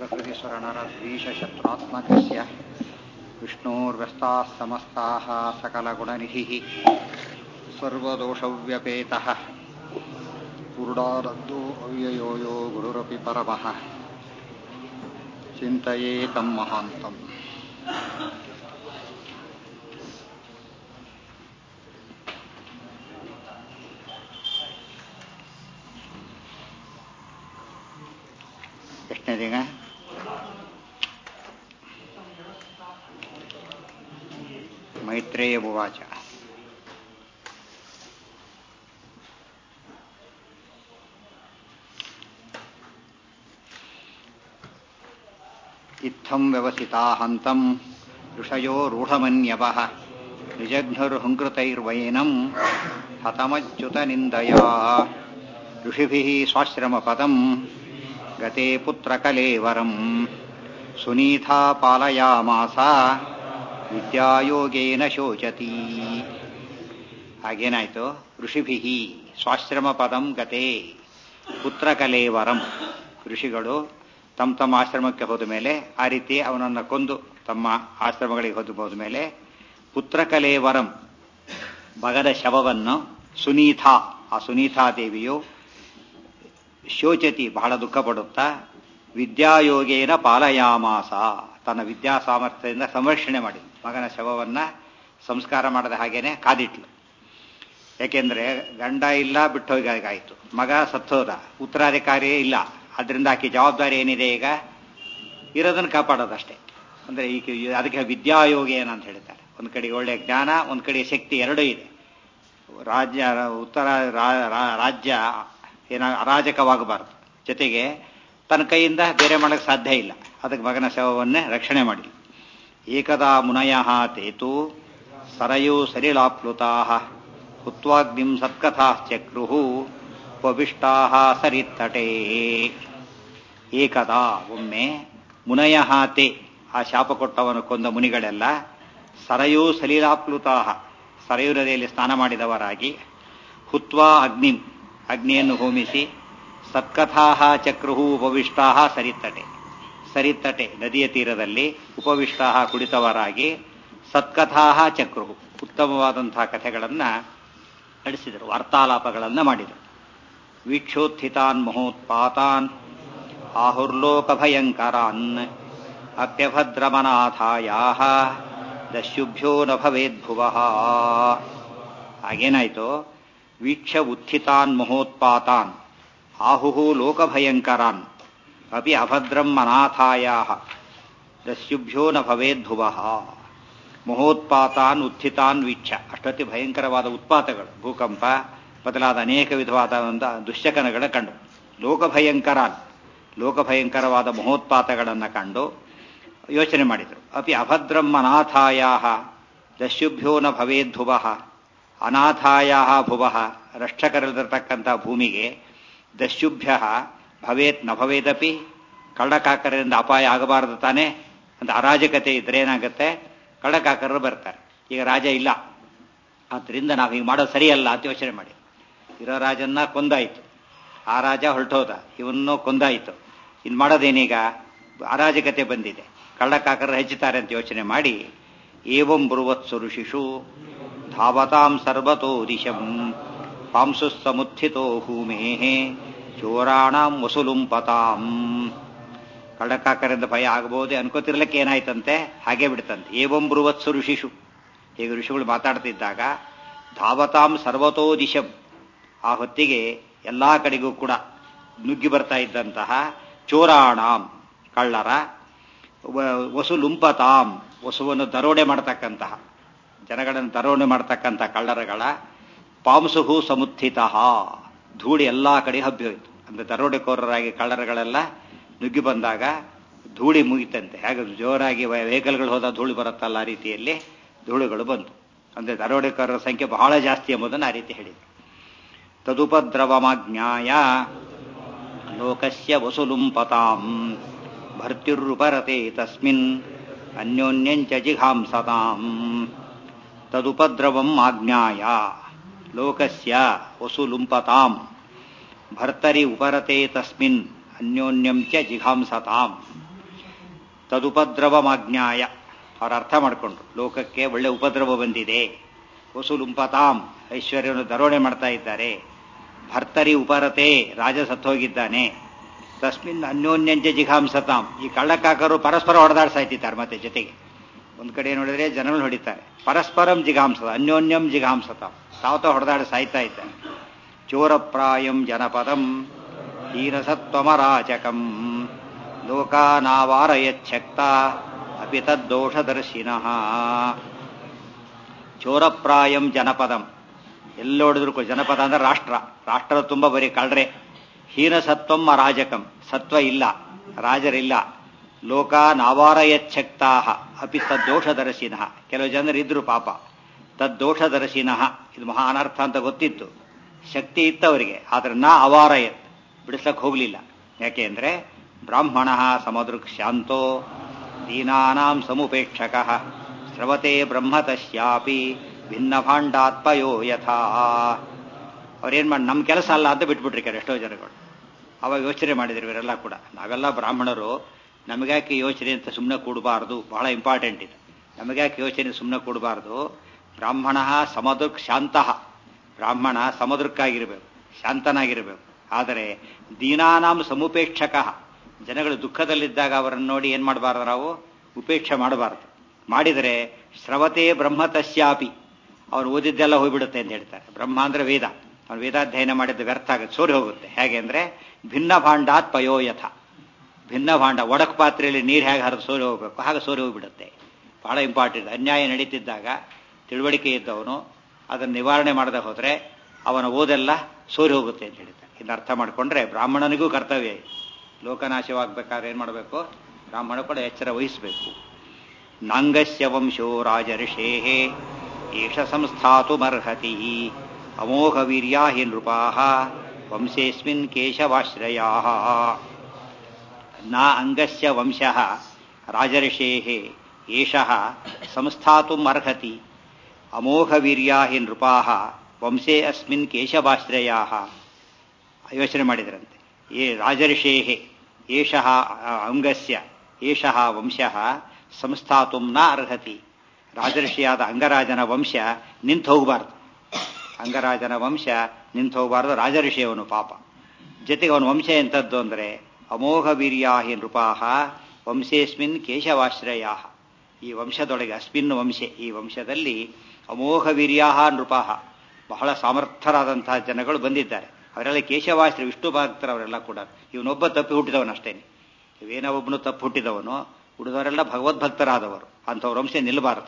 प्रकृतिस्वरनरद्वीषशत्रुत्मकस्य विष्णोर्व्यस्ताः समस्ताः सकलगुणनिधिः सर्वदोषव्यपेतः पुरुडारब्धो अव्ययो यो गुरुरपि परमः चिन्तयेतं महान्तम्। ಎಷ್ಟನೇದೀಗ ಮೈತ್ರೇಯ ಉವಾಚ ಇತ್ತಂ ವ್ಯವಸಿತಾ ಹಂತಂ ಋಷಯೋ ರೂಢಮನ್ಯವಃ ನಿಜಘ್ನುರ್ಹುಂಕೃತೈರ್ವೈನಂ ಹತಮಚ್ಯುತನಿಂದಯಾ ಋಷಿಭಿಃ ಸ್ವಾಶ್ರಮಪದಂ ಗತೆ ಪುತ್ರಕಲೇವರಂ ಸುನೀತಾ ಪಾಲಯಾಮಾಸ ವಿದ್ಯಾಯೋಗೇನ ಶೋಚತಿ. ಹಾಗೇನಾಯ್ತು? ಋಷಿಭಿಃ ಸ್ವಾಶ್ರಮ ಪದಂ ಗತೆ ಪುತ್ರಕಲೇವರಂ. ಋಷಿಗಳು ತಮ್ಮ ತಮ್ಮ ಆಶ್ರಮಕ್ಕೆ ಹೋದ ಮೇಲೆ ಆ ರೀತಿ ಅವನನ್ನು ಕೊಂದು ತಮ್ಮ ಆಶ್ರಮಗಳಿಗೆ ಹೋದ ಮೇಲೆ ಪುತ್ರಕಲೇವರಂ ಮಗದ ಶವವನ್ನು ಸುನೀತಾ, ಆ ಸುನೀತಾದೇವಿಯು ಶೋಚತಿ ಬಹಳ ದುಃಖ ಪಡುತ್ತಾ ವಿದ್ಯಾಯೋಗೇನ ಪಾಲಯಾಮಾಸ, ತನ್ನ ವಿದ್ಯಾ ಸಾಮರ್ಥ್ಯದಿಂದ ಸಂರಕ್ಷಣೆ ಮಾಡಿ ಮಗನ ಶವವನ್ನ ಸಂಸ್ಕಾರ ಮಾಡದ ಹಾಗೇನೆ ಕಾದಿಟ್ಲು. ಯಾಕೆಂದ್ರೆ ಗಂಡ ಇಲ್ಲ, ಬಿಟ್ಟೋಗಾಯ್ತು, ಮಗ ಸತ್ತೋದ, ಉತ್ತರಾಧಿಕಾರಿಯೇ ಇಲ್ಲ. ಅದರಿಂದ ಆಕೆ ಜವಾಬ್ದಾರಿ ಏನಿದೆ? ಈಗ ಇರೋದನ್ನು ಕಾಪಾಡೋದಷ್ಟೇ. ಅಂದ್ರೆ ಈಗ ಅದಕ್ಕೆ ವಿದ್ಯಾಯೋಗೇನ ಅಂತ ಹೇಳ್ತಾರೆ. ಒಂದ್ ಕಡೆ ಒಳ್ಳೆಯ ಜ್ಞಾನ, ಒಂದ್ ಕಡೆ ಶಕ್ತಿ, ಎರಡೂ ಇದೆ. ರಾಜ್ಯ ಅರಾಜಕವಾಗಬಾರದು, ಜೊತೆಗೆ ತನ್ನ ಕೈಯಿಂದ ಬೇರೆ ಮಾಡಕ್ಕೆ ಸಾಧ್ಯ ಇಲ್ಲ. ಅದಕ್ಕೆ ಮಗನ ಶವವನ್ನೇ ರಕ್ಷಣೆ ಮಾಡಿ. ಏಕದಾ ಮುನಯಃ ತೇತು ಸರಯೂ ಸಲಿಲಾಪ್ಲುತಾಃ ಹುತ್ವಾಗ್ನಿಂ ಸತ್ಕಥಾಶ್ಚಕ್ರುಃ ಉಪವಿಷ್ಟಾಃ ಸರಿತ್ತಟೇ. ಏಕದಾ ಒಮ್ಮೆ ಮುನಯಃ ತೇ, ಆ ಶಾಪ ಕೊಟ್ಟವನು ಕೊಂದ ಮುನಿಗಳೆಲ್ಲ ಸರಯೂ ಸಲಿಲಾಪ್ಲುತಾಃ, ಸರಯೂ ನದಿಯಲ್ಲಿ ಸ್ನಾನ ಮಾಡಿದವರಾಗಿ, ಹುತ್ವಾ ಅಗ್ನಿಂ, ಅಗ್ನಿಯನ್ನು ಹೋಮಿಸಿ, ಸತ್ಕಥಾಃ ಚಕ್ರುಃ ಉಪವಿಷ್ಟಾಃ ಸರಿತ್ತಟೆ, ಸರಿತ್ತಟೆ ನದಿಯ ತೀರದಲ್ಲಿ ಉಪವಿಷ್ಟಾಃ ಕುಳಿತವರಾಗಿ, ಸತ್ಕಥಾಃ ಚಕ್ರುಃ ಉತ್ತಮವಾದಂತಹ ಕಥೆಗಳನ್ನು ನಡೆಸಿದರು, ವಾರ್ತಾಲಾಪಗಳನ್ನು ಮಾಡಿದರು. ವೀಕ್ಷೋತ್ಥಿತಾನ್ ಮಹೋತ್ಪಾತಾನ್ ಆಹುರ್ಲೋಕಭಯಂಕರಾನ್ ಅಪ್ಯಭದ್ರಮನಾಥಾಯಾಃ ದಸ್ಯುಭ್ಯೋ ನ ಭವೇದ್ಭುವಃ. ಹಾಗೇನಾಯ್ತು? ವೀಕ್ಷ ಉತ್ಥಿತಾನ್ ಮಹೋತ್ಪಾತಾನ್ ಆಹುಃ ಲೋಕಭಯಂಕರಾನ್ ಅಪಿ ಅಭದ್ರಂ ಅನಾಥಾಯಾಃ ದಸ್ಯುಭ್ಯೋ ನ ಭವೇದ್ಭುವಃ. ಮಹೋತ್ಪಾತಾನ್ ಉತ್ಥಿತಾನ್ ವೀಕ್ಷ, ಅಷ್ಟೊತ್ತಿ ಭಯಂಕರವಾದ ಉತ್ಪಾತಗಳು, ಭೂಕಂಪ ಬದಲಾದ ಅನೇಕ ವಿಧವಾದ ದುಶ್ಶಕನಗಳ ಕಂಡು, ಲೋಕಭಯಂಕರಾನ್, ಲೋಕಭಯಂಕರವಾದ ಮಹೋತ್ಪಾತಗಳನ್ನು ಕಂಡು ಯೋಚನೆ ಮಾಡಿದರು. ಅಪಿ ಅಭದ್ರಂ ಅನಾಥಾಯಾಃ ದಸ್ಯುಭ್ಯೋ ನ ಭವೇದ್ಭುವಃ. ಅನಾಥಾಯಾಃ ಭುವಃ, ರಕ್ಷಕರಿಲ್ಲದಿರತಕ್ಕಂಥ ಭೂಮಿಗೆ, ದಸ್ಯುಭ್ಯ ಭವೇತ್ ನ ಭವೇದಪಿ, ಕಳ್ಳಕಾಕರರಿಂದ ಅಪಾಯ ಆಗಬಾರದು ತಾನೆ ಅಂತ ಅರಾಜಕತೆ ಇದ್ರೆ ಏನಾಗುತ್ತೆ? ಕಳ್ಳಕಾಕರರು ಬರ್ತಾರೆ. ಈಗ ರಾಜ ಇಲ್ಲ, ಆದ್ದರಿಂದ ನಾವು ಹೀಗೆ ಮಾಡೋದು ಸರಿಯಲ್ಲ ಅಂತ ಯೋಚನೆ ಮಾಡಿ. ಇರೋ ರಾಜನ್ನ ಕೊಂದಾಯಿತು, ಆ ರಾಜ ಹೊರಟೋದ, ಇವನ್ನೂ ಕೊಂದಾಯಿತು, ಇನ್ನು ಮಾಡೋದೇನೀಗ? ಅರಾಜಕತೆ ಬಂದಿದೆ, ಕಳ್ಳಕಾಕರರು ಹೆಚ್ಚುತ್ತಾರೆ ಅಂತ ಯೋಚನೆ ಮಾಡಿ, ಏವಂ ಬ್ರುವತ್ಸು ಋಷಿಷು ಧಾವತಾಂ ಸರ್ವತೋ ದಿಶಂ ಪಾಂಸು ಸಮುತ್ಥಿತೋ ಭೂಮೇಃ ಚೋರಾಣಾಂ ವಸುಲುಂಪತಾಂ. ಕಳ್ಳಕಾಕರಿಂದ ಭಯ ಆಗಬಹುದೇ ಅನ್ಕೋತಿರ್ಲಿಕ್ಕೆ ಏನಾಯ್ತಂತೆ, ಹಾಗೆ ಬಿಡ್ತಂತೆ. ಏವಂ ಬ್ರುವತ್ಸು ಋಷಿಷು, ಹೀಗೆ ಋಷಿಗಳು ಮಾತಾಡ್ತಿದ್ದಾಗ, ಧಾವತಾಂ ಸರ್ವತೋ ದಿಶಂ, ಆ ಹೊತ್ತಿಗೆ ಎಲ್ಲಾ ಕಡೆಗೂ ಕೂಡ ನುಗ್ಗಿ ಬರ್ತಾ ಇದ್ದಂತಹ ಚೋರಾಣಾಂ, ಕಳ್ಳರ, ವಸುಲುಂಪತಾಂ, ವಸುವನ್ನು ದರೋಡೆ ಮಾಡತಕ್ಕಂತಹ, ಜನಗಳನ್ನು ದರೋಡೆ ಮಾಡತಕ್ಕಂತಹ ಕಳ್ಳರಗಳ, ಪಾಂಸುಹು ಸಮುತ್ಥಿತ, ಧೂಳಿ ಎಲ್ಲಾ ಕಡೆ ಹಬ್ಬಿ ಹೋಯಿತು. ಅಂದ್ರೆ ದರೋಡೆಕೋರರಾಗಿ ಕಳ್ಳರಗಳೆಲ್ಲ ನುಗ್ಗಿ ಬಂದಾಗ ಧೂಳಿ ಮುಗಿತಂತೆ. ಹಾಗೆ ಜೋರಾಗಿ ವೆಹಿಕಲ್ಗಳು ಹೋದ ಧೂಳು ಬರುತ್ತಲ್ಲ, ಆ ರೀತಿಯಲ್ಲಿ ಧೂಳುಗಳು ಬಂತು. ಅಂದ್ರೆ ದರೋಡೆಕೋರರ ಸಂಖ್ಯೆ ಬಹಳ ಜಾಸ್ತಿ ಎಂಬುದನ್ನು ಆ ರೀತಿ ಹೇಳಿದರು. ತದುಪದ್ರವಮಾಜ್ಞಾಯ ಲೋಕಸ್ಯ ವಸುಲುಂಪತಾಂ ಭರ್ತ್ಯುರುಪರತೆ ತಸ್ಮಿನ್ ಅನ್ಯೋನ್ಯಂಚ ಜಿಘಾಂಸತಾಂ. ತದುಪದ್ರವಂ ಆಜ್ಞಾಯ ಲೋಕಸ್ಯ ವಸುಲುಂಪತಾಂ ಭರ್ತರಿ ಉಪರತೆ ತಸ್ಮಿನ್ ಅನ್ಯೋನ್ಯಂ ಚ ಜಿಘಾಂಸತಾಂ. ತದುಪದ್ರವಮಾಜ್ಞಾಯ ಅವ್ರ ಅರ್ಥ ಮಾಡಿಕೊಂಡ್ರು. ಲೋಕಕ್ಕೆ ಒಳ್ಳೆ ಉಪದ್ರವ ಬಂದಿದೆ. ವಸುಲುಂಪತಾಂ ಐಶ್ವರ್ಯವನ್ನು ದರೋಣೆ ಮಾಡ್ತಾ ಇದ್ದಾರೆ. ಭರ್ತರಿ ಉಪರತೆ ರಾಜ ಸತ್ತೋಗಿದ್ದಾನೆ. ತಸ್ಮಿನ್ ಅನ್ಯೋನ್ಯಂಚ ಜಿಘಾಂಸತಾಂ ಈ ಕಳ್ಳಕಾಕರು ಪರಸ್ಪರ ಹೊಡೆದಾಡ್ಸಾಯ್ತಿದ್ದಾರೆ. ಮತ್ತೆ ಜೊತೆಗೆ ಒಂದು ಕಡೆ ನೋಡಿದ್ರೆ ಜನಗಳು ಹೊಡಿತಾರೆ. ಪರಸ್ಪರಂ ಜಿಘಾಂಸತ ಅನ್ಯೋನ್ಯಂ ಜಿಘಾಂಸತಾಂ ತಾವತ ಹೊಡೆದಾಡಿ ಸಾಯ್ತಾ ಇದ್ದಾರೆ. ಚೋರಪ್ರಾಯಂ ಜನಪದಂ ಹೀನಸತ್ವಮರಾಚಕಂ ಲೋಕಾನಾವಾರಯಚ್ಛಕ್ತ ಅಪಿ ತದ್ದೋಷದರ್ಶಿನಃ. ಚೋರಪ್ರಾಯಂ ಜನಪದಂ ಎಲ್ಲೋಡಿದ್ರು ಜನಪದ ಅಂದ್ರೆ ರಾಷ್ಟ್ರ. ರಾಷ್ಟ್ರದ ತುಂಬ ಬರೀ ಕಳ್ರೆ. ಹೀನಸತ್ವಂ ಅರಾಜಕಂ ಸತ್ವ ಇಲ್ಲ, ರಾಜರಿಲ್ಲ. ಲೋಕಾನಾವಾರಯಚ್ಛಕ್ತಾಹ ಅಪಿ ತದ್ದೋಷದರ್ಶಿನಃ ಕೆಲವು ಜನರಿದ್ರು ಪಾಪ. ತದ್ದೋಷದರ್ಶಿನಃ ಇದು ಮಹಾ ಅನರ್ಥ ಅಂತ ಗೊತ್ತಿತ್ತು, ಶಕ್ತಿ ಇತ್ತವರಿಗೆ. ಆದ್ರೆ ನಾ ಅವಾರಯತ್ ಬಿಡಿಸ್ಲಕ್ಕೆ ಹೋಗ್ಲಿಲ್ಲ. ಯಾಕೆ ಅಂದ್ರೆ ಬ್ರಾಹ್ಮಣ ಸಮದೃಕ್ ಶಾಂತೋ ದೀನಾನಾಂ ಸಮುಪೇಕ್ಷಕ ಸ್ರವತೆ ಬ್ರಹ್ಮ ತಸ್ಯಾಪಿ ಭಿನ್ನ ಭಾಂಡಾತ್ಮಯೋ ಯಥಾ. ಅವ್ರೇನ್ ಮಾಡಿ ನಮ್ಮ ಕೆಲಸ ಅಲ್ಲ ಅಂತ ಬಿಟ್ಬಿಟ್ರಿ ಎಷ್ಟೋ ಜನಗಳು. ಅವಾಗ ಯೋಚನೆ ಮಾಡಿದ್ರು ಇವರೆಲ್ಲ ಕೂಡ, ನಾವೆಲ್ಲ ಬ್ರಾಹ್ಮಣರು, ನಮಗ್ಯಾಕೆ ಯೋಚನೆ ಅಂತ ಸುಮ್ಮನೆ ಕೂಡಬಾರ್ದು. ಬಹಳ ಇಂಪಾರ್ಟೆಂಟ್ ಇದು. ನಮಗ್ಯಾಕೆ ಯೋಚನೆ ಸುಮ್ಮನೆ ಕೂಡಬಾರ್ದು. ಬ್ರಾಹ್ಮಣ ಸಮದೃಕ್ ಶಾಂತಃ, ಬ್ರಾಹ್ಮಣ ಸಮದೃಕ್ಕಾಗಿರ್ಬೇಕು, ಶಾಂತನಾಗಿರ್ಬೇಕು. ಆದರೆ ದೀನಾನಾಂ ಸಮುಪೇಕ್ಷಕ, ಜನಗಳು ದುಃಖದಲ್ಲಿದ್ದಾಗ ಅವರನ್ನು ನೋಡಿ ಏನ್ ಮಾಡಬಾರ್ದು, ನಾವು ಉಪೇಕ್ಷೆ ಮಾಡಬಾರ್ದು. ಮಾಡಿದರೆ ಸ್ರವತೆ ಬ್ರಹ್ಮ ತಸ್ಯಾಪಿ ಅವ್ರು ಓದಿದ್ದೆಲ್ಲ ಹೋಗ್ಬಿಡುತ್ತೆ ಅಂತ ಹೇಳ್ತಾರೆ. ಬ್ರಹ್ಮ ಅಂದ್ರೆ ವೇದ, ಅವ್ನು ವೇದಾಧ್ಯಯನ ಮಾಡಿದ್ದು ವ್ಯರ್ಥ ಆಗುತ್ತೆ, ಸೋರಿ ಹೋಗುತ್ತೆ. ಹೇಗೆ ಅಂದ್ರೆ ಭಿನ್ನ ಭಾಂಡಾತ್ ಪಯೋಯಥ, ಭಿನ್ನ ಭಾಂಡ ಒಡಕು ಪಾತ್ರೆಯಲ್ಲಿ ನೀರು ಹೇಗೆ ಹರಿದು ಸೋರಿ ಹೋಗ್ಬೇಕು ಹಾಗೆ ಸೋರಿ ಹೋಗ್ಬಿಡುತ್ತೆ. ಬಹಳ ಇಂಪಾರ್ಟೆಂಟ್. ಅನ್ಯಾಯ ನಡೀತಿದ್ದಾಗ ತಿಳುವಳಿಕೆ ಇದ್ದವನು ಅದನ್ನು ನಿವಾರಣೆ ಮಾಡದೆ ಹೋದ್ರೆ ಅವನ ಓದೆಲ್ಲ ಸೋರಿ ಹೋಗುತ್ತೆ ಅಂತ ಹೇಳ್ತಾರೆ. ಇದನ್ನ ಅರ್ಥ ಮಾಡ್ಕೊಂಡ್ರೆ ಬ್ರಾಹ್ಮಣನಿಗೂ ಕರ್ತವ್ಯ ಇದೆ. ಲೋಕನಾಶವಾಗಬೇಕಾದ್ರೆ ಏನ್ ಮಾಡಬೇಕು, ಬ್ರಾಹ್ಮಣ ಕೂಡ ಎಚ್ಚರ ವಹಿಸಬೇಕು. ನಾಂಗಸ್ಯ ವಂಶೋ ರಾಜರ್ಷೇಃ ಏಷ ಸಂಸ್ಥಾತುಮರ್ಹತಿ ಅಮೋಘ ವೀರ್ಯಾ ಹಿ ನೃಪಾಃ ವಂಶೇಸ್ಮಿನ್ ಕೇಶವಾಶ್ರಯಾಃ. ನಾ ಅಂಗಸ್ಯ ವಂಶಃ ರಾಜರ್ಷೇಃ ಏಷಃ ಸಂಸ್ಥಾತುಂ ಅರ್ಹತಿ ಅಮೋಘ ವೀರ್ಯಾ ಹಿ ನೃಪಾಃ ವಂಶೇ ಅಸ್ಮಿನ್ ಕೇಶವಾಶ್ರಯಾಃ. ಯೋಚನೆ ಮಾಡಿದ್ರಂತೆ. ರಾಜರ್ಷೇಃ ಏಷಃ ಅಂಗಸ್ಯ ಏಷಃ ವಂಶಃ ಸಂಸ್ಥಾತುಂ ನ ಅರ್ಹತಿ. ರಾಜರ್ಷಿಯಾದ ಅಂಗರಾಜನ ವಂಶ ನಿಂತು ಹೋಗಬಾರ್ದು. ಅಂಗರಾಜನ ವಂಶ ನಿಂತು ಹೋಗಬಾರ್ದು. ರಾಜರ್ಷಿಯವನು ಪಾಪ. ಜೊತೆಗೆ ಅವನ ವಂಶ ಎಂಥದ್ದು ಅಂದ್ರೆ ಅಮೋಘ ವೀರ್ಯಾ ಹಿ ನೃಪಾಃ ವಂಶೇಸ್ಮಿನ್ ಕೇಶವಾಶ್ರಯಾಃ. ಈ ವಂಶದೊಳಗೆ ಅಸ್ಮಿನ್ ವಂಶೆ, ಈ ವಂಶದಲ್ಲಿ ಅಮೋಘ ವೀರ್ಯಾಹ ನೃಪಾಃ ಬಹಳ ಸಾಮರ್ಥ್ಯರಾದಂತಹ ಜನಗಳು ಬಂದಿದ್ದಾರೆ. ಅವರೆಲ್ಲ ಕೇಶವಾಶ್ರಯ ವಿಷ್ಣು ಭಕ್ತರವರೆಲ್ಲ ಕೂಡ. ಇವನೊಬ್ಬ ತಪ್ಪಿ ಹುಟ್ಟಿದವನಷ್ಟೇನೆ. ಇವೇನೋ ಒಬ್ಬನು ತಪ್ಪು ಹುಟ್ಟಿದವನು, ಉಳಿದವರೆಲ್ಲ ಭಗವದ್ಭಕ್ತರಾದವರು. ಅಂಥವ್ರ ವಂಶ ನಿಲ್ಲಬಾರದು.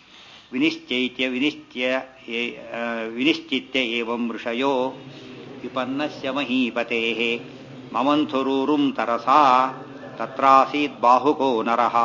ವಿನಿಶ್ಚಿತ್ಯ ಏವಂ ಋಷಯೋ ವಿಪನ್ನಸ್ಯ ಮಹೀಪತೇಃ ಮಮಂಥುರೂರುಂ ತರಸಾ ತತ್ರಾಸೀತ್ ಬಾಹುಕೋ ನರಃ.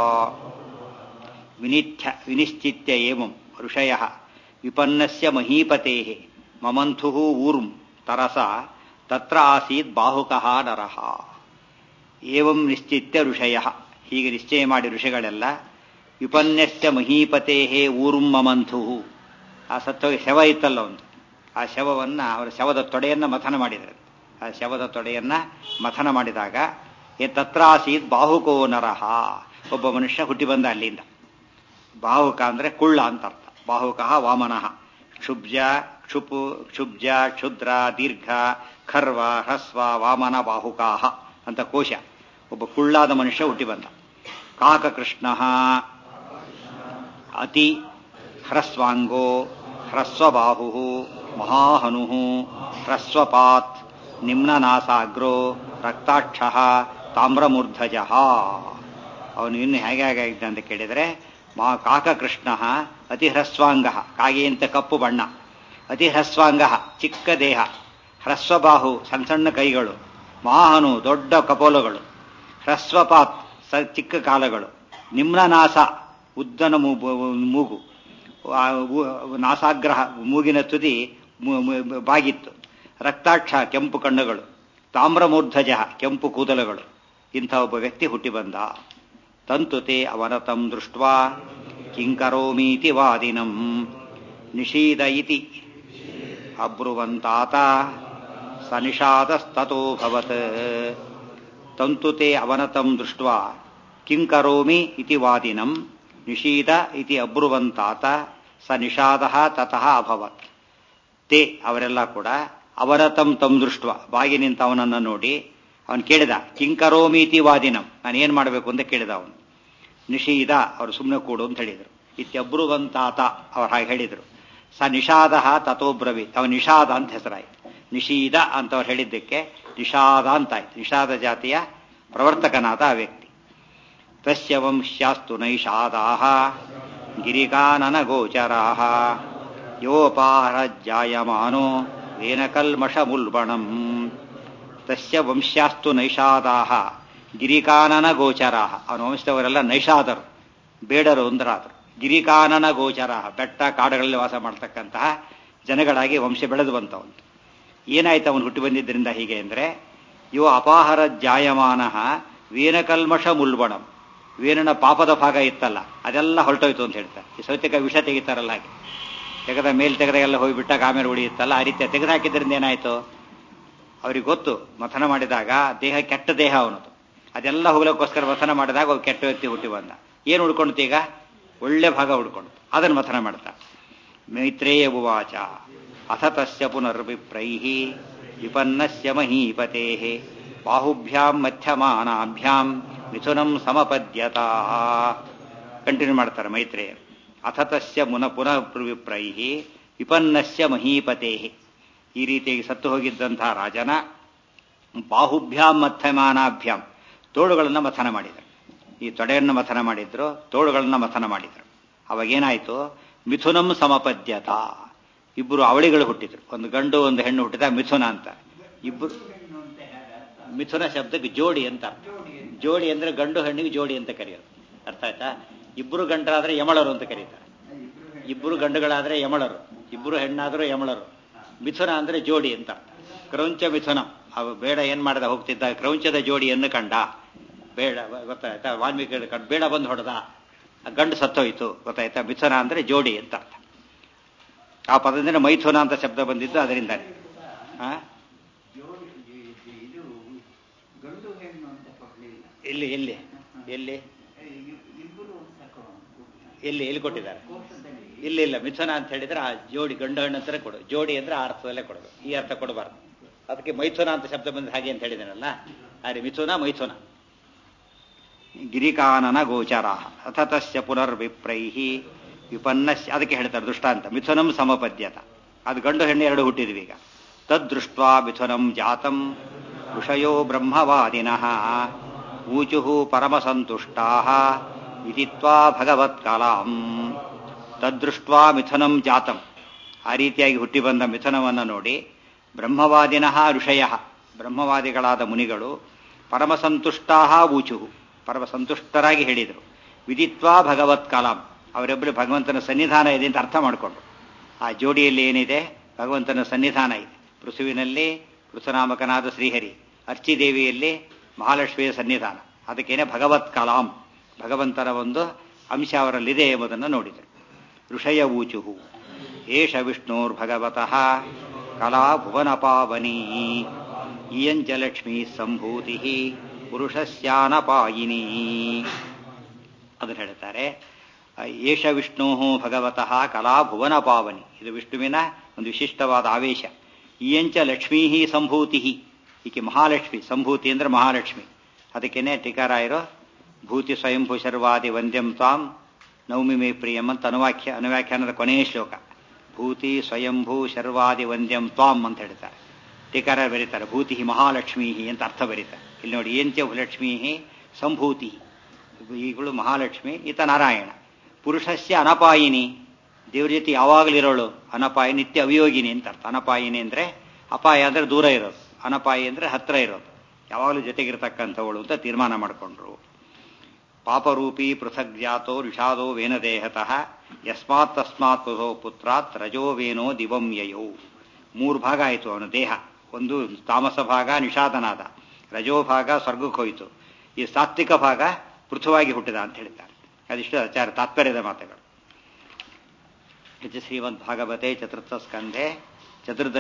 ವಿನಿಶ್ಚಿತ್ಯ ಏವಂ ಋಷಯಃ ವಿಪನ್ನಸ್ಯ ಮಹೀಪತೇಃ ಮಮಂಥುಃ ಊರುಂ ತರಸಾ ತತ್ರ ಆಸೀತ್ ಬಾಹುಕಃ ನರಃ. ಏವಂ ನಿಶ್ಚಿತ್ಯ ಋಷಯಃ, ಹೀಗೆ ನಿಶ್ಚಯ ಮಾಡಿ ಋಷಿಗಳೆಲ್ಲ ವಿಪನ್ಯಸ್ಯ ಮಹೀಪತೇಃ ಊರುಂ ಮಮಂಥುಃ. ಆ ಸತ್ತೋಗಿ ಶವ ಇತ್ತಲ್ಲ ಒಂದು, ಆ ಶವವನ್ನ ಅವರ ಶವದ ತೊಡೆಯನ್ನ ಮಥನ ಮಾಡಿದರು. ಆ ಶವದ ತೊಡೆಯನ್ನ ಮಥನ ಮಾಡಿದಾಗ ತತ್ರಾಸೀತ್ ಬಾಹುಕೋ ನರಃ, ಒಬ್ಬ ಮನುಷ್ಯ ಹುಟ್ಟಿ ಬಂದ ಅಲ್ಲಿಂದ. ಬಾಹುಕ ಅಂದ್ರೆ ಕುಳ್ಳ ಅಂತ ಅರ್ಥ. ಬಾಹುಕಃ ವಾಮನಃ. ಕ್ಷುಬ್ಜ ಕ್ಷುಪು ಕ್ಷುಬ್ಜ ಕ್ಷುದ್ರ ದೀರ್ಘ ಖರ್ವ ಹ್ರಸ್ವ ವಾಮನ ಬಾಹುಕಾಹ ಅಂತ ಕೋಶ. ಒಬ್ಬ ಕುಳ್ಳಾದ ಮನುಷ್ಯ ಹುಟ್ಟಿ ಬಂದ. ಕಾಕಕೃಷ್ಣ ಅತಿ ಹ್ರಸ್ವಾಂಗೋ ಹ್ರಸ್ವಬಾಹು ಮಹಾಹನು ಹ್ರಸ್ವಪಾತ್ ನಿಮ್ನನಾಸಾಗ್ರೋ ರಕ್ತಾಕ್ಷ ತಾಮ್ರಮೂರ್ಧಜ. ಅವನು ಇನ್ನು ಹೇಗೆ ಆಗಿದ್ದ ಅಂತ ಕೇಳಿದರೆ, ಕಾಕಕೃಷ್ಣ ಅತಿ ಹ್ರಸ್ವಾಂಗ, ಕಾಗೆ ಅಂತ ಕಪ್ಪು ಬಣ್ಣ. ಅತಿ ಹ್ರಸ್ವಾಂಗ ಚಿಕ್ಕ ದೇಹ, ಹ್ರಸ್ವಬಾಹು ಸಣ್ಣ ಸಣ್ಣ ಕೈಗಳು, ಮಹಾಹನು ದೊಡ್ಡ ಕಪೋಲಗಳು, ಹ್ರಸ್ವಪಾತ್ ಚಿಕ್ಕ ಕಾಲಗಳು, ನಿಮ್ನನಾಸ ಉದ್ದನ ಮೂಗು, ನಾಸಾಗ್ರಹ ಮೂಗಿನ ತುದಿ ಬಾಗಿತ್ತು, ರಕ್ತಾಕ್ಷ ಕೆಂಪು ಕಣ್ಣುಗಳು, ತಾಮ್ರಮೂರ್ಧಜ ಕೆಂಪು ಕೂದಲುಗಳು. ಇಂಥ ಒಬ್ಬ ವ್ಯಕ್ತಿ ಹುಟ್ಟಿ ಬಂದ. ತಂತುತೆ ಅವನತಂ ದೃಷ್ಟ್ವಾ ಕಿಂಕರೋಮೀತಿ ವಾದಿನಂ ನಿಷೀದ ಇತಿ ಅಬ್ರುವಂತಾತ ಸನಿಷಾದಸ್ತತೋಭವತ್. ತಂತುತೆ ಅವನತಂ ದೃಷ್ಟ್ವಾ ಕಿಂ ಕರೋಮಿ ಇತಿ ವಾದಿನಂ ನಿಷೀದ ಇತಿ ಅಬ್ರುವಂತಾತ ಸ ನಿಷಾದ ತತಃ ಅಭವತ್. ತೇ ಅವರೆಲ್ಲ ಕೂಡ ಅವರತಂ ತಂ ದೃಷ್ಟ ಬಾಗಿ ನಿಂತ ಅವನನ್ನು ನೋಡಿ ಅವನು ಕೇಳಿದ, ಕಿಂಕರೋಮಿ ಇತಿ ವಾದಿನಂ, ನಾನು ಏನ್ ಮಾಡಬೇಕು ಅಂತ ಕೇಳಿದ ಅವನು. ನಿಷೀದ ಅವರು ಸುಮ್ಮನೆ ಕೂಡು ಅಂತ ಹೇಳಿದರು. ಇತ್ಯಬ್ರುವಂತಾತ ಅವ್ರು ಹಾಗೆ ಹೇಳಿದರು. ಸ ನಿಷಾದ ತಥೋಬ್ರವೀತ್, ಅವನು ನಿಷಾದ ಅಂತ ಹೆಸರಾಯಿತು. ನಿಷೀದ ಅಂತ ಅವ್ರು ಹೇಳಿದ್ದಕ್ಕೆ ನಿಷಾದ ಅಂತಾಯ್ತು. ನಿಷಾದ ಜಾತಿಯ ಪ್ರವರ್ತಕನಾದ ಆ ವ್ಯಕ್ತಿ. ತಸ್ಯ ವಂಶ್ಯಾಸ್ತು ನೈಷಾದಾಹ ಗಿರಿಕಾನನ ಗೋಚರಾಹ ಯೋಪಾರಜ್ಜಾಯಮಾನೋ ವೇನಕಲ್ಮಷ ಮುಲ್ಬಣಂ. ತಸ್ಯ ವಂಶ್ಯಾಸ್ತು ನೈಷಾದಾಹ ಗಿರಿಕಾನನ ಗೋಚರಾಹ, ಅವನ ವಂಶದವರೆಲ್ಲ ನೈಷಾದರು, ಬೇಡರು ಅಂದ್ರಾದರು. ಗಿರಿಕಾನನ ಗೋಚರಾಹ, ಬೆಟ್ಟ ಕಾಡುಗಳಲ್ಲಿ ವಾಸ ಮಾಡ್ತಕ್ಕಂತಹ ಜನಗಳಾಗಿ ವಂಶ ಬೆಳೆದು ಬಂತವಂತ. ಏನಾಯ್ತು ಅವನು ಹುಟ್ಟಿ ಬಂದಿದ್ದರಿಂದ ಹೀಗೆ ಅಂದರೆ, ಯೋ ಅಪಾಹರ ಜಾಯಮಾನ ವೇನಕಲ್ಮಷ ಮುಲ್ಬಣಂ, ವೇನನ ಪಾಪದ ಭಾಗ ಇತ್ತಲ್ಲ ಅದೆಲ್ಲ ಹೊರಟೋಯ್ತು ಅಂತ ಹೇಳ್ತಾರೆ. ಈ ಸೌತೆಕಾಯಿ ವಿಷ ತೆಗಿತಾರಲ್ಲ ಹಾಗೆ, ತೆಗೆದ ಮೇಲೆ ತೆಗೆದಾಗೆಲ್ಲ ಹೋಗಿಬಿಟ್ಟಾಗ ಆಮೇಲೆ ಉಳಿಯುತ್ತಲ್ಲ, ಆ ರೀತಿ ತೆಗೆದುಹಾಕಿದ್ರಿಂದ ಏನಾಯ್ತು ಅವ್ರಿಗೆ ಗೊತ್ತು. ಮಥನ ಮಾಡಿದಾಗ ದೇಹ ಕೆಟ್ಟ ದೇಹ ಅವನದು, ಅದೆಲ್ಲ ಹೋಗ್ಲಿಕ್ಕೋಸ್ಕರ ಮಥನ ಮಾಡಿದಾಗ ಅವು ಕೆಟ್ಟ ವ್ಯಕ್ತಿ ಹುಟ್ಟಿ ಬಂದ. ಏನು ಉಳ್ಕೊಳ್ತು ಈಗ? ಒಳ್ಳೆ ಭಾಗ ಉಳ್ಕೊಂಡು ಅದನ್ನು ಮಥನ ಮಾಡ್ತಾ. ಮೈತ್ರೇಯ ಉವಾಚ ಅಥ ತಸ್ಯ ಪುನರ್ವಿಪ್ರೈಹಿ ವಿಪನ್ನಸ್ಯ ಮಹೀಪತೆ ಬಾಹುಭ್ಯಾಂ ಮಧ್ಯಮಾನಾಭ್ಯಾಂ ಮಿಥುನಂ ಸಮಪದ್ಯತ. ಕಂಟಿನ್ಯೂ ಮಾಡ್ತಾರೆ ಮೈತ್ರೇಯರು. ಅಥ ತಸ್ಯ ಪುನರ್ವಿಪ್ರೈಹಿ ವಿಪನ್ನಸ್ಯ ಮಹೀಪತೆ, ಈ ರೀತಿಯಾಗಿ ಸತ್ತು ಹೋಗಿದ್ದಂತಹ ರಾಜನ ಬಾಹುಭ್ಯಾಂ ಮಧ್ಯಮಾನಾಭ್ಯಾಂ, ತೋಳುಗಳನ್ನು ಮಥನ ಮಾಡಿದರು. ಈ ತೊಡೆಯನ್ನು ಮಥನ ಮಾಡಿದ್ರು, ತೋಳುಗಳನ್ನು ಮಥನ ಮಾಡಿದರು. ಅವಾಗೇನಾಯಿತು? ಮಿಥುನಂ ಸಮಪದ್ಯತ, ಇಬ್ಬರು ಅವಳಿಗಳು ಹುಟ್ಟಿದ್ರು, ಒಂದು ಗಂಡು ಒಂದು ಹೆಣ್ಣು ಹುಟ್ಟಿದ ಮಿಥುನ ಅಂತ. ಇಬ್ಬರು ಮಿಥುನ ಶಬ್ದಕ್ಕೆ ಜೋಡಿ ಅಂತ ಅರ್ಥ. ಜೋಡಿ ಅಂದ್ರೆ ಗಂಡು ಹೆಣ್ಣಿಗೆ ಜೋಡಿ ಅಂತ ಕರೆಯೋದು, ಅರ್ಥ ಆಯ್ತಾ? ಇಬ್ಬರು ಗಂಡರಾದ್ರೆ ಯಮಳರು ಅಂತ ಕರೀತಾರೆ, ಇಬ್ಬರು ಗಂಡುಗಳಾದ್ರೆ ಯಮಳರು, ಇಬ್ಬರು ಹೆಣ್ಣಾದರೂ ಯಮಳರು. ಮಿಥುನ ಅಂದ್ರೆ ಜೋಡಿ ಅಂತ ಅರ್ಥ. ಕ್ರೌಂಚ ಮಿಥುನ, ಅವ ಬೇಡ ಏನ್ ಮಾಡದ ಹೋಗ್ತಿದ್ದ, ಕ್ರೌಂಚದ ಜೋಡಿಯನ್ನು ಕಂಡ, ಬೇಡ ಗೊತ್ತಾಯ್ತಾ, ವಾಲ್ಮೀಕಿ ಕಂಡು ಬೇಡ ಬಂದು ಹೊಡೆದ, ಗಂಡು ಸತ್ತೋಯ್ತು, ಗೊತ್ತಾಯ್ತಾ? ಮಿಥುನ ಅಂದ್ರೆ ಜೋಡಿ ಅಂತ ಅರ್ಥ. ಆ ಪದದಿಂದ ಮೈಥುನ ಅಂತ ಶಬ್ದ ಬಂದಿದ್ದು ಅದರಿಂದಾನೆ. ಎಲ್ಲಿ ಎಲ್ಲಿ ಎಲ್ಲಿ ಎಲ್ಲಿ ಎಲ್ಲಿ ಕೊಟ್ಟಿದ್ದಾರೆ? ಇಲ್ಲ ಮಿಥುನ ಅಂತ ಹೇಳಿದ್ರೆ ಆ ಜೋಡಿ ಗಂಡು ಹಣ್ಣು ಅಂತಾನೆ ಕೊಡು, ಜೋಡಿ ಅಂದ್ರೆ ಆ ಅರ್ಥದಲ್ಲೇ ಕೊಡೋದು, ಈ ಅರ್ಥ ಕೊಡಬಾರ್ದು. ಅದಕ್ಕೆ ಮೈಥುನ ಅಂತ ಶಬ್ದ ಬಂದ ಹಾಗೆ ಅಂತ ಹೇಳಿದೇನಲ್ಲ, ಅರೆ ಮಿಥುನ ಮೈಥುನ. ಗಿರಿಕಾನನ ಗೋಚರ ಅಥ ತಸ್ಯ ಪುನರ್ವಿಪ್ರೈಹಿ ವಿಪನ್ನಸ್ಯ, ಅದಕ್ಕೆ ಹೇಳ್ತಾರೆ ದೃಷ್ಟಾಂತ. ಮಿಥುನಂ ಸಮಪದ್ಯತ, ಅದು ಗಂಡು ಹೆಣ್ಣು ಎರಡು ಹುಟ್ಟಿದ್ವಿ ಈಗ. ತದ್ದೃಷ್ಟ್ವಾ ಮಿಥುನಂ ಜಾತಂ ಋಷಯೋ ಬ್ರಹ್ಮವಾದಿನಃ ಊಚುಹು ಪರಮಸಂತುಷ್ಟಾಃ ವಿದಿತ್ವಾ ಭಗವತ್ಕಲಾಂ. ತದ್ದೃಷ್ಟ್ವಾ ಮಿಥುನಂ ಜಾತಂ, ಆ ರೀತಿಯಾಗಿ ಹುಟ್ಟಿ ಬಂದ ಮಿಥುನವನ್ನು ನೋಡಿ ಬ್ರಹ್ಮವಾದಿನಃ ಋಷಯಃ, ಬ್ರಹ್ಮವಾದಿಗಳಾದ ಮುನಿಗಳು ಪರಮಸಂತುಷ್ಟಾಃ ಊಚುಹು, ಪರಮಸಂತುಷ್ಟರಾಗಿ ಹೇಳಿದರು. ವಿದಿತ್ವಾ ಭಗವತ್ಕಲಾಂ, ಅವರೆಬ್ಬರು ಭಗವಂತನ ಸನ್ನಿಧಾನ ಇದೆ ಅಂತ ಅರ್ಥ ಮಾಡಿಕೊಂಡ್ರು. ಆ ಜೋಡಿಯಲ್ಲಿ ಏನಿದೆ? ಭಗವಂತನ ಸನ್ನಿಧಾನ ಇದೆ. ಪೃಥುವಿನಲ್ಲಿ ಪೃಥುನಾಮಕನಾದ ಶ್ರೀಹರಿ, ಅರ್ಚಿದೇವಿಯಲ್ಲಿ ಮಹಾಲಕ್ಷ್ಮಿಯ ಸನ್ನಿಧಾನ, ಅದಕ್ಕೇನೆ ಭಗವತ್ಕಲಾಂ, ಭಗವಂತನ ಒಂದು ಅಂಶ ಅವರಲ್ಲಿದೆ ಎಂಬುದನ್ನು ನೋಡಿದರು. ಋಷಯ ಊಚುಹು ಏಷ ವಿಷ್ಣೋರ್ಭಗವತಃ ಕಲಾ ಭುವನ ಪಾವನೀ ಇಯಂಚ ಲಕ್ಷ್ಮೀ ಸಂಭೂತಿ ಪುರುಷಸ್ಯಾನಪಾಯಿನಿ. ಅದನ್ನು ಹೇಳ್ತಾರೆ, ಏಷ ವಿಷ್ಣು ಭಗವತಃ ಕಲಾ ಭುವನ ಪಾವನಿ, ಇದು ವಿಷ್ಣುವಿನ ಒಂದು ವಿಶಿಷ್ಟವಾದ ಆವೇಶ. ಇಯಂಚ ಲಕ್ಷ್ಮೀ ಸಂಭೂತಿ, ಈಕೆ ಮಹಾಲಕ್ಷ್ಮಿ, ಸಂಭೂತಿ ಅಂದ್ರೆ ಮಹಾಲಕ್ಷ್ಮಿ. ಅದಕ್ಕೇನೆ ಟೀಕಾರಾಯರು ಭೂತಿ ಸ್ವಯಂಭೂ ಶರ್ವಾದಿ ವಂದ್ಯಂ ತ್ವಾಂ ನೌಮಿ ಮೇ ಪ್ರಿಯಂ ಅಂತ ಅನುವ್ಯಾಖ್ಯಾನದ ಕೊನೆಯ ಶ್ಲೋಕ. ಭೂತಿ ಸ್ವಯಂಭೂ ಶರ್ವಾದಿ ವಂದ್ಯಂ ತ್ವಾಂ ಅಂತ ಹೇಳ್ತಾರೆ. ಟೀಕಾರಾಯರು ಬರೀತಾರೆ ಭೂತಿ ಮಹಾಲಕ್ಷ್ಮೀ ಅಂತ ಅರ್ಥ ಬರೀತಾರೆ. ಇಲ್ಲಿ ನೋಡಿ, ಏಂಚ ಲಕ್ಷ್ಮೀ ಸಂಭೂತಿ, ಈಗಳು ಮಹಾಲಕ್ಷ್ಮಿ, ಈತ ನಾರಾಯಣ. ಪುರುಷಸ್ಯ ಅನಪಾಯಿನಿ, ದೇವ್ರ ಜೊತೆ ಯಾವಾಗಲಿರೋಳು. ಅನಪಾಯಿ ನಿತ್ಯ ಅವಿಯೋಗಿನಿ ಅಂತ ಅರ್ಥ. ಅನಪಾಯಿನಿ ಅಂದ್ರೆ ಅಪಾಯ ಅಂದ್ರೆ ದೂರ ಇರೋದು, ಅನಪಾಯಿ ಅಂದ್ರೆ ಹತ್ರ ಇರೋದು, ಯಾವಾಗಲೂ ಜೊತೆಗಿರ್ತಕ್ಕಂಥವಳು ಅಂತ ತೀರ್ಮಾನ ಮಾಡಿಕೊಂಡ್ರು. ಪಾಪರೂಪಿ ಪೃಥಗ್ ಜಾತೋ ವಿಷಾದೋ ವೇನದೇಹತಃ ಯಸ್ಮಾತ್ ತಸ್ಮಾತ್ ಪುತ್ರಾತ್ ರಜೋ ವೇನೋ ದಿವಂ ಯಯೋ. ಮೂರು ಭಾಗ ಆಯಿತು ಅವನ ದೇಹ. ಒಂದು ತಾಮಸ ಭಾಗ ನಿಷಾದನಾದ, ರಜೋ ಭಾಗ ಸ್ವರ್ಗಕ್ಕೆ ಹೋಯಿತು, ಈ ಸಾತ್ವಿಕ ಭಾಗ ಪೃಥುವಾಗಿ ಹುಟ್ಟಿದ ಅಂತ ಹೇಳ್ತಾರೆ. ಅದಿಷ್ಟು ಆಚಾರ ತಾತ್ಪರ್ಯದ ಮಾತುಗಳು. ಇದು ಶ್ರೀಮದ್ ಭಾಗವತೆ ಚತುರ್ಥ ಸ್ಕಂಧೆ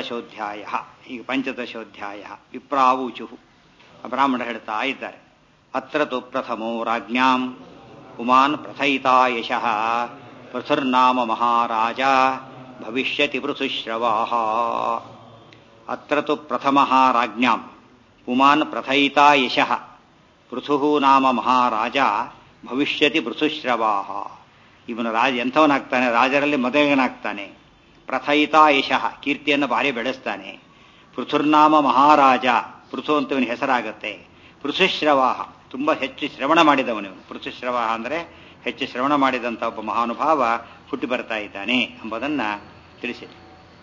ಚತುರ್ದಶೋಧ್ಯಾಯ, ಈಗ ಪಂಚದಶೋಧ್ಯಾಯ. ವಿಪ್ರಾವೂಚು, ಬ್ರಾಹ್ಮಣ ಹೇಳ್ತಾ ಇದ್ದಾರೆ, ಅತ್ರ ತು ಪ್ರಥಮೋ ರಾಜ್ಞಾಂ ಪುಮಾನ್ ಪ್ರಥಯಿತಾ ಯಶಃ ಪೃಥುರ್ನಾಮ ಮಹಾರಾಜ ಭವಿಷ್ಯತಿ ಪೃಥುಶ್ರವಾಃ. ಅತ್ರ ತು ಪ್ರಥಮಃ ರಾಜ್ಞಾಂ ಪುಮಾನ್ ಪ್ರಥಯಿತಾ ಯಶಃ ಪೃಥುಃ ನಾಮ ಮಹಾರಾಜ ಭವಿಷ್ಯತಿ ಪೃಥುಶ್ರವಾಃ. ಇವನು ಎಂಥವನಾಗ್ತಾನೆ? ರಾಜರಲ್ಲಿ ಮೊದಲನಾಗ್ತಾನೆ. ಪ್ರಥಯಿತಾ ಯಶಃ, ಕೀರ್ತಿಯನ್ನು ಭಾರಿ ಬೆಳೆಸ್ತಾನೆ. ಪೃಥುರ್ನಾಮ ಮಹಾರಾಜ, ಪೃಥು ಅಂತ ಇವನ ಹೆಸರಾಗತ್ತೆ. ಪೃಥುಶ್ರವಾಹ, ತುಂಬ ಹೆಚ್ಚು ಶ್ರವಣ ಮಾಡಿದವನು. ಪೃಥುಶ್ರವಾಹ ಅಂದರೆ ಹೆಚ್ಚು ಶ್ರವಣ ಮಾಡಿದಂಥ ಒಬ್ಬ ಮಹಾನುಭಾವ ಹುಟ್ಟಿ ಬರ್ತಾ ಇದ್ದಾನೆ ಎಂಬುದನ್ನ ತಿಳಿಸಿದೆ.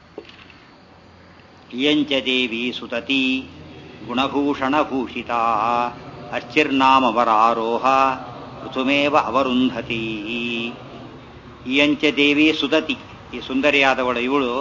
ಇಯಂಚ ದೇವಿ ಸುತತಿ ಗುಣಭೂಷಣಭೂಷಿತಾ ಅರ್ಚಿರ್ನಾಮವರಾರೋಹ ಋತುಮೇವ ಅವರುಂಧತಿ. ಇಯಂಚ ದೇವಿ ಸುತತಿ, ಈ ಸುಂದರಿಯಾದವಳು ಇವಳು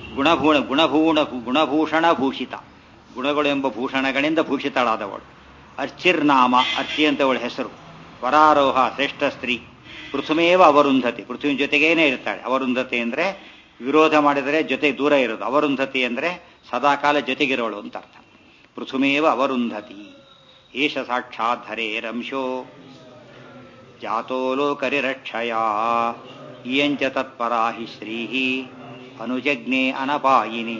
ಗುಣಭೂಷಣ ಭೂಷಿತ, ಗುಣಗಳು ಎಂಬ ಭೂಷಣಗಳಿಂದ ಭೂಷಿತಳಾದವಳು. ಅರ್ಚಿರ್ನಾಮ, ಅರ್ಚಿ ಅಂತ ಅವಳ ಹೆಸರು. ವರಾರೋಹ, ಶ್ರೇಷ್ಠ ಸ್ತ್ರೀ. ಪೃಥುಮೇವ ಅವರುಂಧತಿ, ಪೃಥ್ವಿನ ಜೊತೆಗೇನೆ ಇರ್ತಾಳೆ. ಅವರುಂಧತಿ ಅಂದ್ರೆ ವಿರೋಧ ಮಾಡಿದರೆ ಜೊತೆ ದೂರ ಇರೋದು. ಅವರುಂಧತಿ ಅಂದ್ರೆ ಸದಾಕಾಲ ಜೊತೆಗಿರೋಳು ಅಂತ ಅರ್ಥ. ಪೃಥುಮೇವ ಅವರುಂಧತಿ. ಏಷ ಸಾಕ್ಷಾತ್ ಹರೇರಂಶೋ ಜಾತೋ ಲೋಕರಿರಕ್ಷಯ ಇಯಂಚ ತತ್ಪರಾ ಹಿ ಶ್ರೀಹಿ ಅನುಜಜ್ಞೆ ಅನಪಾಯಿನಿ.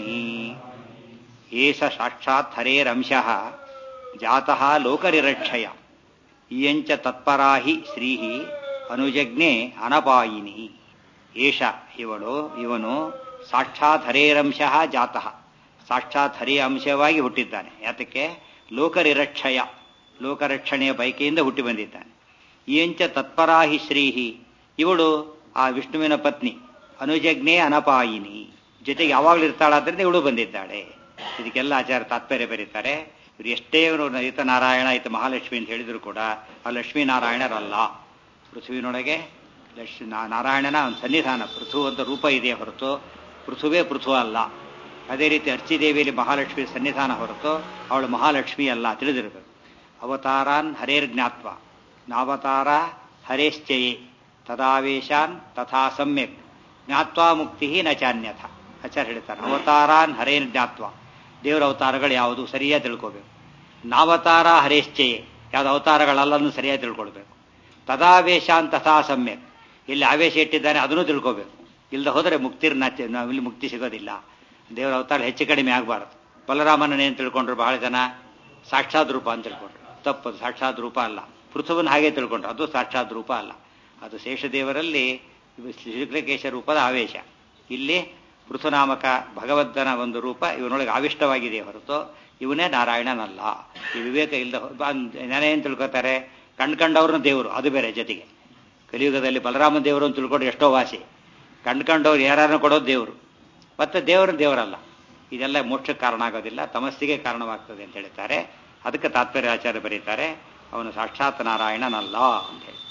ಏಷ ಸಾಕ್ಷಾತ್ ಹರೇರಂಶಃ ಜಾತಃ ಲೋಕರಿರಕ್ಷಯ ಇಯಂಚ ತತ್ಪರಾ ಹಿ ಶ್ರೀಹಿ ಅನುಜಜ್ಞೆ ಅನಪಾಯಿನಿ. ಏಷ ಇವನು ಸಾಕ್ಷಾತ್ ಹರೇರಂಶಃ ಜಾತಃ, ಸಾಕ್ಷಾತ್ ಹರಿಯ ಅಂಶವಾಗಿ ಹುಟ್ಟಿದ್ದಾನೆ. ಯಾತಕ್ಕೆ? ಲೋಕರಿರಕ್ಷಯ, ಲೋಕರಕ್ಷಣೆಯ ಬಯಕೆಯಿಂದ ಹುಟ್ಟಿ ಬಂದಿದ್ದಾನೆ. ಇಯಂಚ ತತ್ಪರಾ ಹಿ ಶ್ರೀಹಿ, ಇವಳು ಆ ವಿಷ್ಣುವಿನ ಪತ್ನಿ. ಅನುಜಜ್ಞೆ ಅನಪಾಯಿನಿ, ಜೊತೆಗೆ ಯಾವಾಗಲೂ ಇರ್ತಾಳಾದ್ರಿಂದ ಇವಳು ಬಂದಿದ್ದಾಳೆ. ಇದಕ್ಕೆಲ್ಲ ಆಚಾರ್ಯ ತಾತ್ಪರ್ಯ ಬರೀತಾರೆ. ಇವರು ಎಷ್ಟೇ ಈತ ನಾರಾಯಣ ಈತ ಮಹಾಲಕ್ಷ್ಮಿ ಅಂತ ಹೇಳಿದ್ರು ಕೂಡ ಆ ಲಕ್ಷ್ಮೀ ನಾರಾಯಣರಲ್ಲ. ಪೃಥ್ವಿನೊಳಗೆ ನಾರಾಯಣನ ಒಂದು ಸನ್ನಿಧಾನ, ಪೃಥು ಅಂತ ರೂಪ ಇದೆಯೇ ಹೊರತು ಪೃಥುವೇ ಪೃಥು ಅಲ್ಲ. ಅದೇ ರೀತಿ ಅರ್ಚಿದೇವಿಯಲ್ಲಿ ಮಹಾಲಕ್ಷ್ಮಿ ಸನ್ನಿಧಾನ ಹೊರತು ಅವಳು ಮಹಾಲಕ್ಷ್ಮಿ ಅಲ್ಲ, ತಿಳಿದಿರಬೇಕು. ಅವತಾರಾನ್ ಹರೇರ್ ಜ್ಞಾತ್ವ ನಾವತಾರ ಹರೇಶ್ಚಯೇ ತದಾವೇಶಾನ್ ತಥಾ ಸಮ್ಯಕ್ ಜ್ಞಾತ್ವಾ ಮುಕ್ತಿ ನ ಚಾನ್ಯಥ. ಆಚಾರ್ಯ ಹೇಳ್ತಾರೆ, ಅವತಾರಾನ್ ಹರೇರ್ ಜ್ಞಾತ್ವ, ದೇವರ ಅವತಾರಗಳು ಯಾವುದು ಸರಿಯಾಗಿ ತಿಳ್ಕೋಬೇಕು. ನಾವತಾರ ಹರೇಶ್ಚಯೇ, ಯಾವ್ದು ಅವತಾರಗಳಲ್ಲನ್ನು ಸರಿಯಾಗಿ ತಿಳ್ಕೊಳ್ಬೇಕು. ತದಾವೇಶಾನ್ ತಥಾ ಸಮ್ಯಕ್, ಇಲ್ಲಿ ಆವೇಶ ಇಟ್ಟಿದ್ದಾನೆ ಅದನ್ನು ತಿಳ್ಕೋಬೇಕು. ಇಲ್ಲದ ಹೋದರೆ ಇಲ್ಲಿ ಮುಕ್ತಿ ಸಿಗೋದಿಲ್ಲ. ದೇವರ ಅವತಾರ ಹೆಚ್ಚು ಕಡಿಮೆ ಆಗಬಾರದು. ಬಲರಾಮನೇನು ತಿಳ್ಕೊಂಡ್ರು ಬಹಳ ಜನ? ಸಾಕ್ಷಾತ್ ರೂಪ ಅಂತ ತಿಳ್ಕೊಂಡ್ರು. ತಪ್ಪದು, ಸಾಕ್ಷಾತ್ ರೂಪ ಅಲ್ಲ. ಪೃಥುವನ್ನು ಹಾಗೆ ತಿಳ್ಕೊಂಡ್ರು, ಅದು ಸಾಕ್ಷಾತ್ ರೂಪ ಅಲ್ಲ. ಅದು ಶೇಷದೇವರಲ್ಲಿ ಶ್ರೀಕೇಶ ರೂಪದ ಆವೇಶ. ಇಲ್ಲಿ ಪೃಥುನಾಮಕ ಭಗವಂತನ ಒಂದು ರೂಪ ಇವನೊಳಗೆ ಆವಿಷ್ಟವಾಗಿದೆ ಹೊರತು ಇವನೇ ನಾರಾಯಣನಲ್ಲ. ಈ ವಿವೇಕ ಇಲ್ಲದ ಏನೇನು ತಿಳ್ಕೊತಾರೆ? ಕಂಡ್ಕಂಡವ್ರನ್ನ ದೇವರು, ಅದು ಬೇರೆ. ಜೊತೆಗೆ ಕಲಿಯುಗದಲ್ಲಿ ಬಲರಾಮ ದೇವರು ಅಂತ ತಿಳ್ಕೊಂಡ್ರೆ ಎಷ್ಟೋ ವಾಸಿ. ಕಂಡ್ಕಂಡವ್ರು ಯಾರನ್ನು ಕೊಡೋದು ದೇವರು, ಮತ್ತೆ ದೇವರಲ್ಲ. ಇದೆಲ್ಲ ಮೋಕ್ಷಕ್ಕೆ ಕಾರಣ ಆಗೋದಿಲ್ಲ, ತಮಸ್ಸಿಗೆ ಕಾರಣವಾಗ್ತದೆ ಅಂತ ಹೇಳ್ತಾರೆ. ಅದಕ್ಕೆ ತಾತ್ಪರ್ಯ ಆಚಾರ್ಯ ಬರೀತಾರೆ, ಅವನು ಸಾಕ್ಷಾತ್ ನಾರಾಯಣನಲ್ಲ ಅಂತ ಹೇಳಿ.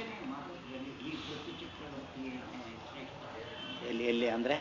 ಎಲ್ಲಿ ಅಂದ್ರೆ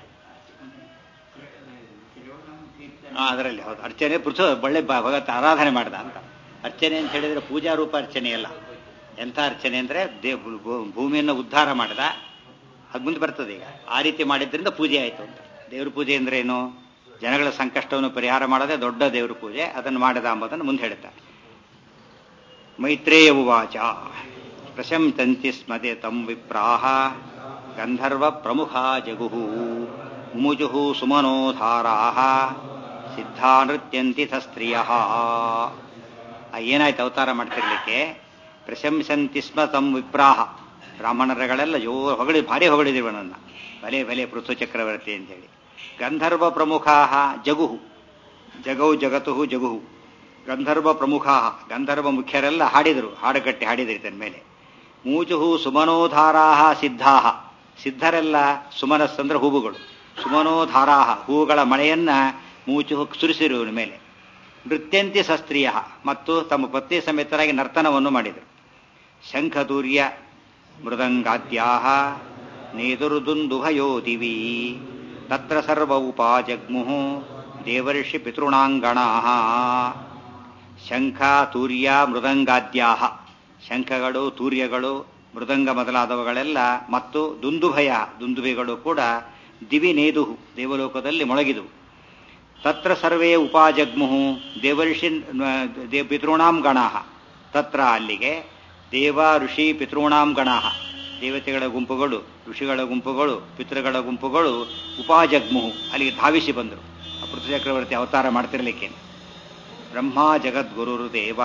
ಅದರಲ್ಲಿ ಹೌದು, ಅರ್ಚನೆ ಪೃಥು ಒಳ್ಳೆ ಭಗವತ್ ಆರಾಧನೆ ಮಾಡ್ದ ಅಂತ. ಅರ್ಚನೆ ಅಂತ ಹೇಳಿದ್ರೆ ಪೂಜಾ ರೂಪ ಅರ್ಚನೆ ಅಲ್ಲ. ಎಂಥ ಅರ್ಚನೆ ಅಂದ್ರೆ ಭೂಮಿಯನ್ನು ಉದ್ಧಾರ ಮಾಡಿದ, ಅದು ಮುಂದೆ ಬರ್ತದೆ. ಈಗ ಆ ರೀತಿ ಮಾಡಿದ್ರಿಂದ ಪೂಜೆ ಆಯಿತು ಅಂತ. ದೇವ್ರ ಪೂಜೆ ಅಂದ್ರೆ ಏನು? ಜನಗಳ ಸಂಕಷ್ಟವನ್ನು ಪರಿಹಾರ ಮಾಡೋದೇ ದೊಡ್ಡ ದೇವ್ರ ಪೂಜೆ. ಅದನ್ನು ಮಾಡಿದ ಎಂಬುದನ್ನು ಮುಂದೆ ಹೇಳ್ತಾರೆ. ಮೈತ್ರೇಯ ಉವಾಚ ಪ್ರಶಂಸಂತಿ ಸ್ಮತೆ ತಂ ವಿಪ್ರಾಹ ಗಂಧರ್ವ ಪ್ರಮುಖ ಜಗುಹು ಮುಮುಜುಹು ಸುಮನೋಧಾರಾಹ ಸಿದ್ಧಾ ನೃತ್ಯಂತಿ ಸ್ತ್ರೀಯಃ. ಏನಾಯ್ತು ಅವತಾರ ಮಾಡ್ತಿರ್ಲಿಕ್ಕೆ? ಪ್ರಶಂಸಂತಿ ಸ್ಮ ತಂ ವಿಪ್ರಾಹ, ಬ್ರಾಹ್ಮಣರುಗಳೆಲ್ಲ ಭಾರಿ ಹೊಗಳಿದ್ರು ನನ್ನ, ಭಲೆ ಪೃಥು ಚಕ್ರವರ್ತಿ ಅಂತೇಳಿ. ಗಂಧರ್ವ ಪ್ರಮುಖಾ ಜಗುಹು, ಜಗೌ ಜಗತು ಜಗುಹು. ಗಂಧರ್ವ ಪ್ರಮುಖಾ, ಗಂಧರ್ವ ಮುಖ್ಯರೆಲ್ಲ ಹಾಡಿದರು, ಹಾಡುಗಟ್ಟಿ ಹಾಡಿದ್ರು ತನ್ನ ಮೇಲೆ. ಮೂಚುಹು ಸುಮನೋಧಾರಾಹ ಸಿದ್ಧಾಹ, ಸಿದ್ಧರೆಲ್ಲ ಸುಮನಸ್ಸಂದ್ರ ಹೂವುಗಳು. ಸುಮನೋಧಾರಾಹ, ಹೂವುಗಳ ಮಳೆಯನ್ನ ಮೂಚುಹು ಸುರಿಸಿರು ಇವನ ಮೇಲೆ. ನೃತ್ಯಂತಿ ಸಸ್ತ್ರೀಯ, ಮತ್ತು ತಮ್ಮ ಪತ್ನಿ ಸಮೇತರಾಗಿ ನರ್ತನವನ್ನು ಮಾಡಿದರು. ಶಂಖದೂರ್ಯ ಮೃದಂಗಾದ್ಯಾಹ ನೇದುರ್ದುಂದುಭಯೋ ದಿವಿ ತತ್ರ ಸರ್ವ ಉಪಾಜಗ್ಮುಹು ದೇವರ್ಷಿ ಪಿತೃಣಾಂಗಣಾಃ. ಶಂಖ ತೂರ್ಯ ಮೃದಂಗಾದ್ಯಾಹ, ಶಂಖಗಳು ತೂರ್ಯಗಳು ಮೃದಂಗ ಮೊದಲಾದವುಗಳೆಲ್ಲ, ಮತ್ತು ದುಂದುಭಯ ದುಂದುಭಿಗಳು ಕೂಡ ದಿವಿ ನೇದುಹು, ದೇವಲೋಕದಲ್ಲಿ ಮೊಳಗಿದುವು. ತತ್ರ ಸರ್ವೇ ಉಪಾಜಗ್ಮುಹು ದೇವರ್ಷಿ ಪಿತೃಣಾಂ ಗಣಾಃ, ತತ್ರ ಅಲ್ಲಿಗೆ ದೇವ ಋಷಿ ಪಿತॄಣಾಂ ಗಣಾಹ ದೇವತೆಗಳ ಗುಂಪುಗಳು, ಋಷಿಗಳ ಗುಂಪುಗಳು, ಪಿತೃಗಳ ಗುಂಪುಗಳು ಉಪಾಜಗ್ಮುಹು ಅಲ್ಲಿಗೆ ಧಾವಿಸಿ ಬಂದರು. ಆ ಪೃಥ್ವಿ ಚಕ್ರವರ್ತಿ ಅವತಾರ ಮಾಡ್ತಿರ್ಲಿಕ್ಕೆ. ಬ್ರಹ್ಮ ಜಗದ್ಗುರು ದೇವ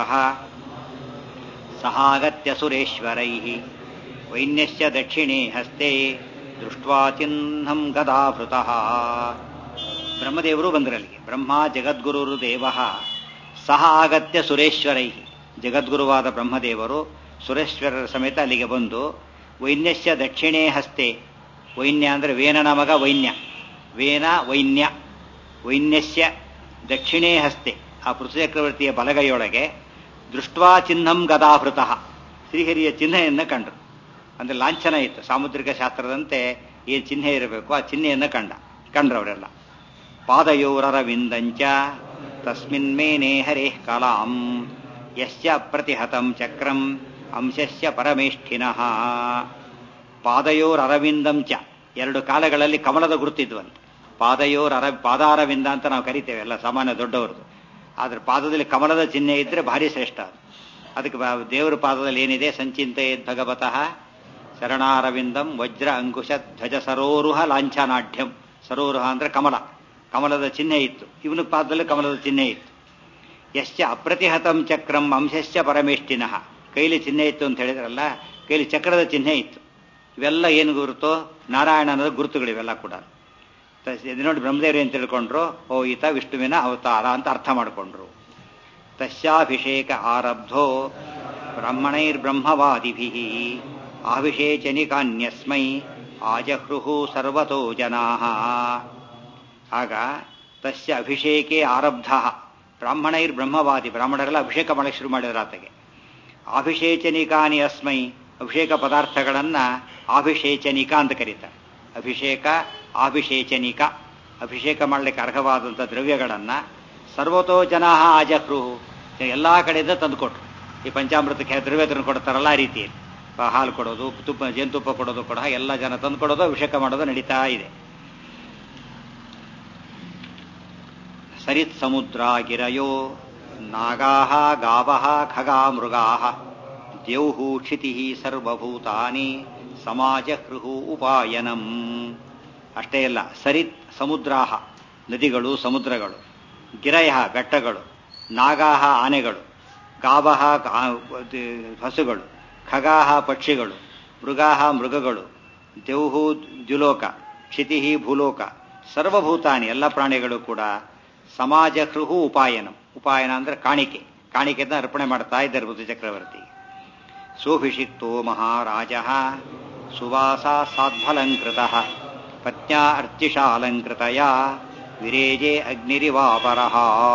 ಸಹಾಗತ್ಯ ಸುರೇಶ್ವರೈ ವೈನ್ಯಶ್ಚ ದಕ್ಷಿಣೇ ಹಸ್ತೆ ದೃಷ್ಟ್ವಾ ಚಿಹ್ನಂ ಗದಾಭೃತಃ. ಬ್ರಹ್ಮದೇವರು ಬಂದರಲ್ಲಿಗೆ. ಬ್ರಹ್ಮ ಜಗದ್ಗುರು ದೇವ ಸಹ ಆಗತ್ಯ ಸುರೇಶ್ವರೈ, ಜಗದ್ಗುರುವಾದ ಬ್ರಹ್ಮದೇವರು ಸುರೇಶ್ವರರ ಸಮೇತ ಅಲ್ಲಿಗೆ ಬಂದು ವೈನ್ಯಶ್ಚ ದಕ್ಷಿಣೇ ಹಸ್ತೆ, ವೈನ್ಯ ಅಂದರೆ ವೇನನ ಮಗ ವೈನ್ಯ, ವೇನ ವೈನ್ಯ, ವೈನ್ಯಸ್ಯ ದಕ್ಷಿಣೇ ಹಸ್ತೆ ಆ ಪೃಥ್ವಿ ಚಕ್ರವರ್ತಿಯ ಬಲಗೈಯೊಳಗೆ ದೃಷ್ಟ್ವಾ ಚಿಹ್ನಂ ಗದಾಭೃತಃ ಶ್ರೀಹರಿಯ ಚಿಹ್ನೆಯನ್ನು ಕಂಡರು. ಅಂದರೆ ಲಾಂಛನ ಇತ್ತು, ಸಾಮುದ್ರಿಕ ಶಾಸ್ತ್ರದಂತೆ ಏನು ಚಿಹ್ನೆ ಇರಬೇಕು ಆ ಚಿಹ್ನೆಯನ್ನು ಕಂಡ್ರವರೆಲ್ಲ. ಪಾದಯೋರರವಿಂದಂಚ ತಸ್ಮಿನ್ ಮೇನೆ ಹರೇಃ ಕಲಾಂ ಯಶ್ಚ ಪ್ರತಿಹತಂ ಚಕ್ರಂ ಅಂಶಸ್ಯ ಪರಮೇಷ್ಠಿನಃ. ಪಾದಯೋರರವಿಂದಂಚ ಎರಡು ಕಾಲಗಳಲ್ಲಿ ಕಮಲದ ಗುರುತಿದ್ವಂತೆ. ಪಾದಾರವಿಂದ ಅಂತ ನಾವು ಕರಿತೇವೆ ಎಲ್ಲ ಸಾಮಾನ್ಯ ದೊಡ್ಡವರದು. ಆದರೆ ಪಾದದಲ್ಲಿ ಕಮಲದ ಚಿಹ್ನೆ ಇದ್ರೆ ಭಾರಿ ಶ್ರೇಷ್ಠ. ಅದಕ್ಕೆ ದೇವರ ಪಾದದಲ್ಲಿ ಏನಿದೆ, ಸಂಚಿಂತೆಯೇದ್ ಭಗವತಃ ಶರಣಾರವಿಂದಂ ವಜ್ರ ಅಂಕುಶ ಧ್ವಜ ಸರೋರುಹ ಲಾಂಛನಾಢ್ಯಂ. ಸರೋರುಹ ಅಂದ್ರೆ ಕಮಲ, ಕಮಲದ ಚಿಹ್ನೆ ಇತ್ತು. ಇವನ ಪಾದದಲ್ಲಿ ಕಮಲದ ಚಿಹ್ನೆ ಇತ್ತು. ಯಶ್ಚ ಅಪ್ರತಿಹತಂ ಚಕ್ರಂ ಅಂಶಶ್ಚ ಪರಮೇಷ್ಠಿನಃ. ಕೈಲಿ ಚಿಹ್ನೆ ಇತ್ತು ಅಂತ ಹೇಳಿದ್ರಲ್ಲ, ಕೈಲಿ ಚಕ್ರದ ಚಿಹ್ನೆ ಇತ್ತು. ಇವೆಲ್ಲ ಏನು ಗುರುತು? ನಾರಾಯಣನದ ಗುರುತುಗಳು ಇವೆಲ್ಲ ಕೂಡ. ನೋಡಿ ಬ್ರಹ್ಮದೇವರು ಏನು ತಿಳ್ಕೊಂಡ್ರು, ಓ ಈತ ವಿಷ್ಣುವಿನ ಅವತಾರ ಅಂತ ಅರ್ಥ ಮಾಡಿಕೊಂಡ್ರು. ತಸ್ಯಾಭಿಷೇಕ ಆರಬ್ಧೋ ಬ್ರಾಹ್ಮಣೈರ್ಬ್ರಹ್ಮವಾದಿಭಿಃ ಅಭಿಷೇಚನಿಕಾನ್ಯಸ್ಮೈ ಆಜಹೃಹು ಸರ್ವತೋ ಜನಾಃ. ಆಗ ತಸ್ಯ ಅಭಿಷೇಕೆ ಆರಬ್ಧ ಬ್ರಾಹ್ಮಣೈರ್ಬ್ರಹ್ಮವಾದಿ, ಬ್ರಾಹ್ಮಣರೆಲ್ಲ ಅಭಿಷೇಕ ಮಾಡಕ್ಕೆ ಶುರು ಮಾಡಿದ್ರು ಆತಗೆ. ಅಭಿಷೇಚನಿಕಾನಿ ಅಸ್ಮೈ, ಅಭಿಷೇಕ ಪದಾರ್ಥಗಳನ್ನು ಅಭಿಷೇಚನಿಕ ಅಂತ ಕರೀತಾರೆ. ಅಭಿಷೇಕ ಅಭಿಷೇಚನಿಕ, ಅಭಿಷೇಕ ಮಾಡಲಿಕ್ಕೆ ಅರ್ಹವಾದಂಥ ದ್ರವ್ಯಗಳನ್ನು ಸರ್ವತೋ ಜನಾ ಆಜಹೃಹು, ಎಲ್ಲ ಕಡೆಯಿಂದ ತಂದುಕೊಟ್ರು. ಈ ಪಂಚಾಮೃತಕ್ಕೆ ದ್ರವ್ಯ ತಂದು ಕೊಡ್ತಾರಲ್ಲ ಆ ರೀತಿಯಲ್ಲಿ ಹಾಲು ಕೊಡೋದು, ತುಪ್ಪ, ಜೇನುತುಪ್ಪ ಕೊಡೋದು ಕೂಡ ಎಲ್ಲ ಜನ ತಂದು ಕೊಡೋದು, ಅಭಿಷೇಕ ಮಾಡೋದು ನಡೀತಾ ಇದೆ. ಸರಿತ್ ಸಮುದ್ರ ಗಿರಯೋ ನಾಗಾಹ ಗಾವಹ ಖಗಾ ಮೃಗಾಹ ದ್ಯೌಹು ಕ್ಷಿತಿ ಸರ್ವಭೂತಾನಿ ಸಮಾಜಹೃಹು ಉಪಾಯನಂ. ಅಷ್ಟೇ ಅಲ್ಲ, ಸರಿತ್ ಸಮುದ್ರಾಹ ನದಿಗಳು, ಸಮುದ್ರಗಳು, ಗಿರಯ ಬೆಟ್ಟಗಳು, ನಾಗಾಹ ಆನೆಗಳು, ಗಾವಹ ಹಸುಗಳು, ಖಗಾಹ ಪಕ್ಷಿಗಳು, ಮೃಗಾಹ ಮೃಗಗಳು, ದ್ಯೌಹು ದ್ಯುಲೋಕ, ಕ್ಷಿತಿ ಭೂಲೋಕ, ಸರ್ವಭೂತಾನಿ ಎಲ್ಲ ಪ್ರಾಣಿಗಳು ಕೂಡ ಸಮಾಜಹೃಹು ಉಪಾಯನಂ. ಉಪಾಯನ ಅಂದ್ರೆ ಕಾಣಿಕೆ, ಕಾಣಿಕೆಯಿಂದ ಅರ್ಪಣೆ ಮಾಡ್ತಾ ಇದ್ದಾರೆ ಋತು ಚಕ್ರವರ್ತಿ. ಸೋಭಿಷಿಕ್ತೋ ಮಹಾರಾಜ ಸುವಾಸ ಸಾಧ್ವಲಂಕೃತ ಪತ್ನ್ಯಾ ಅರ್ಚಿಷಾ ಅಲಂಕೃತಯ ವಿರೇಜೆ ಅಗ್ನಿರಿವಾಪರಃ.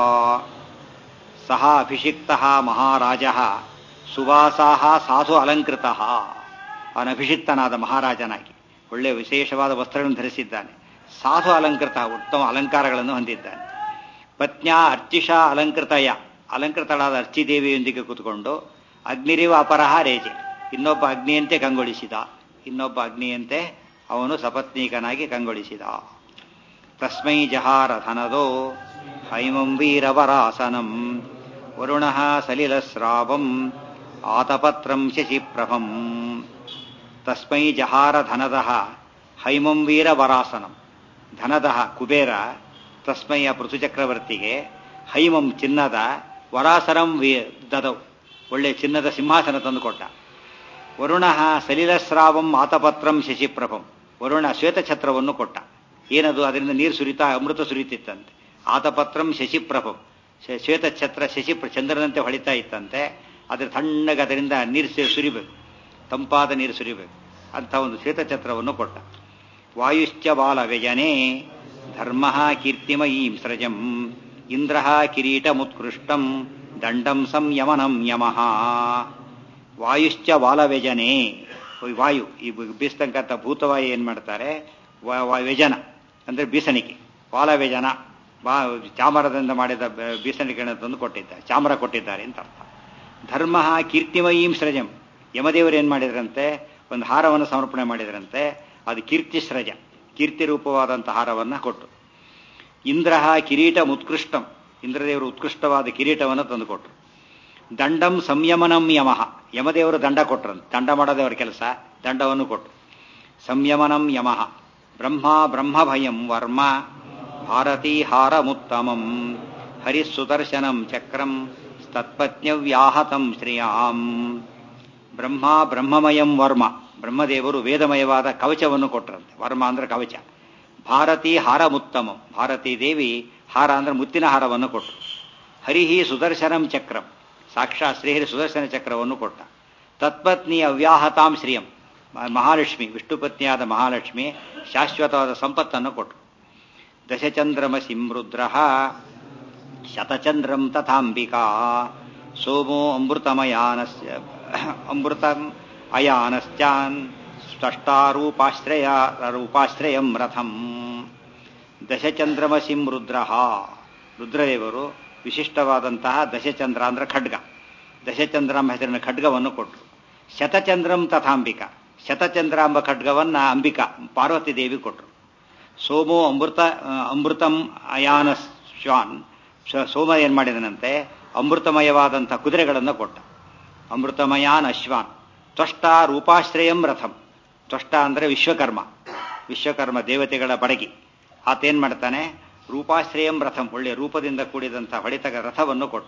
ಸಹ ಅಭಿಷಿಕ್ತ ಮಹಾರಾಜ ಸುವಾಸಾಹ ಸಾಧು ಅಲಂಕೃತ. ಅವನಭಿಷಿಕ್ತನಾದ ಮಹಾರಾಜನಾಗಿ ಒಳ್ಳೆಯ ವಿಶೇಷವಾದ ವಸ್ತ್ರಗಳನ್ನು ಧರಿಸಿದ್ದಾನೆ. ಸಾಧು ಅಲಂಕೃತ, ಉತ್ತಮ ಅಲಂಕಾರಗಳನ್ನು ಹೊಂದಿದ್ದಾನೆ. ಪತ್ನ್ಯಾ ಅರ್ಚಿಷಾ ಅಲಂಕೃತಯ, ಅಲಂಕೃತಳಾದ ಅರ್ಚಿದೇವಿಯೊಂದಿಗೆ ಕೂತ್ಕೊಂಡು ಅಗ್ನಿರಿವ ಅಪರಹ ರೇಜೆ, ಇನ್ನೊಬ್ಬ ಅಗ್ನಿಯಂತೆ ಕಂಗೊಳಿಸಿದ, ಇನ್ನೊಬ್ಬ ಅಗ್ನಿಯಂತೆ ಅವನು ಸಪತ್ನೀಕನಾಗಿ ಕಂಗೊಳಿಸಿದ. ತಸ್ಮೈ ಜಹಾರ ಧನದೋ ಹೈಮಂ ವೀರವರಾಸನಂ ವರುಣಃ ಸಲಿಲಸ್ರಾವಂ ಆತಪತ್ರಂ ಶಶಿಪ್ರಭಂ. ತಸ್ಮೈ ಜಹಾರ ಧನದಃ ಹೈಮಂ ವೀರವರಾಸನಂ. ಧನದಃ ಕುಬೇರ ತಸ್ಮೈ ಆ ಪೃಥುಚಕ್ರವರ್ತಿಗೆ ಹೈಮಂ ಚಿನ್ನದ, ವರಾಸನಂ ದದೌ ಒಳ್ಳೆ ಚಿನ್ನದ ಸಿಂಹಾಸನ ತಂದುಕೊಟ್ಟ. ವರುಣಃ ಸಲಿಲಸ್ರಾವಂ ಆತಪತ್ರಂ ಶಶಿಪ್ರಭಂ. ವರುಣ ಶ್ವೇತಛತ್ರವನ್ನು ಕೊಟ್ಟ. ಏನದು? ಅದರಿಂದ ನೀರು ಸುರಿತಾ ಅಮೃತ ಸುರಿತಿತ್ತಂತೆ. ಆತಪತ್ರಂ ಶಶಿಪ್ರಭಂ, ಶ್ವೇತಛತ್ರ ಚಂದ್ರನಂತೆ ಹೊಳಿತಾ ಇತ್ತಂತೆ. ಅದ್ರ ತಣ್ಣಗೆ ಅದರಿಂದ ನೀರು ಸುರಿಬೇಕು, ತಂಪಾದ ನೀರು ಸುರಿಬೇಕು ಅಂತ ಒಂದು ಶ್ವೇತಛತ್ರವನ್ನು ಕೊಟ್ಟ. ವಾಯುಶ್ಚ ಬಾಲ ವ್ಯಜನೆ ಧರ್ಮ ಕೀರ್ತಿಮಯೀಂ ಸೃಜಂ ಇಂದ್ರ ಕಿರೀಟಮುತ್ಕೃಷ್ಟಂ ದಂಡಂ ಸಂಯಮನಂ ಯಮಃ. ವಾಯುಶ್ಚ ಬಾಲವ್ಯಜನೆ, ವಾಯು ಈ ಬೀಸ್ತಕ್ಕಂಥ ಭೂತವಾಯು ಏನ್ ಮಾಡ್ತಾರೆ, ವ್ಯಜನ ಅಂದ್ರೆ ಬೀಸಣಿಕೆ, ಬಾಲವ್ಯಜನ ಚಾಮರದಿಂದ ಮಾಡಿದ ಬೀಸಣಿಕೆಯನ್ನು ತಂದು ಕೊಟ್ಟಿದ್ದಾರೆ, ಚಾಮರ ಕೊಟ್ಟಿದ್ದಾರೆ ಅಂತ ಅರ್ಥ. ಧರ್ಮ ಕೀರ್ತಿಮಯೀಂ ಸೃಜಂ, ಯಮದೇವರು ಏನ್ ಮಾಡಿದ್ರಂತೆ, ಒಂದು ಹಾರವನ್ನು ಸಮರ್ಪಣೆ ಮಾಡಿದ್ರಂತೆ. ಅದು ಕೀರ್ತಿ ಸೃಜ, ಕೀರ್ತಿ ರೂಪವಾದಂಥ ಹಾರವನ್ನು ಕೊಟ್ಟು. ಇಂದ್ರ ಕಿರೀಟ ಉತ್ಕೃಷ್ಟಂ, ಇಂದ್ರದೇವರು ಉತ್ಕೃಷ್ಟವಾದ ಕಿರೀಟವನ್ನು ತಂದುಕೊಟ್ರು. ದಂಡಂ ಸಂಯಮನಂ ಯಮಃ, ಯಮದೇವರು ದಂಡ ಕೊಟ್ರಂತೆ. ದಂಡ ಮಾಡೋದೇ ಅವ್ರ ಕೆಲಸ, ದಂಡವನ್ನು ಕೊಟ್ಟರು. ಸಂಯಮನಂ ಯಮಃ. ಬ್ರಹ್ಮಭಯಂ ವರ್ಮ ಭಾರತೀ ಹಾರಮುತ್ತಮಂ ಹರಿಸುದರ್ಶನಂ ಚಕ್ರಂ ತತ್ಪತ್ನ್ಯವ್ಯಾಹತಂ ಶ್ರಿಯಾಂ. ಬ್ರಹ್ಮಮಯಂ ವರ್ಮ, ಬ್ರಹ್ಮದೇವರು ವೇದಮಯವಾದ ಕವಚವನ್ನು ಕೊಟ್ಟರಂತೆ. ವರ್ಮ ಅಂದ್ರೆ ಕವಚ. ಭಾರತೀ ಹಾರಮುತ್ತಮಂ, ಭಾರತೀ ದೇವಿ ಹಾರ ಅಂದ್ರೆ ಮುತ್ತಿನ ಹಾರವನ್ನು ಕೊಟ್ಟರು. ಹರಿಹಿ ಸುದರ್ಶನಂ ಚಕ್ರಂ, ಸಾಕ್ಷಾತ್ ಶ್ರೀಹರಿ ಸುದರ್ಶನ ಚಕ್ರವನ್ನು ಕೊಟ್ಟ. ತತ್ಪತ್ನಿ ಅವ್ಯಾಹತಾಂ ಶ್ರಿಯಂ, ಮಹಾಲಕ್ಷ್ಮಿ ವಿಷ್ಣುಪತ್ನಿಯಾದ ಮಹಾಲಕ್ಷ್ಮಿ ಶಾಶ್ವತವಾದ ಸಂಪತ್ತನ್ನು ಕೊಟ್ಟರು. ದಶಚಂದ್ರಮಸಿಂ ರುದ್ರಃ ಶತಚಂದ್ರಂ ತಥಾಂಬಿಕಾ ಸೋಮೋ ಅಮೃತಂ ಅಯಾನಶ್ಚಾನ್ ಸ್ಪಷ್ಟಾರೂಪಾಶ್ರಯಂ ರಥಂ. ದಶಚಂದ್ರಮಸಿಂ ರುದ್ರಃ, ರುದ್ರದೇವರು ವಿಶಿಷ್ಟವಾದಂತಹ ದಶಚಂದ್ರ ಅಂದ್ರೆ ಖಡ್ಗ, ದಶಚಂದ್ರ ಎಂಬ ಹೆಸರಿನ ಖಡ್ಗವನ್ನು ಕೊಟ್ಟರು. ಶತಚಂದ್ರಂ ತಥಾಂಬಿಕಾ, ಶತಚಂದ್ರ ಎಂಬ ಖಡ್ಗವನ್ನ ಅಂಬಿಕಾ ಪಾರ್ವತಿ ದೇವಿ ಕೊಟ್ಟರು. ಸೋಮೋ ಅಮೃತಂ ಅಯಾನ ಶ್ವಾನ್, ಸೋಮ ಏನ್ ಮಾಡಿದನಂತೆ ಅಮೃತಮಯವಾದಂಥ ಕುದುರೆಗಳನ್ನು ಕೊಟ್ಟ. ಅಮೃತಮಯಾನ್ ಅಶ್ವಾನ್. ತ್ವಷ್ಟ ರೂಪಾಶ್ರಯಂ ರಥಂ, ತ್ವಷ್ಟ ಅಂದ್ರೆ ವಿಶ್ವಕರ್ಮ ದೇವತೆಗಳ ಬಡಗಿ. ಆತೇನ್ ಮಾಡ್ತಾನೆ ರೂಪಾಶ್ರಯಂ ರಥಂ, ಒಳ್ಳೆಯ ರೂಪದಿಂದ ಕೂಡಿದಂಥ ಹೊಡಿತಗ ರಥವನ್ನು ಕೊಟ್ಟ.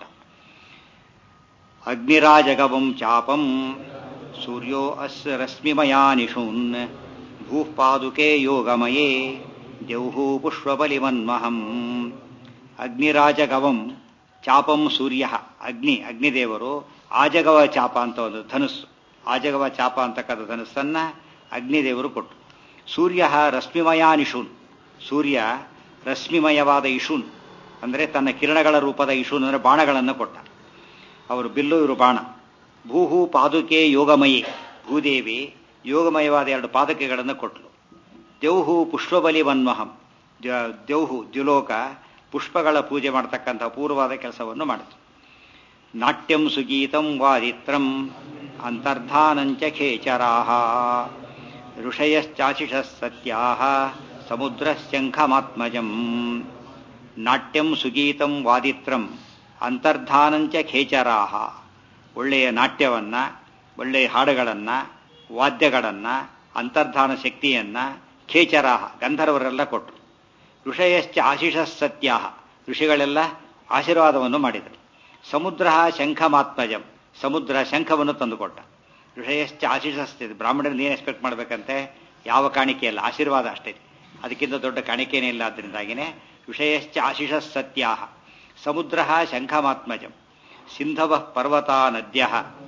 ಅಗ್ನಿರಾಜಗವಂ ಚಾಪಂ ಸೂರ್ಯೋ ರಶ್ಮಿಮಯಾನಿಷೂನ್ ಭೂಃ ಪಾದುಕೆ ಯೋಗಮಯೇ ದ್ಯೌಃ ಪುಷ್ಪಬಲಿಮನ್ಮಹಂ. ಅಗ್ನಿರಾಜಗವಂ ಚಾಪಂ ಸೂರ್ಯ, ಅಗ್ನಿದೇವರು ಆಜಗವ ಚಾಪ ಅಂತ ಒಂದು ಧನುಸ್ಸು, ಆಜಗವ ಚಾಪ ಅಂತಕ್ಕಂಥ ಧನುಸ್ಸನ್ನ ಅಗ್ನಿದೇವರು ಕೊಟ್ಟರು. ಸೂರ್ಯ ರಶ್ಮಿಮಯಾನಿಷೂನ್, ಸೂರ್ಯ ರಶ್ಮಿಮಯವಾದ ಇಶೂನ್ ಅಂದರೆ ತನ್ನ ಕಿರಣಗಳ ರೂಪದ ಇಶೂನ್ ಅಂದರೆ ಬಾಣಗಳನ್ನು ಕೊಟ್ಟ. ಅವರು ಬಿಲ್ಲು, ಇವರು ಬಾಣ. ಭೂಹು ಪಾದುಕೆ ಯೋಗಮಯಿ, ಭೂದೇವಿ ಯೋಗಮಯವಾದ 2 ಪಾದಕೆಗಳನ್ನು ಕೊಟ್ಟರು. ದ್ಯೌಹು ಪುಷ್ಪಬಲಿ ಮನ್ಮಹಂ, ದ್ಯೌಹು ದ್ಯುಲೋಕ ಪುಷ್ಪಗಳ ಪೂಜೆ ಮಾಡತಕ್ಕಂಥ ಅಪೂರ್ವವಾದ ಕೆಲಸವನ್ನು ಮಾಡಿತು. ನಾಟ್ಯಂ ಸುಗೀತಂ ವಾದಿತ್ರಂ ಅಂತರ್ಧಾನಂಚ ಖೇಚರಾಹ ಋಷಯಶ್ಚಾಶಿಷ ಸತ್ಯಾಹ ಸಮುದ್ರಶಂಖಮಾತ್ಮಜಂ. ನಾಟ್ಯಂ ಸುಗೀತಂ ವಾದಿತ್ರಂ ಅಂತರ್ಧಾನಂಚ ಖೇಚರಾಹ, ಒಳ್ಳೆಯ ನಾಟ್ಯವನ್ನ, ಒಳ್ಳೆಯ ಹಾಡುಗಳನ್ನ, ವಾದ್ಯಗಳನ್ನ, ಅಂತರ್ಧಾನ ಶಕ್ತಿಯನ್ನ ಖೇಚರಾಹ ಗಂಧರ್ವರೆಲ್ಲ ಕೊಟ್ಟರು. ಋಷಯಶ್ಚ ಆಶಿಷ ಸತ್ಯಾಹ, ಋಷಿಗಳೆಲ್ಲ ಆಶೀರ್ವಾದವನ್ನು ಮಾಡಿದರು. ಸಮುದ್ರ ಶಂಖಮಾತ್ಮಜಂ, ಸಮುದ್ರ ಶಂಖವನ್ನು ತಂದುಕೊಟ್ಟ. ಋಷಯಶ್ಚ ಆಶಿಷ, ಬ್ರಾಹ್ಮಣರಿಂದ ಏನು ಎಕ್ಸ್ಪೆಕ್ಟ್ ಮಾಡಬೇಕಂತೆ, ಯಾವ ಕಾಣಿಕೆಯಲ್ಲ, ಆಶೀರ್ವಾದ ಅಷ್ಟೇ, ಅದಕ್ಕಿಂತ ದೊಡ್ಡ ಕಾಣಿಕೆನೇ ಇಲ್ಲ. ಆದ್ದರಿಂದಾಗಿನೇ ಋಷಯಶ್ಚ ಆಶಿಷ ಸತ್ಯಾಹ. ಸಮುದ್ರ ಶಂಖಮಾತ್ಮಜಂ. ಸಿಂಧವ ಪರ್ವತಾ ನದ್ಯ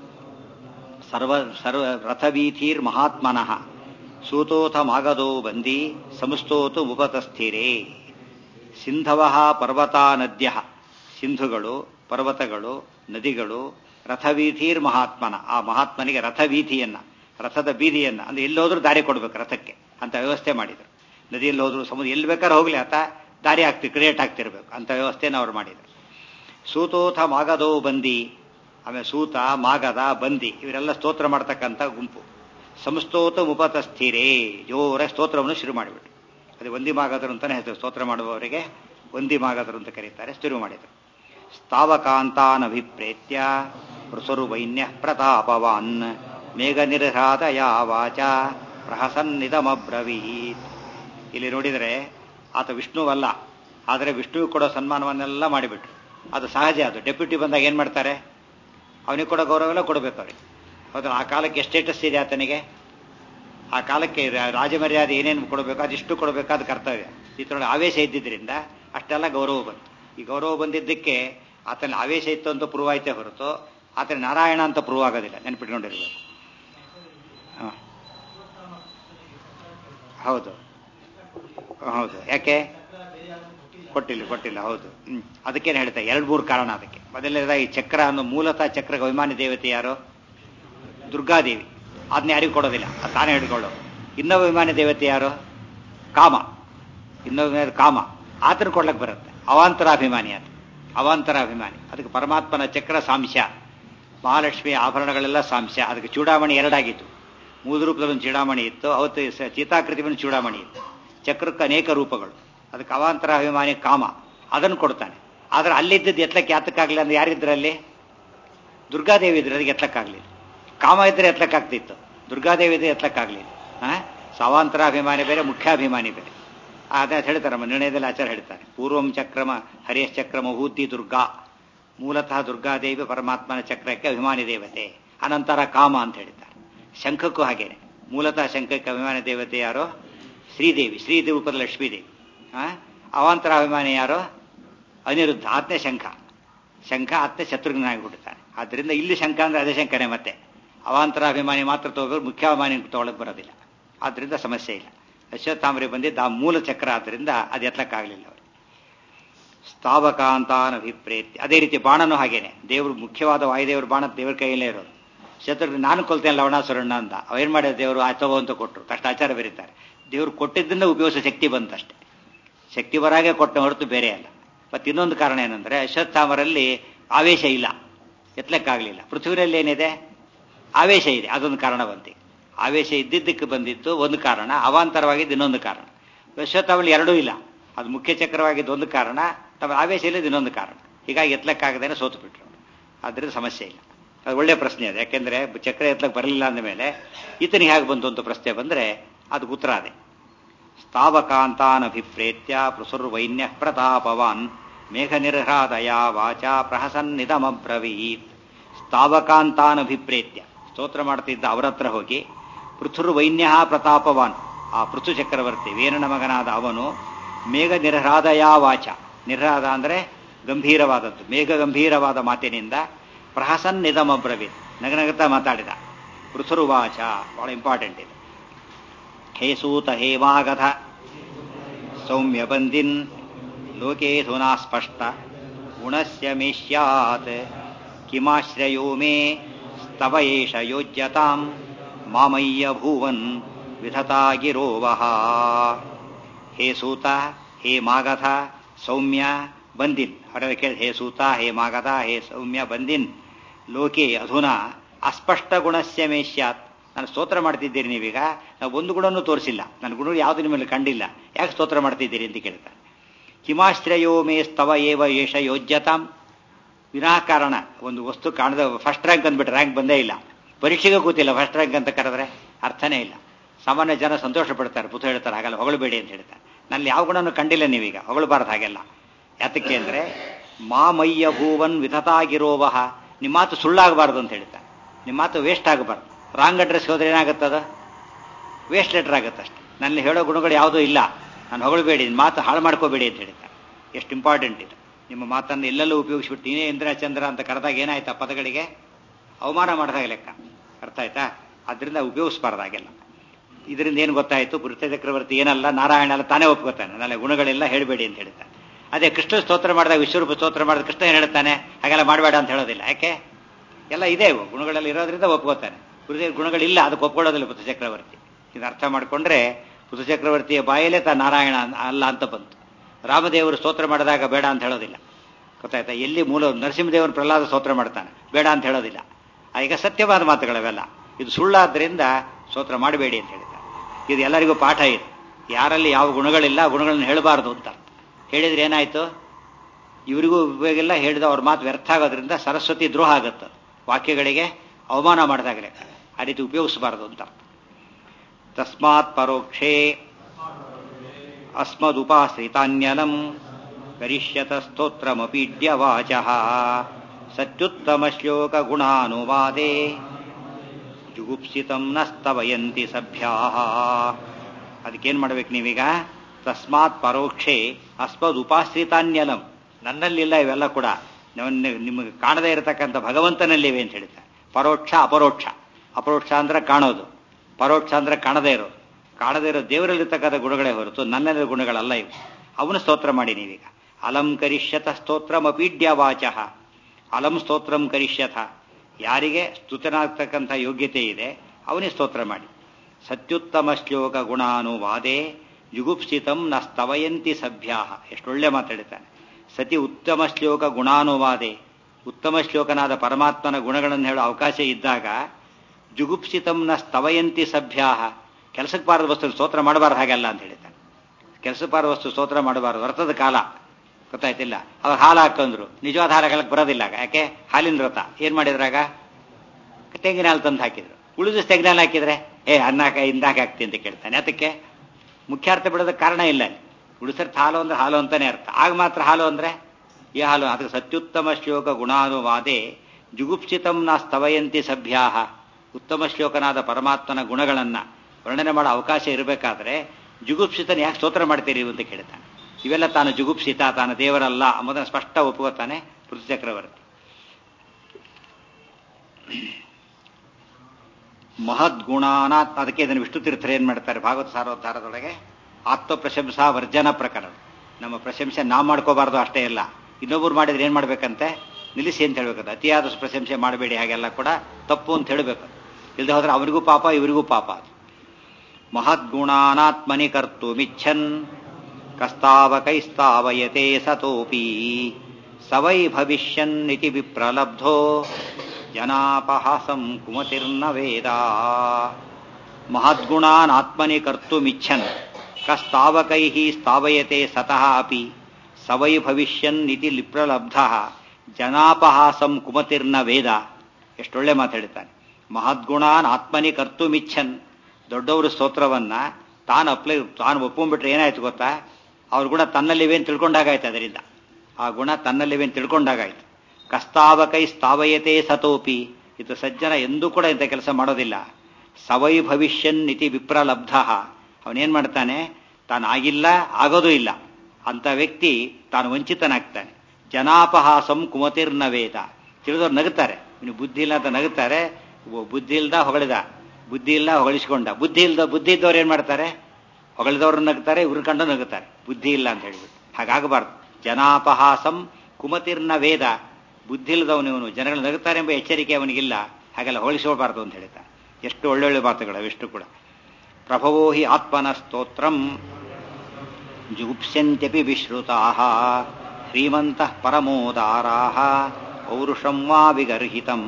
ರಥವೀಥೀರ್ ಮಹಾತ್ಮನಃ ಸೂತೋಥ ಮಾಗದೋ ಬಂದಿ ಸಂಸ್ತೋತು ಉಪತಸ್ಥಿರೇ. ಸಿಂಧವ ಪರ್ವತಾ ನದ್ಯ, ಸಿಂಧುಗಳು, ಪರ್ವತಗಳು, ನದಿಗಳು, ರಥವೀಥೀರ್ ಮಹಾತ್ಮನ, ಆ ಮಹಾತ್ಮನಿಗೆ ರಥವೀಥಿಯನ್ನ, ರಥದ ಬೀದಿಯನ್ನ, ಅಂದ್ರೆ ಎಲ್ಲೋದ್ರೂ ದಾರಿ ಕೊಡ್ಬೇಕು ರಥಕ್ಕೆ ಅಂತ ವ್ಯವಸ್ಥೆ ಮಾಡಿದರು. ನದಿಯಲ್ಲಿ ಹೋದ್ರು, ಸಮುದ್ರ ಎಲ್ಲಿ ಬೇಕಾದ್ರೆ ಹೋಗ್ಲಿ, ಆತ ದಾರಿ ಕ್ರಿಯೇಟ್ ಆಗ್ತಿರ್ಬೇಕು ಅಂತ ವ್ಯವಸ್ಥೆನ ಅವ್ರು ಮಾಡಿದರು. ಸೂತೋಥ ಮಾಗದೋ ಬಂದಿ, ಆಮೇಲೆ ಸೂತ, ಮಾಗದ, ಬಂದಿ ಇವರೆಲ್ಲ ಸ್ತೋತ್ರ ಮಾಡ್ತಕ್ಕಂಥ ಗುಂಪು. ಸಂಸ್ತೋತ ಉಪತಸ್ಥಿರೇ, ಜೋರ ಸ್ತೋತ್ರವನ್ನು ಶುರು ಮಾಡಿಬಿಟ್ರು. ಅದು ವಂದಿ ಮಾಗದರು ಅಂತಾನೆ ಹೆಸರು, ಸ್ತೋತ್ರ ಮಾಡುವವರಿಗೆ ವಂದಿ ಮಾಗದರು ಅಂತ ಕರೀತಾರೆ. ಶುರು ಮಾಡಿದರು. ಸ್ಥಾವಕಾಂತಾನಭಿಪ್ರೇತ್ಯ ವೃಸರು ವೈನ್ಯ ಪ್ರತಾಪವಾನ್ ಮೇಘ ನಿರ್ಹೃದಯ ವಾಚ ಪ್ರಹಸನ್ನಿದಮಬ್ರವೀತ್. ಇಲ್ಲಿ ನೋಡಿದರೆ ಆತ ವಿಷ್ಣುವಲ್ಲ, ಆದರೆ ವಿಷ್ಣುವಿಗೆ ಕೊಡೋ ಸನ್ಮಾನವನ್ನೆಲ್ಲ ಮಾಡಿಬಿಟ್ರು. ಅದು ಸಹಜ, ಅದು ಡೆಪ್ಯೂಟಿ ಬಂದಾಗ ಏನು ಮಾಡ್ತಾರೆ, ಅವನಿಗೆ ಕೊಡೋ ಗೌರವ ಕೊಡಬೇಕು ಅವ್ರಿಗೆ. ಹೌದಾ, ಆ ಕಾಲಕ್ಕೆ ಎಷ್ಟು ಸ್ಟೇಟಸ್ ಇದೆ ಆತನಿಗೆ, ಆ ಕಾಲಕ್ಕೆ ರಾಜಮರ್ಯಾದೆ ಏನೇನು ಕೊಡಬೇಕು ಅದಿಷ್ಟು ಕೊಡಬೇಕಾದ ಕರ್ತವ್ಯ. ಇದರೊಳಗೆ ಆವೇಶ ಇದ್ದಿದ್ದರಿಂದ ಅಷ್ಟೆಲ್ಲ ಗೌರವ ಬಂತು. ಈ ಗೌರವ ಬಂದಿದ್ದಕ್ಕೆ ಆತನ ಆವೇಶ ಇತ್ತು ಅಂತ ಪ್ರೂವ್ ಆಯ್ತೇ ಹೊರತು ಆತನ ನಾರಾಯಣ ಅಂತ ಪ್ರೂವ್ ಆಗೋದಿಲ್ಲ, ನೆನಪಿಟ್ಕೊಂಡಿರ್ಬೇಕು. ಹೌದು ಹೌದು, ಯಾಕೆ ಕೊಟ್ಟಿಲ್ಲ. ಹೌದು, ಅದಕ್ಕೇನು ಹೇಳ್ತಾರೆ, 2-3 ಕಾರಣ ಅದಕ್ಕೆ. ಮೊದಲನೇದಾಗಿ ಚಕ್ರ ಅನ್ನೋ, ಮೂಲತಃ ಚಕ್ರಕ್ಕೆ ಅಭಿಮಾನಿ ದೇವತೆ ಯಾರು, ದುರ್ಗಾದೇವಿ. ಅದನ್ನ ಯಾರಿಗೂ ಕೊಡೋದಿಲ್ಲ, ಅದು ತಾನೇ ಹಿಡ್ಕೊಳ್ಳೋದು. ಇನ್ನೊಬ್ಬ ಅಭಿಮಾನಿ ದೇವತೆ ಯಾರು, ಕಾಮ. ಇನ್ನೊಬ್ಬ ಕಾಮ, ಆತನ ಕೊಡ್ಲಕ್ಕೆ ಬರುತ್ತೆ. ಅವಾಂತರಾಭಿಮಾನಿ ಆತ, ಅವಾಂತರಾಭಿಮಾನಿ. ಅದಕ್ಕೆ ಪರಮಾತ್ಮನ ಚಕ್ರ ಸಾಂಶ, ಮಹಾಲಕ್ಷ್ಮಿಯ ಆಭರಣಗಳೆಲ್ಲ ಸಾಂಶ. ಅದಕ್ಕೆ ಚೂಡಾಮಣಿ 2 ಆಗಿತ್ತು. ಮೂಲ ರೂಪದಲ್ಲಿ ಒಂದು ಚೂಡಾಮಣಿ ಇತ್ತು, ಅವತ್ತು ಚಿತಾಕೃತಿ ಒಂದು ಚೂಡಾಮಣಿ ಇತ್ತು. ಚಕ್ರಕ್ಕೆ ಅನೇಕ ರೂಪಗಳು. ಅದಕ್ಕೆ ಅವಾಂತರಾಭಿಮಾನಿ ಕಾಮ, ಅದನ್ನು ಕೊಡ್ತಾನೆ. ಆದ್ರೆ ಅಲ್ಲಿದ್ದದ್ದು ಎತ್ತಲಕ್ಕೆ ಯಾತಕ್ಕಾಗಲಿಲ್ಲ ಅಂದ್ರೆ ಯಾರಿದ್ರಲ್ಲಿ, ದುರ್ಗಾದೇವಿ ಇದ್ರೆ ಅದಕ್ಕೆ ಎತ್ತಕ್ಕಾಗಲಿಲ್ಲ. ಕಾಮ ಇದ್ರೆ ಎತ್ತಕ್ಕಾಗ್ತಿತ್ತು, ದುರ್ಗಾದೇವಿ ಇದ್ರೆ ಎತ್ತಕ್ಕಾಗಲಿಲ್ಲ. ಸಾವಾಂತರಾಭಿಮಾನಿ ಬೇರೆ, ಮುಖ್ಯಾಭಿಮಾನಿ ಬೇರೆ. ಅದೇ ಹೇಳ್ತಾರೆ ನಮ್ಮ ನಿರ್ಣಯದಲ್ಲಿ ಆಚಾರ್ಯ ಹೇಳ್ತಾರೆ, ಪೂರ್ವಂ ಚಕ್ರಮ ಹರಿಯಶ್ಚಕ್ರಮ ಹೂತಿ ದುರ್ಗಾ, ಮೂಲತಃ ದುರ್ಗಾದೇವಿ ಪರಮಾತ್ಮನ ಚಕ್ರಕ್ಕೆ ಅಭಿಮಾನಿ ದೇವತೆ. ಅನಂತರ ಕಾಮ ಅಂತ ಹೇಳಿದ್ದಾರೆ. ಶಂಖಕ್ಕೂ ಹಾಗೇನೆ, ಮೂಲತಃ ಶಂಖಕ್ಕೆ ಅಭಿಮಾನಿ ದೇವತೆ ಯಾರೋ ಶ್ರೀದೇವಿ, ಶ್ರೀದೇವಿ ರೂಪದ ಲಕ್ಷ್ಮೀದೇವಿ. ಅವಾಂತರಾಭಿಮಾನಿ ಯಾರೋ ಅನಿರುದ್ಧ, ಆತ್ನೇ ಶಂಖ. ಶಂಖ ಆತ್ನೇ ಶತ್ರುಘ್ನಾಗಿ ಹುಟ್ಟುತ್ತಾನೆ. ಆದ್ದರಿಂದ ಇಲ್ಲಿ ಶಂಖ ಅಂದ್ರೆ ಅದೇ ಶಂಖನೇ. ಮತ್ತೆ ಅವಾಂತರಾಭಿಮಾನಿ ಮಾತ್ರ ತಗೋಬೇಕು, ಮುಖ್ಯಾಭಿಮಾನಿ ತಗೊಳಕ್ ಬರೋದಿಲ್ಲ. ಆದ್ರಿಂದ ಸಮಸ್ಯೆ ಇಲ್ಲ. ಅಶ್ವತ್ಥಾಮರಿ ಬಂದಿದ್ದ ಆ ಮೂಲ ಚಕ್ರ, ಆದ್ದರಿಂದ ಅದು ಎತ್ತಕ್ಕಾಗಲಿಲ್ಲ ಅವರು. ಸ್ಥಾವಕಾಂತಾನಭಿಪ್ರೇತ್ಯ. ಅದೇ ರೀತಿ ಬಾಣನೂ ಹಾಗೇನೆ, ದೇವರು ಮುಖ್ಯವಾದ ವಾಯುದೇವರು ಬಾಣ ದೇವರ ಕೈಯಲ್ಲೇ ಇರೋದು. ಶತ್ರು ನಾನು ಕೊಲ್ತೇನೆ ಲವಣಾಸುರಣ್ಣ ಅಂತ ಅವೇನ್ ಮಾಡಿದ ದೇವರು ಆಚವ ಅಂತ ಕೊಟ್ಟರು. ಕಷ್ಟ ಆಚಾರ ಬರೀತಾರೆ, ದೇವರು ಕೊಟ್ಟಿದ್ದನ್ನ ಉಪಯೋಗಿಸೋ ಶಕ್ತಿ ಬಂತಷ್ಟೇ. ಶಕ್ತಿ ಬರಾಗೆ ಕೊಟ್ಟ ಹೊರತು ಬೇರೆ ಅಲ್ಲ. ಮತ್ತೆ ಇನ್ನೊಂದು ಕಾರಣ ಏನಂದ್ರೆ, ಅಶ್ವತ್ಥಾಮರಲ್ಲಿ ಆವೇಶ ಇಲ್ಲ, ಎತ್ತಲಕ್ಕಾಗಲಿಲ್ಲ. ಪೃಥ್ವಿನಲ್ಲಿ ಏನಿದೆ, ಆವೇಶ ಇದೆ, ಅದೊಂದು ಕಾರಣ ಬಂತು. ಆವೇಶ ಇದ್ದಿದ್ದಕ್ಕೆ ಬಂದಿತ್ತು ಒಂದು ಕಾರಣ, ಅವಾಂತರವಾಗಿದ್ದು ಇನ್ನೊಂದು ಕಾರಣ. ಅಶ್ವತ್ಥಾಮರಲ್ಲಿ ಎರಡೂ ಇಲ್ಲ, ಅದು ಮುಖ್ಯ ಚಕ್ರವಾಗಿದ್ದು ಒಂದು ಕಾರಣ, ತಮ್ಮ ಆವೇಶ ಇಲ್ಲದ ಇನ್ನೊಂದು ಕಾರಣ. ಹೀಗಾಗಿ ಎತ್ತಲಕ್ಕಾಗದೇನೆ ಸೋತು ಬಿಟ್ರು. ಆದ್ರಿಂದ ಸಮಸ್ಯೆ ಇಲ್ಲ. ಅದು ಒಳ್ಳೆಯ ಪ್ರಶ್ನೆ ಅದು. ಯಾಕೆಂದ್ರೆ ಚಕ್ರ ಎತ್ತಲಕ್ಕೆ ಬರಲಿಲ್ಲ ಅಂದಮೇಲೆ ಈತನಿಗೆ ಹೇಗೆ ಬಂತು ಅಂತ ಪ್ರಶ್ನೆ ಬಂದ್ರೆ ಅದಕ್ಕೆ ಉತ್ತರ ಅದೇ. ಸ್ಥಾವಕಾಂತಾನಭಿಪ್ರೇತ್ಯ ಪೃಸುರ್ವೈನ್ಯ ಪ್ರತಾಪವಾನ್ ಮೇಘ ನಿರ್ಹ್ರಾದಯ ವಾಚಾ ಪ್ರಹಸನ್ನಿದಮಬ್ರವೀತ್. ಸ್ಥಾವಕಾಂತಾನಭಿಪ್ರೇತ್ಯ, ಸ್ತೋತ್ರ ಮಾಡ್ತಿದ್ದ ಅವರ ಹತ್ರ ಹೋಗಿ, ಪೃಥುರ್ವೈನ್ಯ ಪ್ರತಾಪವಾನ್, ಆ ಪೃಥು ಚಕ್ರವರ್ತಿ ವೇರನ ಮಗನಾದ ಅವನು, ಮೇಘ ನಿರ್ಹ್ರಾದಯ ವಾಚ, ನಿರ್ಹ್ರಾದ ಅಂದ್ರೆ ಗಂಭೀರವಾದದ್ದು, ಮೇಘ ಗಂಭೀರವಾದ ಮಾತಿನಿಂದ ಪ್ರಹಸನ್ನಿದಮಬ್ರವೀತ್, ನಗನಗುತ್ತಾ ಮಾತಾಡಿದ. ಪೃಥುರ್ವಾಚ, ಬಹಳ ಇಂಪಾರ್ಟೆಂಟ್ ಇದೆ. ಹೇ ಸೂತ ಹೇ ಮಾಗಧ ಸೌಮ್ಯ ಬಂದಿನ್ ಲೋಕೇಧುನಾ ಸ್ಪಷ್ಟ ಗುಣಸ್ಯ ಮೇ ಸ್ಯಾತ್ ಕಿಮಾಶ್ರಯೋ ಮೇ ಸ್ತವ ಏಷ ಯೋಜ್ಯತಾಂ ಮಾಮಯ್ಯ ಭೂವನ್ ವಿಧತಾ ಗಿರೋವಹ. ಹೇ ಸೂತ ಹೇ ಮಾಗಧ ಸೌಮ್ಯ ಬಂದಿನ್, ಅವರೆಲ್ಲ ಕೇಳಿ, ಹೇ ಸೂತ ಹೇ ಮಾಗಧ ಹೇ ಸೌಮ್ಯ ಬಂದಿನ್ ಲೋಕೆ ಅಧುನಾ ಅಸ್ಪಷ್ಟ ಗುಣಸ್ಯ ಮೇ ಸ್ಯಾತ್. ನಾನು ಸ್ತೋತ್ರ ಮಾಡ್ತಿದ್ದೀರಿ, ನೀವೀಗ ನಾವು ಒಂದು ಗುಣನೂ ತೋರಿಸಿಲ್ಲ, ನನ್ನ ಗುಣ ಯಾವುದು ನಿಮ್ಮಲ್ಲಿ ಕಂಡಿಲ್ಲ, ಯಾಕೆ ಸ್ತೋತ್ರ ಮಾಡ್ತಿದ್ದೀರಿ ಅಂತ ಕೇಳ್ತಾರೆ. ಕಿಮಾಶ್ರಯೋ ಮೇ ಸ್ತವ ಏವ ಏಷ ಯೋಜ್ಯತಾಂ. ವಿನಾಕಾರಣ ಒಂದು ವಸ್ತು ಕಾಣದ ಫಸ್ಟ್ ರ್ಯಾಂಕ್ ಅಂದ್ಬಿಟ್ರೆ, ರ್ಯಾಂಕ್ ಬಂದೇ ಇಲ್ಲ, ಪರೀಕ್ಷೆಗೆ ಕೂತಿಲ್ಲ, ಫಸ್ಟ್ ರ್ಯಾಂಕ್ ಅಂತ ಕರೆದ್ರೆ ಅರ್ಥನೇ ಇಲ್ಲ. ಸಾಮಾನ್ಯ ಜನ ಸಂತೋಷ ಪಡ್ತಾರೆ, ಪುತ್ರ ಹೇಳ್ತಾರೆ ಹಾಗಲ್ಲ, ಹೊಗಳಬೇಡಿ ಅಂತ ಹೇಳ್ತಾರೆ. ನಲ್ಲಿ ಯಾವ ಗುಣನೂ ಕಂಡಿಲ್ಲ, ನೀವೀಗ ಹೊಗಳಬಾರ್ದು ಹಾಗೆಲ್ಲ. ಯಾತಕ್ಕೆ ಅಂದ್ರೆ ಮಾಮಯ್ಯ ಭೂವನ್ ವಿಧತಾಗಿರೋವಹ, ನಿಮ್ಮ ಮಾತು ಸುಳ್ಳಾಗಬಾರ್ದು ಅಂತ ಹೇಳ್ತಾರೆ. ನಿಮ್ಮ ಮಾತು ವೇಸ್ಟ್ ಆಗಬಾರ್ದು. ರಾಂಗ್ ಅಡ್ರೆಸ್ ಹೋದ್ರೆ ಏನಾಗುತ್ತದ, ವೇಸ್ಟ್ ಲೆಟರ್ ಆಗುತ್ತೆ ಅಷ್ಟೆ. ನಲ್ಲಿ ಹೇಳೋ ಗುಣಗಳು ಯಾವುದೂ ಇಲ್ಲ, ನಾನು ಹೊಗಳಬೇಡಿ, ಮಾತು ಹಾಳು ಮಾಡ್ಕೋಬೇಡಿ ಅಂತ ಹೇಳ್ತಾರೆ. ಎಷ್ಟು ಇಂಪಾರ್ಟೆಂಟ್ ಇದು. ನಿಮ್ಮ ಮಾತನ್ನು ಎಲ್ಲೆಲ್ಲೂ ಉಪಯೋಗಿಸ್ಬಿಟ್ಟು ನೀನೇ ಇಂದ್ರ ಚಂದ್ರ ಅಂತ ಕರೆದಾಗ ಏನಾಯ್ತಾ, ಪದಗಳಿಗೆ ಅವಮಾನ ಮಾಡಿದಾಗ ಲೆಕ್ಕ. ಅರ್ಥ ಆಯ್ತಾ? ಅದರಿಂದ ಉಪಯೋಗಿಸಬಾರ್ದಾಗೆಲ್ಲ. ಇದರಿಂದ ಏನು ಗೊತ್ತಾಯ್ತು, ಪೃಥ್ವಿ ಚಕ್ರವರ್ತಿ ಏನಲ್ಲ, ನಾರಾಯಣ ಅಲ್ಲ, ತಾನೇ ಒಪ್ಕೋತಾನೆ, ನನ್ನ ಗುಣಗಳೆಲ್ಲ ಹೇಳಬೇಡಿ ಅಂತ ಹೇಳ್ತಾನೆ. ಅದೇ ಕೃಷ್ಣ ಸ್ತೋತ್ರ ಮಾಡಿದಾಗ, ವಿಶ್ವರೂಪ ಸ್ತೋತ್ರ ಮಾಡಿದ ಕೃಷ್ಣ ಏನು ಹೇಳ್ತಾನೆ, ಹಾಗೆಲ್ಲ ಮಾಡಬೇಡ ಅಂತ ಹೇಳೋದಿಲ್ಲ. ಯಾಕೆ, ಎಲ್ಲ ಇದೆ ಗುಣಗಳಲ್ಲಿ ಇರೋದ್ರಿಂದ ಒಪ್ಕೋತಾನೆ. ಪೃಥ್ವಿ ಗುಣಗಳಿಲ್ಲ, ಅದಕ್ಕೆ ಒಪ್ಕೊಳ್ಳೋದಿಲ್ಲ ಪೃಥ್ವಿ ಚಕ್ರವರ್ತಿ. ಇದು ಅರ್ಥ ಮಾಡ್ಕೊಂಡ್ರೆ ಪೃಥ್ವಿ ಚಕ್ರವರ್ತಿಯ ಬಾಯಲ್ಲೇ ತಾ ನಾರಾಯಣ ಅಲ್ಲ ಅಂತ ಬಂತು. ರಾಮದೇವರು ಸ್ತೋತ್ರ ಮಾಡಿದಾಗ ಬೇಡ ಅಂತ ಹೇಳೋದಿಲ್ಲ, ಗೊತ್ತಾಯ್ತಾ? ಎಲ್ಲಿ ಮೂಲ ನರಸಿಂಹದೇವನ ಪ್ರಹ್ಲಾದ ಸ್ತೋತ್ರ ಮಾಡ್ತಾನೆ, ಬೇಡ ಅಂತ ಹೇಳೋದಿಲ್ಲ. ಈಗ ಸತ್ಯವಾದ ಮಾತುಗಳವೆಲ್ಲ, ಇದು ಸುಳ್ಳಾದ್ರಿಂದ ಸ್ತೋತ್ರ ಮಾಡಬೇಡಿ ಅಂತ ಹೇಳ್ತಾರೆ. ಇದು ಎಲ್ಲರಿಗೂ ಪಾಠ ಇದೆ. ಯಾರಲ್ಲಿ ಯಾವ ಗುಣಗಳಿಲ್ಲ ಆ ಗುಣಗಳನ್ನು ಹೇಳಬಾರ್ದು ಅಂತ. ಹೇಳಿದ್ರೆ ಏನಾಯ್ತು, ಇವರಿಗೂ ಇವಾಗೆಲ್ಲ ಹೇಳಿದ ಅವ್ರ ಮಾತು ವ್ಯರ್ಥ ಆಗೋದ್ರಿಂದ ಸರಸ್ವತಿ ದ್ರೋಹ ಆಗುತ್ತೆ, ವಾಕ್ಯಗಳಿಗೆ ಅವಮಾನ ಮಾಡಿದಾಗಲೇ. ಆ ರೀತಿ ಉಪಯೋಗಿಸಬಾರದು ಅಂತ. ತಸ್ಮಾತ್ ಪರೋಕ್ಷೇ ಅಸ್ಮದುಪಾಶ್ರಿತಾನ್ಯಲಂ ಕರಿಷ್ಯತ ಸ್ತೋತ್ರಮಪೀಡ್ಯ ವಾಚಃ ಸತ್ಯುತ್ತಮ ಶ್ಲೋಕ ಗುಣಾನುವಾದೇ ಜುಗುಪ್ಸಿತಂ ನ ಸ್ತವಯಂತಿ ಸಭ್ಯಾಃ. ಅದಕ್ಕೇನ್ ಮಾಡ್ಬೇಕು ನೀವೀಗ, ತಸ್ಮಾತ್ ಪರೋಕ್ಷೇ ಅಸ್ಮದುಪಾಶ್ರಿತಾನ್ಯಲಂ, ನನ್ನಲ್ಲಿಲ್ಲ ಇವೆಲ್ಲ ಕೂಡ, ನಿಮಗೆ ಕಾಣದೇ ಇರತಕ್ಕಂಥ ಭಗವಂತನಲ್ಲಿವೆ ಅಂತ ಹೇಳ್ತಾರೆ. ಪರೋಕ್ಷ ಅಪರೋಕ್ಷ. ಅಪರೋಕ್ಷ ಅಂದ್ರೆ ಕಾಣೋದು, ಪರೋಕ್ಷ ಅಂದ್ರೆ ಕಾಣದೇ ಇರೋದು. ಕಾಣದೇ ಇರೋ ದೇವರಲ್ಲಿರ್ತಕ್ಕಂಥ ಗುಣಗಳೇ ಹೊರತು ನನ್ನೆಲ್ಲ ಗುಣಗಳಲ್ಲ ಇವು. ಅವನು ಸ್ತೋತ್ರ ಮಾಡಿ ನೀವೀಗ. ಅಲಂ ಕರಿಷ್ಯತ ಸ್ತೋತ್ರಮಪೀಡ್ಯ ವಾಚಃ. ಅಲಂ ಸ್ತೋತ್ರಂ ಕರಿಷ್ಯಥ, ಯಾರಿಗೆ ಸ್ತುತನಾಗ್ತಕ್ಕಂಥ ಯೋಗ್ಯತೆ ಇದೆ ಅವನೇ ಸ್ತೋತ್ರ ಮಾಡಿ. ಸತ್ಯುತ್ತಮ ಶ್ಲೋಕ ಗುಣಾನುವಾದೇ ಜುಗುಪ್ಸಿತಂ ನ ಸ್ತವಯಂತಿ ಸಭ್ಯಾಃ. ಎಷ್ಟೊಳ್ಳೆ ಮಾತಾಡ್ತಾನೆ. ಸತಿ ಉತ್ತಮ ಶ್ಲೋಕ ಗುಣಾನುವಾದೆ, ಉತ್ತಮ ಶ್ಲೋಕನಾದ ಪರಮಾತ್ಮನ ಗುಣಗಳನ್ನು ಹೇಳೋ ಅವಕಾಶ ಇದ್ದಾಗ ಜುಗುಪ್ಸಿತಂ ನ ಸ್ತವಯಂತಿ ಸಭ್ಯಾಃ, ಕೆಲಸಕ್ಕೆ ಬಾರದ ವಸ್ತು ಸ್ತೋತ್ರ ಮಾಡಬಾರ್ದು ಹಾಗೆಲ್ಲ ಅಂತ ಹೇಳ್ತಾನೆ. ಕೆಲಸಕ್ಕೆ ಬಾರದ ವಸ್ತು ಸ್ತೋತ್ರ ಮಾಡಬಾರದು, ವ್ರತದ ಕಾಲ. ಗೊತ್ತಾಯ್ತಿಲ್ಲ. ಅವ್ರು ಹಾಲು ಹಾಕೊಂಡ್ರು, ನಿಜವಾದ ಹಾಲು ಹಾಕಕ್ಕೆ ಬರೋದಿಲ್ಲ. ಯಾಕೆ? ಹಾಲಿನ ವ್ರತ. ಏನ್ ಮಾಡಿದ್ರಾಗ? ತೆಂಗಿನ ಹಾಲು ತಂದು ಹಾಕಿದ್ರು. ಉಳಿದು ತೆಂಗಿನ ಹಾಲು ಹಾಕಿದ್ರೆ ಇಂದಾಕ ಹಾಕ್ತಿ ಅಂತ ಕೇಳ್ತಾನೆ. ಅದಕ್ಕೆ ಮುಖ್ಯಾರ್ಥ ಬಿಡೋದಕ್ಕೆ ಕಾರಣ ಇಲ್ಲ. ಉಳಿಸರ್ಥ ಹಾಲು ಅಂದ್ರೆ ಹಾಲು ಅಂತಾನೆ ಅರ್ಥ. ಆಗ ಮಾತ್ರ ಹಾಲು ಅಂದ್ರೆ ಈ ಹಾಲು. ಅದಕ್ಕೆ ಸತ್ಯುತ್ತಮ ಶ್ಲೋಕ ಗುಣಾನುವಾದೆ ಜುಗುಪ್ಸಿತಂ ನಾ ಸ್ತವಯಂತಿ ಸಭ್ಯಾಹ. ಉತ್ತಮ ಶ್ಲೋಕನಾದ ಪರಮಾತ್ಮನ ಗುಣಗಳನ್ನ ವರ್ಣನೆ ಮಾಡೋ ಅವಕಾಶ ಇರಬೇಕಾದ್ರೆ ಜುಗುಪ್ಸಿತನ ಯಾಕೆ ಸ್ತೋತ್ರ ಮಾಡ್ತೀರಿ ಅಂತ ಕೇಳ್ತಾನೆ. ಇವೆಲ್ಲ ತಾನು ಜುಗುಪ್ಸಿತ, ತಾನು ದೇವರಲ್ಲ ಎಂಬುದನ್ನು ಸ್ಪಷ್ಟ ಒಪ್ಪುತ್ತಾನೆ ಪೃಥು ಚಕ್ರವರ್ತಿ. ಮಹದ್ಗುಣಾನಾತ್. ಅದಕ್ಕೆ ಇದನ್ನು ವಿಷ್ಣು ತೀರ್ಥರು ಏನ್ ಮಾಡ್ತಾರೆ ಭಾಗವತ ಸಾರೋದ್ಧಾರದೊಳಗೆ, ಆತ್ಮ ಪ್ರಶಂಸಾ ವರ್ಜನ ಪ್ರಕರಣ. ನಮ್ಮ ಪ್ರಶಂಸೆ ನಾವು ಮಾಡ್ಕೋಬಾರ್ದು ಅಷ್ಟೇ ಇಲ್ಲ, ಇನ್ನೊಬ್ರು ಮಾಡಿದ್ರೆ ಏನ್ ಮಾಡ್ಬೇಕಂತೆ ನಿಲ್ಲಿಸಿ ಅಂತ ಹೇಳ್ಬೇಕಂತ. ಅತಿಯಾದ ಪ್ರಶಂಸೆ ಮಾಡಬೇಡಿ, ಹಾಗೆಲ್ಲ ಕೂಡ ತಪ್ಪು ಅಂತ ಹೇಳ್ಬೇಕು. ಇಲ್ಲದೆ ಹೋದ್ರೆ ಅವರಿಗೂ ಪಾಪ ಇವರಿಗೂ ಪಾಪ. ಮಹದ್ಗುಣಾನಾತ್ಮನಿ ಕರ್ತುಮಿಚ್ಛನ್ ಕಸ್ತಾವಕೈಸ್ತಾವಯತೆ ಸತೋಪಿ ಸವೈ ಭವಿಷ್ಯನ್ನಿತಿ ವಿಪ್ರಲಬ್ಧೋ ಜನಾಪಹಾಸಂ ಕುಮತಿರ್ನ ವೇದ. ಮಹದ್ಗುಣಾನ್ ಆತ್ಮನಿ ಕರ್ತುಮಿಚ್ಛನ್ ಕಸ್ತಾವಕೈ ಸ್ಥಾವಯತೆ ಸತಃ ಅಪಿ ಸವೈ ಭವಿಷ್ಯನ್ನಿತಿ ವಿಪ್ರಲಬ್ಧ ಜನಾಪಹಾಸಂ ಕುಮತಿರ್ನ ವೇದ. ಎಷ್ಟೊಳ್ಳೆ ಮಾತಾಡ್ತಾನೆ. ಮಹದ್ಗುಣಾನ್ ಆತ್ಮನಿ ಕರ್ತುಮಿಚ್ಛನ್. ದೊಡ್ಡವರು ಸ್ತೋತ್ರವನ್ನ ತಾನು ಒಪ್ಕೊಂಡ್ಬಿಟ್ರೆ ಏನಾಯ್ತು ಗೊತ್ತಾ? ಅವ್ರ ಗುಣ ತನ್ನಲ್ಲಿವೇನು ತಿಳ್ಕೊಂಡಾಗಾಯ್ತು. ಅದರಿಂದ ಆ ಗುಣ ತನ್ನಲ್ಲಿವೇನು ತಿಳ್ಕೊಂಡಾಗಾಯ್ತು. ಕಸ್ತಾವಕೈ ಸ್ಥಾವಯತೆ ಸತೋಪಿ. ಇದು ಸಜ್ಜನ ಎಂದೂ ಕೂಡ ಇಂಥ ಕೆಲಸ ಮಾಡೋದಿಲ್ಲ. ಸವೈ ಭವಿಷ್ಯನ್ ಇತಿ ವಿಪ್ರಲಬ್ಧ. ಅವನೇನ್ ಮಾಡ್ತಾನೆ? ತಾನು ಆಗಿಲ್ಲ, ಆಗೋದೂ ಇಲ್ಲ ಅಂತ ವ್ಯಕ್ತಿ ತಾನು ವಂಚಿತನಾಗ್ತಾನೆ. ಜನಾಪಹಾಸಂ ಕುಮತಿರ್ನ ವೇದ. ತಿಳಿದವ್ರು ನಗುತ್ತಾರೆ, ಇನ್ನು ಬುದ್ಧಿ ಇಲ್ಲ ಅಂತ ನಗುತ್ತಾರೆ. ಬುದ್ಧಿ ಇಲ್ದ ಹೊಗಳಿದ, ಬುದ್ಧಿ ಇಲ್ಲ ಹೊಗಳಿಸ್ಕೊಂಡ. ಬುದ್ಧಿ ಇದ್ದವ್ರು ಏನ್ ಮಾಡ್ತಾರೆ? ಹೊಗಳಿದವ್ರು ನಗುತ್ತಾರೆ, ಇವ್ರ ಕಂಡು ನಗುತ್ತಾರೆ, ಬುದ್ಧಿ ಇಲ್ಲ ಅಂತ ಹೇಳ್ಬಿಟ್ಟು. ಹಾಗಾಗಬಾರ್ದು. ಜನಾಪಹಾಸಂ ಕುಮತಿರ್ನ ವೇದ. ಬುದ್ಧಿ ಇಲ್ಲದವನು ಜನಗಳು ನಗುತ್ತಾರೆ ಎಂಬ ಎಚ್ಚರಿಕೆ ಅವನಿಗಿಲ್ಲ. ಹಾಗೆಲ್ಲ ಹೋಲಿಸೋಬಾರ್ದು ಅಂತ ಹೇಳ್ತಾರೆ. ಎಷ್ಟು ಒಳ್ಳೊಳ್ಳೆ ಮಾತುಗಳು ಅವೆಷ್ಟು ಕೂಡ. ಪ್ರಭವೋ ಹಿ ಆತ್ಮನ ಸ್ತೋತ್ರಂ ಜುಗುಪ್ಸ್ಯಂತ್ಯಪಿ ವಿಶ್ರುತಾಃ ಶ್ರೀಮಂತಃ ಪರಮೋದಾರಾಃ ಪೌರುಷಂ ವಾ ವಿಗರ್ಹಿತಂ.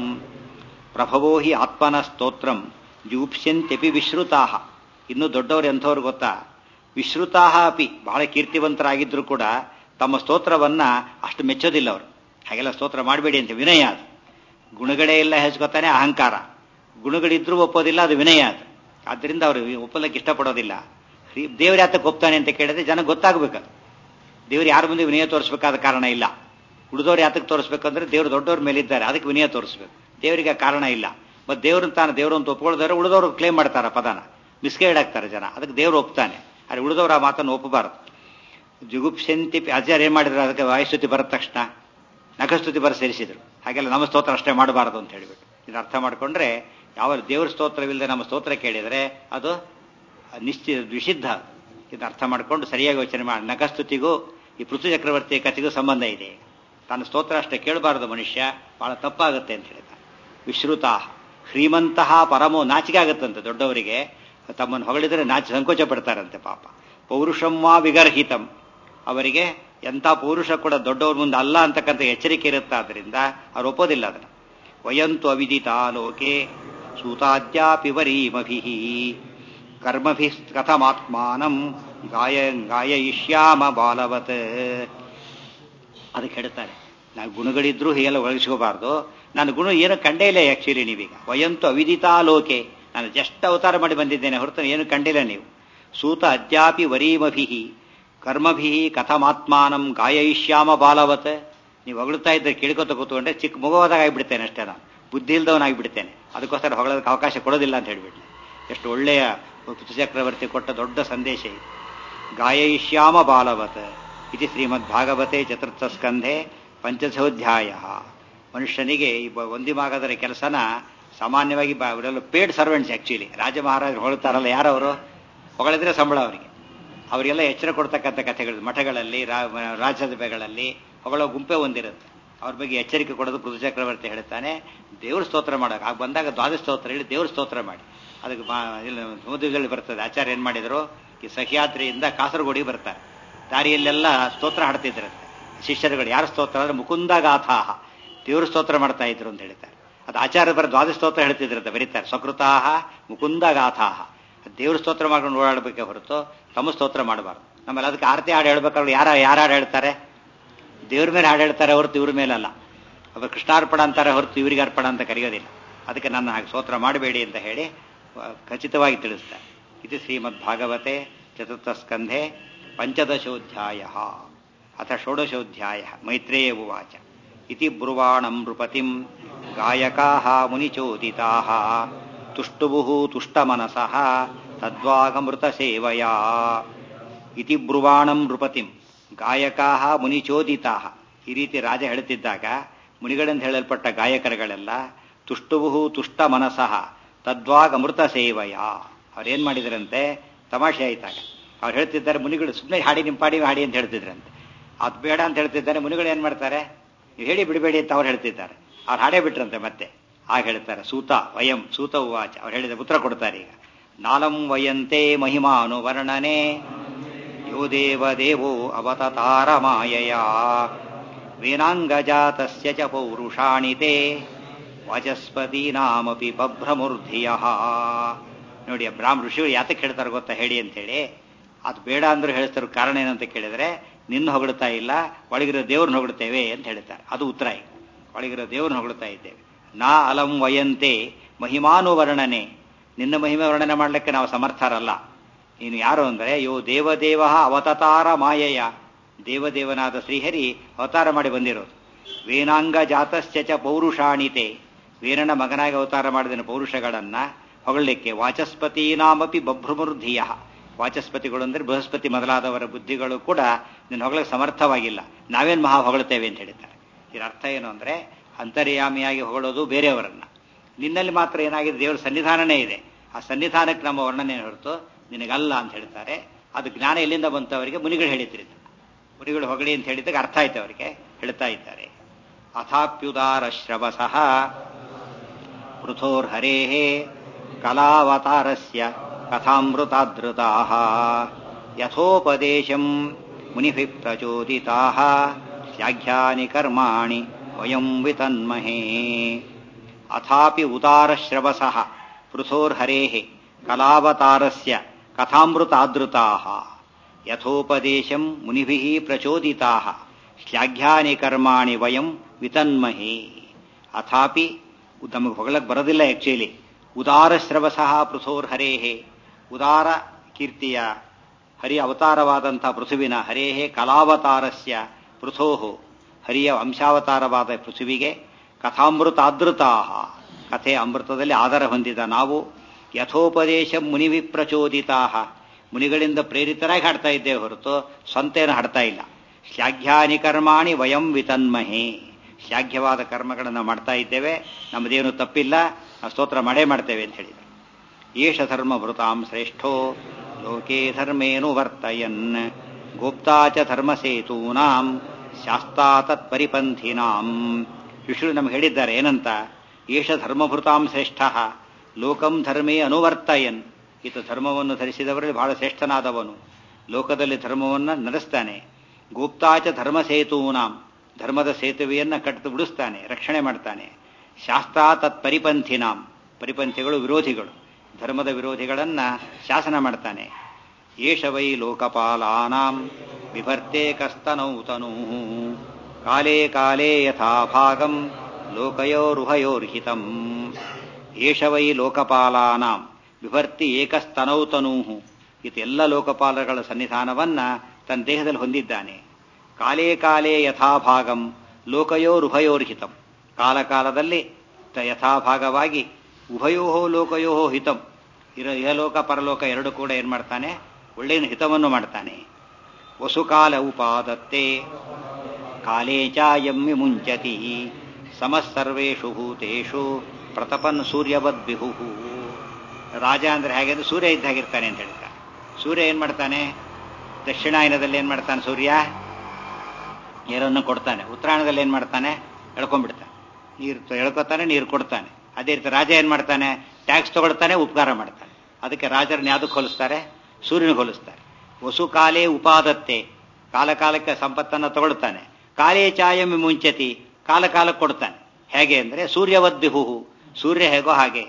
ಪ್ರಭವೋ ಹಿ ಆತ್ಮನ ಸ್ತೋತ್ರಂ ಜುಗುಪ್ಸ್ಯಂತ್ಯಪಿ ವಿಶ್ರುತಾಃ. ಇನ್ನು ದೊಡ್ಡವರು ಎಂಥವ್ರು ಗೊತ್ತಾ? ವಿಶ್ರುತಾಃ ಅಪಿ. ಬಹಳ ಕೀರ್ತಿವಂತರಾಗಿದ್ರು ಕೂಡ ತಮ್ಮ ಸ್ತೋತ್ರವನ್ನ ಅಷ್ಟು ಮೆಚ್ಚೋದಿಲ್ಲ ಅವರು. ಹಾಗೆಲ್ಲ ಸ್ತೋತ್ರ ಮಾಡಬೇಡಿ ಅಂತ ವಿನಯ ಅದು. ಗುಣಗಳೇ ಎಲ್ಲ ಹೆಚ್ಕೋತಾನೆ ಅಹಂಕಾರ. ಗುಣಗಳಿದ್ರೂ ಒಪ್ಪೋದಿಲ್ಲ, ಅದು ವಿನಯ ಅದು. ಆದ್ದರಿಂದ ಅವರು ಒಪ್ಪಲಕ್ಕೆ ಇಷ್ಟಪಡೋದಿಲ್ಲ. ದೇವ್ರ ಯಾತಕ್ಕೆ ಒಪ್ತಾನೆ ಅಂತ ಕೇಳಿದ್ರೆ ಜನ ಗೊತ್ತಾಗಬೇಕು. ದೇವ್ರು ಯಾರ ಮುಂದೆ ವಿನಯ ತೋರಿಸಬೇಕಾದ ಕಾರಣ ಇಲ್ಲ. ಉಳಿದವ್ರು ಯಾತಕ್ಕೆ ತೋರಿಸ್ಬೇಕಂದ್ರೆ ದೇವ್ರು ದೊಡ್ಡವ್ರ ಮೇಲಿದ್ದಾರೆ, ಅದಕ್ಕೆ ವಿನಯ ತೋರಿಸ್ಬೇಕು. ದೇವರಿಗೆ ಕಾರಣ ಇಲ್ಲ. ಮತ್ತೆ ದೇವ್ರನ್ನ ತಾನು ದೇವ್ರು ಅಂತ ಒಪ್ಕೊಳ್ಳೋದಾದ್ರೆ ಉಳಿದವರು ಕ್ಲೇಮ್ ಮಾಡ್ತಾರ ಪದನ, ಮಿಸ್ಗೈಡ್ ಆಗ್ತಾರೆ ಜನ. ಅದಕ್ಕೆ ದೇವ್ರು ಒಪ್ತಾನೆ, ಆದರೆ ಉಳಿದವರು ಆ ಮಾತನ್ನು ಒಪ್ಪಬಾರದು. ಜುಗುಪ್ಸಂತಿ ಆಚಾರ್ಯ ಏನ್ ಮಾಡಿದ್ರು? ಅದಕ್ಕೆ ವಾಯುಸ್ತುತಿ ಬರದ ತಕ್ಷಣ ನಖಸ್ತುತಿ ಬರ ಸೇರಿಸಿದ್ರು. ಹಾಗೆಲ್ಲ ನಮ್ಮ ಸ್ತೋತ್ರ ಅಷ್ಟೇ ಮಾಡಬಾರದು ಅಂತ ಹೇಳಿಬಿಟ್ಟು ಇದನ್ನ ಅರ್ಥ ಮಾಡ್ಕೊಂಡ್ರೆ, ಯಾವ ದೇವ್ರ ಸ್ತೋತ್ರವಿಲ್ಲದೆ ನಮ್ಮ ಸ್ತೋತ್ರ ಕೇಳಿದರೆ ಅದು ನಿಷಿದ್ಧ. ಇದನ್ನ ಅರ್ಥ ಮಾಡ್ಕೊಂಡು ಸರಿಯಾಗಿ ಯೋಚನೆ ಮಾಡಿ. ನಖಸ್ತುತಿಗೂ ಈ ಪೃಥು ಚಕ್ರವರ್ತಿ ಕಥೆಗೂ ಸಂಬಂಧ ಇದೆ. ತಾನು ಸ್ತೋತ್ರ ಅಷ್ಟೇ ಕೇಳಬಾರದು ಮನುಷ್ಯ, ಬಹಳ ತಪ್ಪಾಗುತ್ತೆ ಅಂತ ಹೇಳ್ತಾರೆ. ವಿಶ್ರುತಾ ಶ್ರೀಮಂತಹ ಪರಮೋ. ನಾಚಿಕೆ ಆಗುತ್ತಂತೆ ದೊಡ್ಡವರಿಗೆ, ತಮ್ಮನ್ನು ಹೊಗಳಿದ್ರೆ ಸಂಕೋಚ ಪಡ್ತಾರಂತೆ ಪಾಪ. ಪೌರುಷಂ ವಾ ವಿಗರ್ಹಿತಂ. ಅವರಿಗೆ ಎಂಥ ಪೌರುಷ ಕೂಡ ದೊಡ್ಡವ್ರ ಮುಂದೆ ಅಲ್ಲ ಅಂತಕ್ಕಂಥ ಎಚ್ಚರಿಕೆ ಇರುತ್ತೆ. ಆದ್ದರಿಂದ ಅವ್ರು ಒಪ್ಪೋದಿಲ್ಲ ಅದನ್ನ. ವಯಂತು ಅವಿದಿತಾ ಲೋಕೆ ಸೂತಾದ್ಯಾಪಿ ವರೀಮಭಿಃ ಕರ್ಮಭಿಃ ಕಥಮಾತ್ಮಾನಂ ಗಾಯಯಿಷ್ಯಾಮ ಬಾಲವತ್. ಅದಕ್ಕೆ ಹೇಳ್ತಾರೆ, ನಾವು ಗುಣಗಳಿದ್ರೂ ಹೀಗೆಲ್ಲ ಒಳಗಿಸ್ಕೋಬಾರ್ದು. ನಾನು ಗುಣ ಏನು ಕಂಡೇ ಇಲ್ಲ ಆಕ್ಚುಲಿ ನೀವೀಗ. ವಯಂತು ಅವಿದಿತಾ ಲೋಕೆ. ನಾನು ಜಸ್ಟ್ ಅವತಾರ ಮಾಡಿ ಬಂದಿದ್ದೇನೆ ಹೊರತು ಏನು ಕಂಡಿಲ್ಲ ನೀವು. ಸೂತ ಅದ್ಯಾಪಿ ವರೀಮಭಿಃ ಕರ್ಮಭಿಃ ಕಥಮಾತ್ಮಾನಂ ಗಾಯಯಿಷ್ಯಾಮ ಬಾಲವತ್. ನೀವು ಹೊಗಳ್ತಾ ಇದ್ದರೆ ಕೇಳ್ಕೊತ ಕೂತ್ಕೊಂಡ್ರೆ ಚಿಕ್ಕ ಮಗುವಾದಾಗ ಆಗಿಬಿಡ್ತೇನೆ ಅಷ್ಟೇ, ನಾನು ಬುದ್ಧಿ ಇಲ್ದವನಾಗಿಬಿಡ್ತೇನೆ. ಅದಕ್ಕೋಸ್ಕರ ಹೊಗಳೋದಕ್ಕೆ ಅವಕಾಶ ಕೊಡೋದಿಲ್ಲ ಅಂತ ಹೇಳ್ಬಿಟ್ಲೆ. ಎಷ್ಟು ಒಳ್ಳೆಯ ಪೃಥು ಚಕ್ರವರ್ತಿ ಕೊಟ್ಟ ದೊಡ್ಡ ಸಂದೇಶ ಇದು. ಗಾಯಯಿಷ್ಯಾಮ ಬಾಲವತ್ ಇದು ಶ್ರೀಮದ್ ಭಾಗವತೆ ಚತುರ್ಥ ಸ್ಕಂಧೆ ಪಂಚಮೋಧ್ಯಾಯ. ಮನುಷ್ಯನಿಗೆ ಈ ಒಂದಿಮಾಗದರ ಕೆಲಸನ ಸಾಮಾನ್ಯವಾಗಿ ಅವರೆಲ್ಲ ಪೇಡ್ ಸರ್ವೆಂಟ್ಸ್. ಆಕ್ಚುಲಿ ರಾಜ ಮಹಾರಾಜರು ಹೊಳ್ತಾರಲ್ಲ, ಯಾರವರು ಹೊಗಳಿದ್ರೆ ಸಂಬಳ ಅವರಿಗೆ. ಅವರಿಗೆಲ್ಲ ಎಚ್ಚರ ಕೊಡ್ತಕ್ಕಂಥ ಕಥೆಗಳು ಮಠಗಳಲ್ಲಿ, ರಾಜಸಭೆಗಳಲ್ಲಿ ಹೊಗಳೋ ಗುಂಪೆ ಒಂದಿರುತ್ತೆ. ಅವ್ರ ಬಗ್ಗೆ ಎಚ್ಚರಿಕೆ ಕೊಡೋದು ಪೃಥು ಚಕ್ರವರ್ತಿ ಹೇಳ್ತಾನೆ. ದೇವ್ರ ಸ್ತೋತ್ರ ಮಾಡೋಕೆ ಆಗ ಬಂದಾಗ ದ್ವಾದಶ ಸ್ತೋತ್ರ ಹೇಳಿ ದೇವ್ರ ಸ್ತೋತ್ರ ಮಾಡಿ. ಅದಕ್ಕೆ ಸಮುದ್ರದಲ್ಲಿ ಬರ್ತದೆ. ಆಚಾರ್ಯ ಏನ್ ಮಾಡಿದ್ರು, ಈ ಸಹ್ಯಾದ್ರಿಯಿಂದ ಕಾಸರಗೋಡಿಗೆ ಬರ್ತಾರೆ. ದಾರಿಯಲ್ಲೆಲ್ಲ ಸ್ತೋತ್ರ ಹಾಡ್ತಿದ್ರಂತೆ ಶಿಷ್ಯರುಗಳು. ಯಾರು ಸ್ತೋತ್ರ ಅಂದ್ರೆ ಮುಕುಂದ ಗಾಥಾಹ, ದೇವ್ರ ಸ್ತೋತ್ರ ಮಾಡ್ತಾ ಇದ್ರು ಅಂತ ಹೇಳ್ತಾರೆ. ಅದು ಆಚಾರ್ಯ ಬರ ದ್ವಾದಶ ಸ್ತೋತ್ರ ಹೇಳ್ತಿದ್ರಂತೆ ಬರೀತಾರೆ. ಸಕೃತಾಹ ಮುಕುಂದ ಗಾಥಾಹ. ದೇವ್ರ ಸ್ತೋತ್ರ ಮಾಡ್ಕೊಂಡು ಓಡಾಡಬೇಕೆ ಹೊರತು ತಮ್ಮ ಸ್ತೋತ್ರ ಮಾಡಬಾರ್ದು. ನಮ್ಮಲ್ಲಿ ಅದಕ್ಕೆ ಆರತಿ ಹಾಡು ಹೇಳ್ಬೇಕಾದ್ರೆ ಯಾರು ಹೇಳ್ತಾರೆ? ದೇವ್ರ ಮೇಲೆ ಹಾಡು ಹೇಳ್ತಾರೆ ಹೊರತು ಇವ್ರ ಮೇಲಲ್ಲ. ಅವರು ಕೃಷ್ಣಾರ್ಪಣ ಅಂತಾರೆ ಹೊರತು ಇವರಿಗೆ ಅರ್ಪಣ ಅಂತ ಕರೆಯೋದಿಲ್ಲ. ಅದಕ್ಕೆ ನನ್ನ ಹಾಗೆ ಸ್ತೋತ್ರ ಮಾಡಬೇಡಿ ಅಂತ ಹೇಳಿ ಖಚಿತವಾಗಿ ತಿಳಿಸ್ತಾರೆ. ಇದು ಶ್ರೀಮದ್ ಭಾಗವತೆ ಚತುರ್ಥ ಸ್ಕಂಧೆ ಪಂಚದಶೋಧ್ಯಾಯ ಅಥ ಷೋಡಶೋಧ್ಯಾಯ. ಮೈತ್ರೇಯ ಉವಾಚ ಇತಿ ಬ್ರುವಾಣಂ ನೃಪತಿಂ ಗಾಯಕಾಃ ಮುನಿಚೋದಿತಾಃ ತುಷ್ಟುಭುಃ ತುಷ್ಟಮನಸಃ ತದ್ವಾಗಮೃತ ಸೇವಯಾ. ಇತಿ ಬ್ರುವಾಣಂ ನೃಪತಿಂ ಗಾಯಕಾಃ ಮುನಿಚೋದಿತಾಃ. ಈ ರೀತಿ ರಾಜ ಹೇಳುತ್ತಿದ್ದಾಗ ಮುನಿಗಳೆಂದು ಹೇಳಲ್ಪಟ್ಟ ಗಾಯಕರುಗಳೆಲ್ಲ ತುಷ್ಟುಭುಃ ತುಷ್ಟ ಮನಸಃ ತದ್ವಾಗಮೃತ ಸೇವಯ. ಅವ್ರೇನ್ ಮಾಡಿದ್ರಂತೆ, ತಮಾಷೆ ಆಯ್ತಾಗ ಅವ್ರು ಹೇಳ್ತಿದ್ದಾರೆ ಮುನಿಗಳು ಸುಮ್ಮನೆ ಹಾಡಿ ನಿಂಪಾಡಿ ಹಾಡಿ ಅಂತ ಹೇಳ್ತಿದ್ರಂತೆ. ಅದು ಬೇಡ ಅಂತ ಹೇಳ್ತಿದ್ದಾರೆ. ಮುನಿಗಳು ಏನ್ ಮಾಡ್ತಾರೆ, ನೀವು ಹೇಳಿ ಬಿಡಬೇಡಿ ಅಂತ ಅವ್ರು ಹೇಳ್ತಿದ್ದಾರೆ. ಅವ್ರು ಹಾಡೇ ಬಿಟ್ರಂತೆ. ಮತ್ತೆ ಆಗ ಹೇಳ್ತಾರೆ ಸೂತ ವಯಂ ಸೂತ ಉವಾಚ. ಅವ್ರು ಹೇಳಿದ ಉತ್ತರ ಕೊಡ್ತಾರೆ. ಈಗ ನಾಲಂ ವಯಂತೆ ಮಹಿಮಾನು ವರ್ಣನೆ ಯೋ ದೇವ ದೇವೋ ಅವತಾರ ಮಾಯಯ ವೇನಾಂಗಜಾತಸ್ಯ ಚ ಪೌರುಷಾಣಿತೆ ವಾಚಸ್ಪತೀನಾಮಪಿ ಬಭ್ರಮೂರ್ಧಿಯಃ. ನೋಡಿ, ಬ್ರಾಹ್ಮ ಋಷಿಗಳು ಯಾತಕ್ಕೆ ಹೇಳ್ತಾರೆ ಗೊತ್ತಾ ಹೇಳಿ ಅಂತೇಳಿ. ಅದು ಬೇಡ ಅಂದ್ರೂ ಹೇಳ್ತಾರ. ಕಾರಣ ಏನಂತ ಕೇಳಿದ್ರೆ, ನಿನ್ನ ಹೊಗಳ್ತಾ ಇಲ್ಲ, ಒಳಗಿರೋ ದೇವ್ರನ್ನ ಹೊಗಳ್ತೇವೆ ಅಂತ ಹೇಳ್ತಾರೆ. ಅದು ಉತ್ತರ. ಈಗ ಒಳಗಿರೋ ದೇವ್ರನ್ನ ಹೊಗಳ್ತಾ ಇದ್ದೇವೆ. ನಾ ಅಲಂ ವಯಂತೆ ಮಹಿಮಾನು ವರ್ಣನೆ. ನಿನ್ನ ಮಹಿಮೆ ವರ್ಣನೆ ಮಾಡಲಿಕ್ಕೆ ನಾವು ಸಮರ್ಥರಲ್ಲ. ನೀನು ಯಾರು ಅಂದರೆ ಯೋ ದೇವದೇವ ಅವತಾರ ಮಾಯೆಯ. ದೇವದೇವನಾದ ಶ್ರೀಹರಿ ಅವತಾರ ಮಾಡಿ ಬಂದಿರೋದು. ವೇನಾಂಗ ಜಾತಶ್ಚ ಚ ಪೌರುಷಾಣಿತೆ. ವೀರನ ಮಗನಾಗಿ ಅವತಾರ ಮಾಡಿದ ಪೌರುಷಗಳನ್ನ ಹೊಗಳಲಿಕ್ಕೆ ವಾಚಸ್ಪತೀನಾಮಪಿ ಬಭ್ರಮೂರ್ಧಿಯ. ವಾಚಸ್ಪತಿಗಳು ಅಂದರೆ ಬೃಹಸ್ಪತಿ ಮೊದಲಾದವರ ಬುದ್ಧಿಗಳು ಕೂಡ ನಿನ್ನ ಹೊಗಳಕ್ಕೆ ಸಮರ್ಥವಾಗಿಲ್ಲ. ನಾವೇನು ಮಹಾ ಹೊಗಳ್ತೇವೆ ಅಂತ ಹೇಳ್ತಾರೆ. ಇದರ ಅರ್ಥ ಏನು ಅಂದರೆ, ಅಂತರ್ಯಾಮಿಯಾಗಿ ಹೊಗಳೋದು ಬೇರೆಯವರನ್ನ. ನಿನ್ನಲ್ಲಿ ಮಾತ್ರ ಏನಾಗಿದೆ, ದೇವರ ಸನ್ನಿಧಾನನೇ ಇದೆ. ಆ ಸನ್ನಿಧಾನಕ್ಕೆ ನಮ್ಮ ವರ್ಣನೆ ಹೊರತು ನಿನಗಲ್ಲ ಅಂತ ಹೇಳ್ತಾರೆ. ಅದು ಜ್ಞಾನ ಎಲ್ಲಿಂದ ಬಂತು ಅವರಿಗೆ? ಮುನಿಗಳು ಹೇಳಿದ್ರಿಂದ. ಮುನಿಗಳು ಹೊಗಳಿ ಅಂತ ಹೇಳಿದಾಗ ಅರ್ಥ ಆಯ್ತು ಅವರಿಗೆ. ಹೇಳ್ತಾ ಇದ್ದಾರೆ. ಅಥಾಪ್ಯುದಾರ ಶ್ರವಸಃ ಪೃಥೋರ್ಹರೇಃ ಕಲಾವತಾರಸ್ಯ ಕಥಾಮೃತಾದೃತಾಃ ಯಥೋಪದೇಶಂ ಮುನಿಭಿಃ ಪ್ರಚೋದಿತಾಃ ಶ್ಲಾಘ್ಯಾನಿ ಕರ್ಮಾಣಿ ವಯಂ ವಿತನ್ಮಹೇ. ಅಥಾಪಿ ಉದಾರಶ್ರವಸಃ ಪೃಥೋರ್ಹರೇಃ ಕಲಾವತಾರಸ್ಯ ಕಥಾಮೃತಾದೃತಾಃ ಯಥೋಪದೇಶಂ ಮುನಿಭಿಃ ಪ್ರಚೋದಿತಾಃ ಶ್ಲಾಘ್ಯಾನಿ ಕರ್ಮಾಣಿ ವಯಂ ವಿತನ್ಮಹೇ. ಅಥಾಪಿ ನಮಗೆ ಹೊಗಳಕ್ಕೆ ಬರೋದಿಲ್ಲ ಆಕ್ಚುಲಿ. ಉದಾರ ಶ್ರವಸಃ ಪೃಥೋರ್ಹರೇಹೇ. ಉದಾರ ಕೀರ್ತಿಯ ಹರಿಯ ಅವತಾರವಾದಂಥ ಪೃಥುವಿನ ಹರೇಹೇ ಕಲಾವತಾರಸ್ಯ ಪೃಥೋಹೋ. ಹರಿಯ ಅಂಶಾವತಾರವಾದ ಪೃಥುವಿಗೆ ಕಥಾಮೃತಾದೃತಾಃ. ಕಥೆ ಅಮೃತದಲ್ಲಿ ಆಧಾರ ಹೊಂದಿದ ನಾವು ಯಥೋಪದೇಶ ಮುನಿವಿ ಪ್ರಚೋದಿತಾಃ. ಮುನಿಗಳಿಂದ ಪ್ರೇರಿತರಾಗಿ ಹಾಡ್ತಾ ಇದ್ದೇವೆ ಹೊರತು ಸ್ವಂತೇನು ಹಾಡ್ತಾ ಇಲ್ಲ. ಶ್ಲಾಘ್ಯಾನಿ ಕರ್ಮಾಣಿ ವಯಂ ವಿತನ್ಮಹೇ. ಶ್ಲಾಘ್ಯವಾದ ಕರ್ಮಗಳನ್ನು ಮಾಡ್ತಾ ಇದ್ದೇವೆ, ನಮ್ಮದೇನು ತಪ್ಪಿಲ್ಲ, ನಾವು ಸ್ತೋತ್ರ ಮಾಡೇ ಮಾಡ್ತೇವೆ ಅಂತ ಹೇಳಿದರು. ಏಷ ಧರ್ಮಭೃತಾಂ ಶ್ರೇಷ್ಠೋ ಲೋಕೇ ಧರ್ಮೇನು ವರ್ತಯನ್ ಗೋಪ್ತಾ ಚ ಧರ್ಮಸೇತೂನಾಂ ಶಾಸ್ತಾ ತತ್ಪರಿಪಂಥಿನಾಂ. ಋಷಿಗಳು ನಮ್ಗೆ ಹೇಳಿದ್ದಾರೆ ಏನಂತ, ಏಷ ಧರ್ಮಭೃತಾಂ ಶ್ರೇಷ್ಠ ಲೋಕಂ ಧರ್ಮೇ ಅನುವರ್ತಯನ್. ಈತ ಧರ್ಮವನ್ನು ಧರಿಸಿದವರಲ್ಲಿ ಬಹಳ ಶ್ರೇಷ್ಠನಾದವನು, ಲೋಕದಲ್ಲಿ ಧರ್ಮವನ್ನು ನಡೆಸ್ತಾನೆ. ಗೋಪ್ತಾಚ ಧರ್ಮಸೇತೂನಾಂ, ಧರ್ಮದ ಸೇತುವೆಯನ್ನು ಕಟ್ಟಿತು ಬಿಡಿಸ್ತಾನೆ, ರಕ್ಷಣೆ ಮಾಡ್ತಾನೆ. ಶಾಸ್ತಾ ತತ್ಪರಿಪಂಥಿನಾಂ, ಪರಿಪಂಥಿಗಳು ವಿರೋಧಿಗಳು, ಧರ್ಮದ ವಿರೋಧಿಗಳನ್ನ ಶಾಸನ ಮಾಡ್ತಾನೆ. ಏಷ ವೈ ಲೋಕಪಾಲಾನಾಂ ವಿಭರ್ತೆ ಕಸ್ತನೌತನೂ ಕಾಲೇ ಕಾಲೇ ಯಥಾ ಭಾಗಂ ಲೋಕಯೋರುಭಯೋರ್ಹಿತಂ. ಏಷ ವೈ ಲೋಕಪಾಲಾನಾಂ ವಿಭರ್ತಿ ಏಕಸ್ತನೌತನೂ. ಇದೆಲ್ಲ ಲೋಕಪಾಲಗಳ ಸನ್ನಿಧಾನವನ್ನ ತನ್ನ ದೇಹದಲ್ಲಿ ಹೊಂದಿದ್ದಾನೆ. ಕಾಲೇ ಕಾಲೇ ಯಥಾಭಾಗಂ ಲೋಕಯೋರುಭಯೋರ್ಹಿತಂ. ಕಾಲಕಾಲದಲ್ಲಿ ಯಥಾಭಾಗವಾಗಿ ಉಭಯೋ ಲೋಕಯೋ ಹಿತಂ. ಇಹಲೋಕ ಪರಲೋಕ ಎರಡು ಕೂಡ ಏನ್ ಮಾಡ್ತಾನೆ, ಒಳ್ಳೆಯ ಹಿತವನ್ನು ಮಾಡ್ತಾನೆ. ವಸುಕಾಲ ಉಪಾದತ್ತೆ ಕಾಲೇ ಚಾಯಂ ವಿಮುಂಚತಿ ಸಮಸ್ಸರ್ವೇಷು ಭೂತೇಷು ಪ್ರತಪನ್ ಸೂರ್ಯವದ್ವಿಹು. ರಾಜ ಅಂದ್ರೆ ಹೇಗೆ ಅಂದ್ರೆ ಸೂರ್ಯ ಇದ್ದಾಗಿರ್ತಾನೆ ಅಂತ ಹೇಳ್ತಾರೆ. ಸೂರ್ಯ ಏನ್ ಮಾಡ್ತಾನೆ, ದಕ್ಷಿಣಾಯನದಲ್ಲಿ ಏನ್ ಮಾಡ್ತಾನೆ ಸೂರ್ಯ, ನೀರನ್ನು ಕೊಡ್ತಾನೆ. ಉತ್ತರಾಯಣದಲ್ಲಿ ಏನ್ ಮಾಡ್ತಾನೆ, ಎಳ್ಕೊಂಡ್ಬಿಡ್ತಾನೆ. ನೀರು ಎಳ್ಕೊತಾನೆ, ನೀರು ಕೊಡ್ತಾನೆ. ಅದೇ ರೀತಿ ರಾಜ ಏನ್ ಮಾಡ್ತಾನೆ, ಟ್ಯಾಕ್ಸ್ ತಗೊಳ್ತಾನೆ, ಉಪಕಾರ ಮಾಡ್ತಾನೆ. ಅದಕ್ಕೆ ರಾಜರನ್ನ ಯಾವ್ದಕ್ಕೆ ಹೋಲಿಸ್ತಾರೆ, ಸೂರ್ಯನಿಗೆ ಹೋಲಿಸ್ತಾರೆ. ವಸುಕಾಲೇ ಉಪಾದತ್ತೆ, ಕಾಲ ಕಾಲಕ್ಕೆ ಸಂಪತ್ತನ್ನು ತಗೊಳ್ತಾನೆ. ಕಾಲೇ ಚಾಯಂ ಮುಂಚತಿ, ಕಾಲ ಕಾಲಕ್ಕೆ ಕೊಡ್ತಾನೆ. ಹೇಗೆ ಅಂದ್ರೆ ಸೂರ್ಯವದ್ವಿಹು, ಸೂರ್ಯ ಹೇಗೋ ಹಾಗೆ.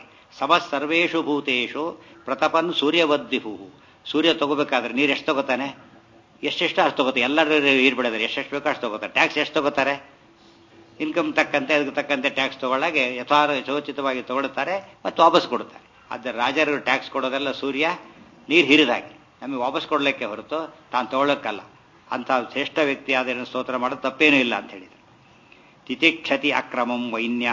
ಸಮಸ್ಸರ್ವೇಷು ಭೂತೇಷು ಪ್ರತಪನ್ ಸೂರ್ಯವದ್ವಿಹು. ಸೂರ್ಯ ತಗೋಬೇಕಾದ್ರೆ ನೀರು ಎಷ್ಟು ತಗೋತಾನೆ, ಎಷ್ಟೆಷ್ಟು ಅಷ್ಟು ತಗೋತಾರೆ, ಎಲ್ಲರೂ ಇರ್ಬಿಡೋದ್ರೆ ಎಷ್ಟೆಷ್ಟು ಬೇಕೋ ಅಷ್ಟು ತಗೋತಾರೆ. ಟ್ಯಾಕ್ಸ್ ಎಷ್ಟು ತಗೋತಾರೆ? ಇನ್ಕಮ್ ತಕ್ಕಂತೆ ಅದಕ್ಕೆ ತಕ್ಕಂತೆ ಟ್ಯಾಕ್ಸ್ ತಗೊಳ್ಳಾಗೆ ಯಥೋಚಿತವಾಗಿ ತಗೊಳ್ತಾರೆ ಮತ್ತು ವಾಪಸ್ ಕೊಡ್ತಾರೆ. ಆದರೆ ರಾಜರು ಟ್ಯಾಕ್ಸ್ ಕೊಡೋದೆಲ್ಲ ಸೂರ್ಯ ನೀರು ಹಿರಿದಾಗಿ ನಮಗೆ ವಾಪಸ್ ಕೊಡಲಿಕ್ಕೆ ಹೊರತು ತಾನು ತಗೊಳ್ಳೋಕ್ಕಲ್ಲ. ಅಂತ ಶ್ರೇಷ್ಠ ವ್ಯಕ್ತಿ ಆದ್ರೆ ಸ್ತೋತ್ರ ಮಾಡೋದು ತಪ್ಪೇನೂ ಇಲ್ಲ ಅಂತ ಹೇಳಿದರು. ತಿತಿಕ್ಷತಿ ಅಕ್ರಮಂ ವೈನ್ಯ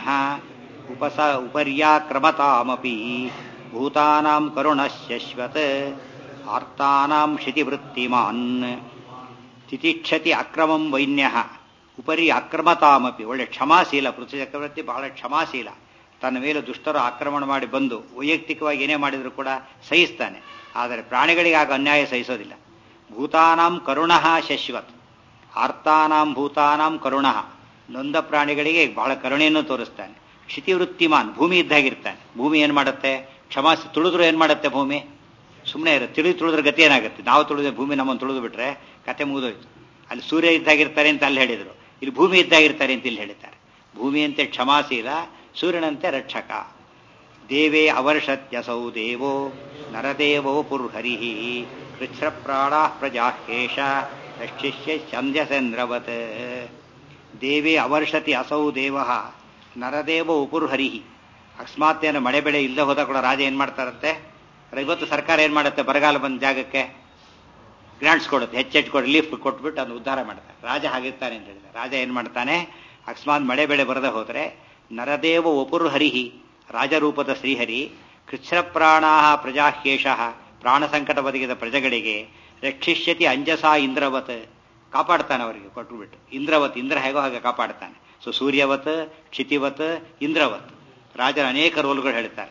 ಉಪರ್ಯಾಕ್ರಮತಾಮಪಿ ಭೂತಾನಾಂ ಕರುಣಶ್ಯಶ್ವತ್ ಆರ್ತಾನಾಂ ಶಿತಿವೃತ್ತಿಮಾನ್. ತಿತಿಕ್ಷತಿ ಅಕ್ರಮಂ ವೈನ್ಯ ಉಪರಿ ಅಕ್ರಮತಾಮಪಿ. ಒಳ್ಳೆ ಕ್ಷಮಾಶೀಲ ಪೃಥ್ವಿ ಚಕ್ರವರ್ತಿ, ಬಹಳ ಕ್ಷಮಾಶೀಲ. ತನ್ನ ಮೇಲೆ ದುಷ್ಟರು ಆಕ್ರಮಣ ಮಾಡಿ ಬಂದು ವೈಯಕ್ತಿಕವಾಗಿ ಏನೇ ಮಾಡಿದರೂ ಕೂಡ ಸಹಿಸ್ತಾನೆ. ಆದರೆ ಪ್ರಾಣಿಗಳಿಗೆ ಆಗ ಅನ್ಯಾಯ ಸಹಿಸೋದಿಲ್ಲ. ಭೂತಾನಾಂ ಕರುಣಃ ಶಶ್ವತ್ ಆರ್ತಾನಾಂ ಭೂತಾನಾಂ ಕರುಣಃ. ನೊಂದ ಪ್ರಾಣಿಗಳಿಗೆ ಬಹಳ ಕರುಣೆಯನ್ನು ತೋರಿಸ್ತಾನೆ. ಕ್ಷಿತಿವೃತ್ತಿಮಾನ್, ಭೂಮಿ ಇದ್ದಾಗಿರ್ತಾನೆ. ಭೂಮಿ ಏನು ಮಾಡುತ್ತೆ? ಕ್ಷಮಾಸಿ ತುಳಿದ್ರು ಏನು ಮಾಡುತ್ತೆ? ಭೂಮಿ ಸುಮ್ಮನೆ ಇರುತ್ತೆ. ತುಳಿದ್ರೆ ಗತಿ ಏನಾಗುತ್ತೆ? ನಾವು ತುಳಿದ್ರೆ ಭೂಮಿ ನಮ್ಮನ್ನು ತುಳಿದು ಬಿಟ್ರೆ ಕತೆ ಮುಗಿದೋಯ್ತು. ಅಲ್ಲಿ ಸೂರ್ಯ ಇದ್ದಾಗಿರ್ತಾರೆ ಅಂತ ಅಲ್ಲಿ ಹೇಳಿದರು, ಇಲ್ಲಿ ಭೂಮಿ ಇದ್ದಾಗಿರ್ತಾರೆ ಅಂತ ಇಲ್ಲಿ ಹೇಳಿದ್ದಾರೆ. ಭೂಮಿಯಂತೆ ಕ್ಷಮಾಶೀಲ, ಸೂರ್ಯನಂತೆ ರಕ್ಷಕ. ದೇವೇ ಅವರ್ಷತ್ಯಸೌ ದೇವೋ ನರದೇವೋ ಪುರ್ಹರಿ ಕೃಚ್ಛ್ರಪ್ರಾಣಾ ಪ್ರಜಾಹ್ಯೇಷ ರಕ್ಷಿಷ್ಯ ಚಂದ್ರಸೇಂದ್ರವತ್. ದೇವೇ ಅವರ್ಷತಿ ಅಸೌ ದೇವ ನರದೇವ ಉಪುರ್ಹರಿ. ಅಕಸ್ಮಾತ್ತೇನು ಮಳೆ ಬೆಳೆ ಇಲ್ಲದೆ ಹೋದ ಕೂಡ ರಾಜ ಏನು ಮಾಡ್ತಾರಂತೆ? ಇವತ್ತು ಸರ್ಕಾರ ಏನು ಮಾಡುತ್ತೆ? ಬರಗಾಲ ಬಂದ ಜಾಗಕ್ಕೆ ಗ್ರಾಂಟ್ಸ್ ಕೊಡುತ್ತೆ, ಹೆಚ್ಚೆಚ್ಚು ಕೊಡಿ, ರಿಲೀಫ್ ಕೊಟ್ಬಿಟ್ಟು ಅದನ್ನು ಉದ್ಧಾರ ಮಾಡ್ತಾರೆ. ರಾಜ ಹಾಗಿರ್ತಾನೆ ಅಂತ ಹೇಳಿದ್ರೆ ರಾಜ ಏನು ಮಾಡ್ತಾನೆ? ಅಕಸ್ಮಾತ್ ಮಳೆ ಬೆಳೆ ಬರದೆ ಹೋದರೆ ನರದೇವ ಉಪುರ್ಹರಿ, ರಾಜರೂಪದ ಶ್ರೀಹರಿ, ಕೃಚ್ಛ್ರಪ್ರಾಣಾ ಪ್ರಜಾಹ್ಯೇಷ, ಪ್ರಾಣ ಸಂಕಟ ಬದಿಗಿದ ಪ್ರಜೆಗಳಿಗೆ ರಕ್ಷಿಷ್ಯತಿ ಅಂಜಸಾ ಇಂದ್ರವತ್, ಕಾಪಾಡ್ತಾನೆ ಅವರಿಗೆ ಕೊಟ್ಟುಬಿಟ್ಟು. ಇಂದ್ರವತ್, ಇಂದ್ರ ಹೇಗೋ ಹಾಗೆ ಕಾಪಾಡ್ತಾನೆ. ಸೊ ಸೂರ್ಯವತ್, ಕ್ಷಿತಿವತ್, ಇಂದ್ರವತ್. ರಾಜರ ಅನೇಕ ರೋಲ್ಗಳು ಹೇಳ್ತಾರೆ.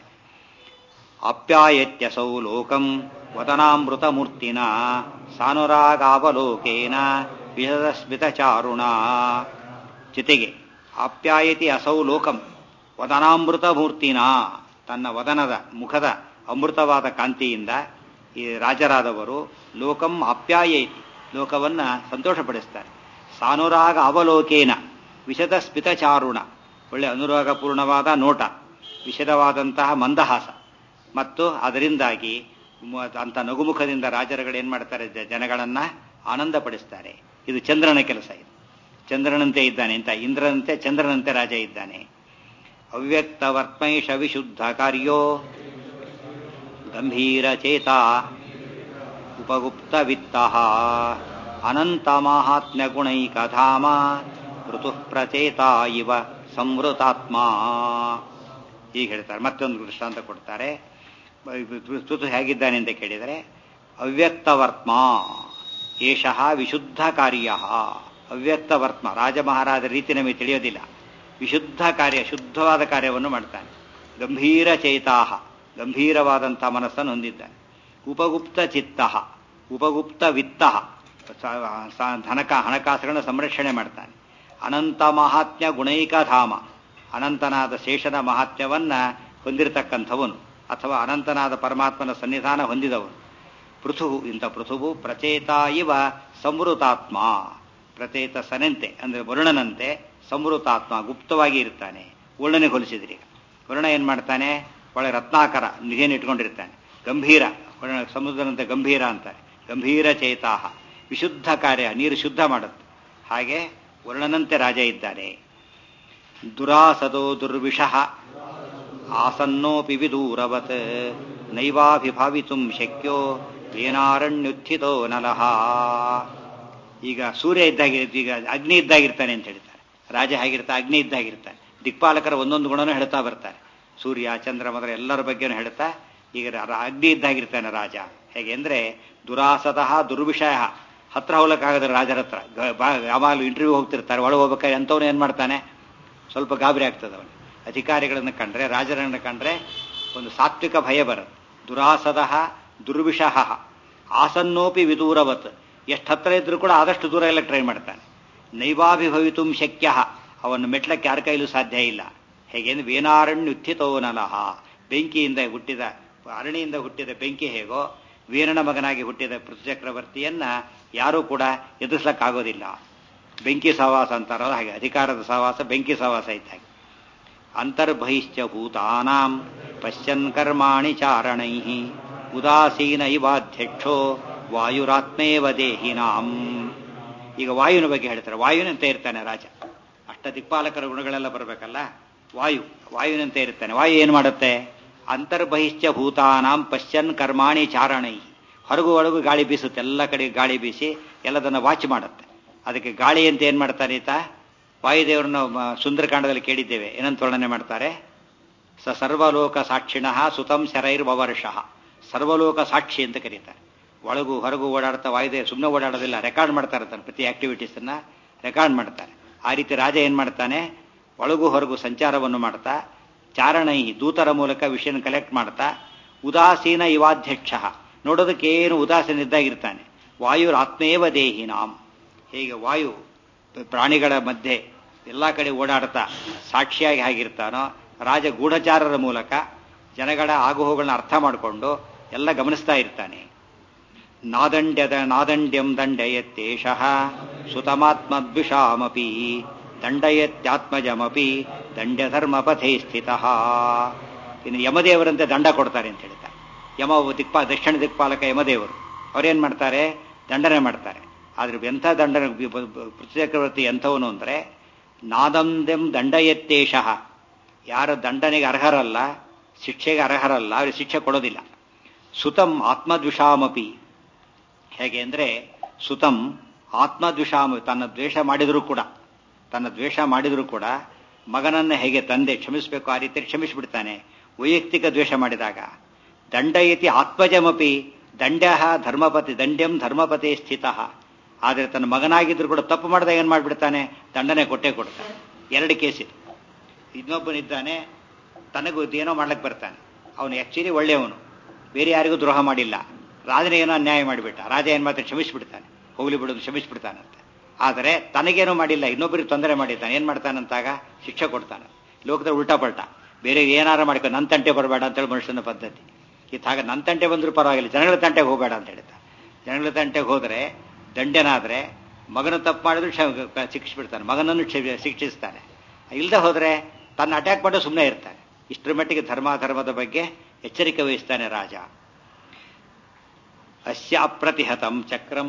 ಆಪ್ಯಾಯತ್ಯಸೌ ಲೋಕಂ ವದನಾಮೃತ ಮೂರ್ತಿನ ಸಾನುರಾಗಾವಲೋಕೇನ ವಿಷದ ಸ್ಮಿತಚಾರುಣ. ಜೊತೆಗೆ ಆಪ್ಯಾಯತಿ ಅಸೌ ಲೋಕಂ ವದನಾಮೃತ ಮೂರ್ತಿನ, ತನ್ನ ವದನದ ಮುಖದ ಅಮೃತವಾದ ಕಾಂತಿಯಿಂದ ಈ ರಾಜರಾದವರು ಲೋಕಂ ಆಪ್ಯಾಯತಿ, ಲೋಕವನ್ನ ಸಂತೋಷಪಡಿಸ್ತಾರೆ. ಸಾನುರಾಗ ಅವಲೋಕೇನ ವಿಷದ ಸ್ಮಿತಚಾರುಣ, ಒಳ್ಳೆ ಅನುರಾಗಪೂರ್ಣವಾದ ನೋಟ, ವಿಷದವಾದಂತಹ ಮಂದಹಾಸ, ಮತ್ತು ಅದರಿಂದಾಗಿ ಅಂತ ನಗುಮುಖದಿಂದ ರಾಜರುಗಳೇನು ಮಾಡ್ತಾರೆ? ಜನಗಳನ್ನ ಆನಂದ ಪಡಿಸ್ತಾರೆ. ಇದು ಚಂದ್ರನ ಕೆಲಸ. ಇದು ಚಂದ್ರನಂತೆ ಇದ್ದಾನೆ ಅಂತ, ಇಂದ್ರನಂತೆ ಚಂದ್ರನಂತೆ ರಾಜ ಇದ್ದಾನೆ. ಅವ್ಯಕ್ತ ವರ್ತ್ಮೈಷ ವಿಶುದ್ಧ ಕಾರ್ಯೋ ಗಂಭೀರ ಚೇತ ಉಪಗುಪ್ತ ವಿತ್ತ ಅನಂತ ಮಾಹಾತ್ಮ್ಯ ಗುಣೈಕಧಾಮ ಋತು ಪ್ರಚೇತ ಇವ ಸಂವೃತಾತ್ಮ. ಹೀಗೆ ಹೇಳ್ತಾರೆ. ಮತ್ತೊಂದು ದೃಷ್ಟಾಂತ ಕೊಡ್ತಾರೆ. ಋತು ಹೇಗಿದ್ದಾನೆ ಅಂತ ಕೇಳಿದರೆ, ಅವ್ಯಕ್ತವರ್ತ್ಮ ಏಷಃ ವಿಶುದ್ಧ ಕಾರ್ಯ. ಅವ್ಯಕ್ತವರ್ತ್ಮ, ರಾಜ ಮಹಾರಾಜರ ರೀತಿ ನಮಗೆ ತಿಳಿಯೋದಿಲ್ಲ. ವಿಶುದ್ಧ ಕಾರ್ಯ, ಶುದ್ಧವಾದ ಕಾರ್ಯವನ್ನು ಮಾಡ್ತಾನೆ. ಗಂಭೀರ ಚೇತಾಹ, ಗಂಭೀರವಾದಂಥ ಮನಸ್ಸನ್ನು ಹೊಂದಿದ್ದಾನೆ. ಉಪಗುಪ್ತ ಚಿತ್ತ, ಉಪಗುಪ್ತ ವಿತ್ತ, ಹಣಕಾಸುಗಳನ್ನು ಸಂರಕ್ಷಣೆ ಮಾಡ್ತಾನೆ. ಅನಂತ ಮಹಾತ್ಮ್ಯ ಗುಣೈಕಧಾಮ, ಅನಂತನಾದ ಶೇಷನ ಮಹಾತ್ಮ್ಯವನ್ನ ಹೊಂದಿರತಕ್ಕಂಥವನು, ಅಥವಾ ಅನಂತನಾದ ಪರಮಾತ್ಮನ ಸನ್ನಿಧಾನ ಹೊಂದಿದವನು. ಪೃಥು, ಇಂಥ ಪೃಥುವು ಪ್ರಚೇತ ಇವ ಸಂವೃತಾತ್ಮ, ಪ್ರಚೇತ ಸನಂತೆ ಅಂದರೆ ವರುಣನಂತೆ, ಸಂವೃತಾತ್ಮ ಗುಪ್ತವಾಗಿ ಇರ್ತಾನೆ. ವರ್ಣನೆ ಹೋಲಿಸಿದ್ರಿ. ವರುಣ ಏನ್ ಮಾಡ್ತಾನೆ? ಒಳ್ಳೆ ರತ್ನಾಕರ ನಿಧಿಯನ್ನು ಇಟ್ಕೊಂಡಿರ್ತಾನೆ. ಗಂಭೀರ, ಸಮುದ್ರನಂತೆ ಗಂಭೀರ ಅಂತಾರೆ. ಗಂಭೀರ ಚೇತಾಹ, ವಿಶುದ್ಧ ಕಾರ್ಯ, ನೀರು ಶುದ್ಧ ಮಾಡುತ್ತೆ. ಹಾಗೆ ವರ್ಣನಂತೆ ರಾಜ ಇದ್ದಾನೆ. ದುರಾಸದೋ ದುರ್ವಿಷಃ ಆಸನ್ನೋಪಿ ವಿದೂರವತ್ ನೈವಾಭಿಭಾವಿತುಂ ಶಕ್ಯೋ ಏನಾರಣ್ಯುತ್ಥಿತೋ ನಲಃ. ಈಗ ಸೂರ್ಯ ಈಗ ಅಗ್ನಿ ಇದ್ದಾಗಿರ್ತಾನೆ ಅಂತ ಹೇಳ್ತಾರೆ. ರಾಜ ಹೇಗಿರ್ತಾನೆ? ಅಗ್ನಿ ಇದ್ದಾಗಿರ್ತಾನೆ. ದಿಕ್ಪಾಲಕರ ಒಂದೊಂದು ಗುಣನೂ ಹೇಳ್ತಾ ಬರ್ತಾರೆ. ಸೂರ್ಯ, ಚಂದ್ರ ಮೊದಲ ಎಲ್ಲರ ಬಗ್ಗೆನೂ ಹೇಳ್ತಾ ಈಗ ಅಗ್ನಿ ಇದ್ದಾಗಿರ್ತಾನೆ ರಾಜ. ಹೇಗೆ ಅಂದ್ರೆ ದುರಾಸತಃ ದುರ್ವಿಷಯ, ಹತ್ರ ಹೋಗ್ಲಿಕ್ಕಾಗದ್ರೆ ರಾಜರ ಹತ್ರ ಯಾವಾಗಲೂ ಇಂಟರ್ವ್ಯೂ ಹೋಗ್ತಿರ್ತಾರೆ, ಒಳಗೆ ಹೋಗ್ಬೇಕಾದ್ರೆ ಅಂಥವ್ನು ಏನು ಮಾಡ್ತಾನೆ? ಸ್ವಲ್ಪ ಗಾಬರಿ ಆಗ್ತದೆ ಅವನು. ಅಧಿಕಾರಿಗಳನ್ನು ಕಂಡ್ರೆ, ರಾಜರನ್ನು ಕಂಡ್ರೆ ಒಂದು ಸಾತ್ವಿಕ ಭಯ ಬರುತ್ತೆ. ದುರಾಸದಃ ದುರ್ವಿಷಃ ಆಸನ್ನೋಪಿ ವಿದೂರವತ್, ಎಷ್ಟು ಹತ್ರ ಇದ್ರೂ ಕೂಡ ಆದಷ್ಟು ದೂರ ಎಲ್ಲ ಟ್ರೈ ಮಾಡ್ತಾನೆ. ನೈವಾಭಿಭವಿತುಂ ಶಕ್ಯ, ಅವನ್ನು ಮೆಟ್ಲಕ್ಕೆ ಯಾರ ಕೈಲೂ ಸಾಧ್ಯ ಇಲ್ಲ. ಹೇಗೆಂದ್ರೆ ವೇನಾರಣ್ಯುತ್ಥಿತೋ ನಲಃ, ಬೆಂಕಿಯಿಂದ ಹುಟ್ಟಿದ, ಅರಣಿಯಿಂದ ಹುಟ್ಟಿದ ಬೆಂಕಿ ಹೇಗೋ ವೀರನ ಮಗನಾಗಿ ಹುಟ್ಟಿದ ಪೃಥ್ವಿಚಕ್ರವರ್ತಿಯನ್ನ ಯಾರೂ ಕೂಡ ಎದುರಿಸಕ್ಕಾಗೋದಿಲ್ಲ. ಬೆಂಕಿ ಸಹವಾಸ ಅಂತಾರಲ್ಲ ಹಾಗೆ, ಅಧಿಕಾರದ ಸಹವಾಸ ಬೆಂಕಿ ಸಹವಾಸ ಇದ್ದ. ಅಂತರ್ಬಹಿಶ್ಚ ಭೂತಾನಾಂ ಪಶ್ಯನ್ ಕರ್ಮಾಣಿ ಚಾರಣೈ ಉದಾಸೀನ ಇವಾಧ್ಯಕ್ಷೋ ವಾಯುರಾತ್ಮೇವ ದೇಹಿನಾಂ. ಈಗ ವಾಯುವಿನ ಬಗ್ಗೆ ಹೇಳ್ತಾರೆ. ವಾಯುವಿನಂತೆ ಇರ್ತಾನೆ ರಾಜ. ಅಷ್ಟ ದಿಕ್ಪಾಲಕರ ಗುಣಗಳೆಲ್ಲ ಬರಬೇಕಲ್ಲ. ವಾಯುವಿನಂತೆ ಇರ್ತಾನೆ. ವಾಯು ಏನು ಮಾಡುತ್ತೆ? ಅಂತರ್ಬಹಿಶ್ಚ ಭೂತಾನಾಂ ಪಶ್ಯನ್ ಕರ್ಮಾಣಿ ಚಾರಣೈ. ಹೊರಗು ಒಳಗು ಗಾಳಿ ಬೀಸುತ್ತೆ, ಎಲ್ಲ ಕಡೆ ಗಾಳಿ ಬೀಸಿ ಎಲ್ಲದನ್ನ ವಾಚ್ ಮಾಡುತ್ತೆ. ಅದಕ್ಕೆ ಗಾಳಿ ಅಂತ ಏನ್ ಮಾಡ್ತಾರೆ ಈತ? ವಾಯುದೇವರನ್ನು ಸುಂದರಕಾಂಡದಲ್ಲಿ ಕೇಳಿದ್ದೇವೆ. ಏನಂತ ವರ್ಣನೆ ಮಾಡ್ತಾರೆ? ಸರ್ವಲೋಕ ಸಾಕ್ಷಿಣಃ ಸುತಂ ಶರೈರ್ವವರ್ಷಃ. ಸರ್ವಲೋಕ ಸಾಕ್ಷಿ ಅಂತ ಕರೀತಾರೆ. ಒಳಗು ಹೊರಗು ಓಡಾಡ್ತಾ ವಾಯುದೇವ ಸುಮ್ಮನೆ ಓಡಾಡೋದಿಲ್ಲ, ರೆಕಾರ್ಡ್ ಮಾಡ್ತಾರೆ ತಾನೆ. ಪ್ರತಿ ಆಕ್ಟಿವಿಟೀಸನ್ನ ರೆಕಾರ್ಡ್ ಮಾಡ್ತಾರೆ. ಆ ರೀತಿ ರಾಜ ಏನ್ ಮಾಡ್ತಾನೆ? ಒಳಗು ಹೊರಗು ಸಂಚಾರವನ್ನು ಮಾಡ್ತಾ, ಚಾರಣೈ ದೂತರ ಮೂಲಕ ವಿಷಯನ ಕಲೆಕ್ಟ್ ಮಾಡ್ತಾ, ಉದಾಸೀನ ಇವಾಧ್ಯಕ್ಷ ನೋಡೋದಕ್ಕೇನು ಉದಾಸೀನ ಇದ್ದಾಗಿರ್ತಾನೆ. ವಾಯುರಾತ್ಮೇವ ದೇಹಿನಾಂ. ಹೀಗೆ ವಾಯು ಪ್ರಾಣಿಗಳ ಮಧ್ಯೆ ಎಲ್ಲ ಕಡೆ ಓಡಾಡ್ತಾ ಸಾಕ್ಷಿಯಾಗಿ ಆಗಿರ್ತಾನೋ, ರಾಜ ಗೂಢಚಾರರ ಮೂಲಕ ಜನಗಳ ಆಗುಹೋಗಳನ್ನ ಅರ್ಥ ಮಾಡಿಕೊಂಡು ಎಲ್ಲ ಗಮನಿಸ್ತಾ ಇರ್ತಾನೆ. ನಾದಂಡ್ಯಂ ದಂಡಯತ್ತೇಷಃ ಸುತಮಾತ್ಮದ್ವಿಷಾಮಪಿ ದಂಡಯತ್ಯಾತ್ಮಜಮಪಿ ದಂಡ್ಯಧರ್ಮಪಥೇ ಸ್ಥಿತಃ. ಇನ್ನು ಯಮದೇವರಂತೆ ದಂಡ ಕೊಡ್ತಾರೆ ಅಂತ ಹೇಳ್ತಾರೆ. ದಕ್ಷಿಣ ದಿಕ್ಪಾಲಕ ಯಮದೇವರು ಅವ್ರೇನ್ ಮಾಡ್ತಾರೆ? ದಂಡನೆ ಮಾಡ್ತಾರೆ. ಆದ್ರೆ ಎಂಥ ದಂಡನೆ? ಪೃಥ್ವಿಚಕ್ರವರ್ತಿ ಎಂಥವನು ಅಂದ್ರೆ ನಾದಂದೆಂ ದಂಡಯತ್ತೇಷಃ. ಯಾರು ದಂಡನೆಗೆ ಅರ್ಹರಲ್ಲ, ಶಿಕ್ಷೆಗೆ ಅರ್ಹರಲ್ಲ, ಅವ್ರಿಗೆ ಶಿಕ್ಷೆ ಕೊಡೋದಿಲ್ಲ. ಸುತಂ ಆತ್ಮದ್ವಿಷಾಮಪಿ. ಹೇಗೆ ಅಂದ್ರೆ ಸುತಂ ಆತ್ಮದ್ವಿಷಾಮ, ತನ್ನ ದ್ವೇಷ ಮಾಡಿದರೂ ಕೂಡ ಮಗನನ್ನ ಹೇಗೆ ತಂದೆ ಕ್ಷಮಿಸಬೇಕು ಆ ರೀತಿ ಕ್ಷಮಿಸಿಬಿಡ್ತಾನೆ ವೈಯಕ್ತಿಕ ದ್ವೇಷ ಮಾಡಿದಾಗ. ದಂಡಯತಿ ಆತ್ಮಜಮಪಿ ದಂಡ್ಯ ದಂಡ್ಯಂ ಧರ್ಮಪತಿ ಸ್ಥಿತ. ಆದರೆ ತನ್ನ ಮಗನಾಗಿದ್ರು ಕೂಡ ತಪ್ಪು ಮಾಡಿದಾಗ ಏನ್ ಮಾಡ್ಬಿಡ್ತಾನೆ? ದಂಡನೆ ಕೊಟ್ಟೇ ಕೊಡ್ತಾನೆ. ಎರಡು ಕೇಸಿದು. ಇನ್ನೊಬ್ಬನಿದ್ದಾನೆ, ತನಗೂ ಏನೋ ಮಾಡ್ಲಿಕ್ಕೆ ಬರ್ತಾನೆ. ಅವನು ಆಕ್ಚುಲಿ ಒಳ್ಳೆಯವನು, ಬೇರೆ ಯಾರಿಗೂ ದ್ರೋಹ ಮಾಡಿಲ್ಲ. ರಾಜನಿಗೇನೋ ಅನ್ಯಾಯ ಮಾಡಿಬಿಟ್ಟ. ರಾಜ ಏನ್ ಮಾತ್ರ ಕ್ಷಮಿಸ್ಬಿಡ್ತಾನೆ, ಹೋಗ್ಲಿ ಬಿಡೋದು ಕ್ಷಮಿಸ್ಬಿಡ್ತಾನಂತೆ. ಆದರೆ ತನಗೇನೋ ಮಾಡಿಲ್ಲ, ಇನ್ನೊಬ್ಬರಿಗೆ ತೊಂದರೆ ಮಾಡಿದ್ದಾನೆ. ಏನ್ ಮಾಡ್ತಾನಂತಾಗ? ಶಿಕ್ಷೆ ಕೊಡ್ತಾನೆ. ಲೋಕದಲ್ಲಿ ಉಲ್ಟಾ ಪಲ್ಟಾ ಬೇರೆ ಏನಾರ ಮಾಡ್ಕೊ, ನನ್ನ ತಂಟೆ ಬರಬೇಡ ಅಂತೇಳಿ ಮನುಷ್ಯನ ಪದ್ಧತಿ. ಇತ್ತಾಗ ನನ್ನ ತಂಟೆ ಬಂದರೂ ಪರವಾಗಿಲ್ಲ, ಜನಗಳ ತಂಟೆಗೆ ಹೋಗಬೇಡ ಅಂತ ಹೇಳ್ತಾರೆ. ಜನಗಳ ತಂಟೆಗೆ ಹೋದರೆ ದಂಡನಾದ್ರೆ ಮಗನ ತಪ್ಪು ಮಾಡಿದ್ರು ಶಿಕ್ಷಿಸ್ಬಿಡ್ತಾನೆ, ಮಗನನ್ನು ಶಿಕ್ಷಿಸ್ತಾನೆ. ಇಲ್ಲದೆ ಹೋದ್ರೆ ತನ್ನ ಅಟ್ಯಾಕ್ ಮಾಡಿ ಸುಮ್ಮನೆ ಇರ್ತಾನೆ. ಇಷ್ಟರ ಮಟ್ಟಿಗೆ ಧರ್ಮದ ಬಗ್ಗೆ ಎಚ್ಚರಿಕೆ ವಹಿಸ್ತಾನೆ ರಾಜ. ಅಸ್ಯ ಅಪ್ರತಿಹತಂ ಚಕ್ರಂ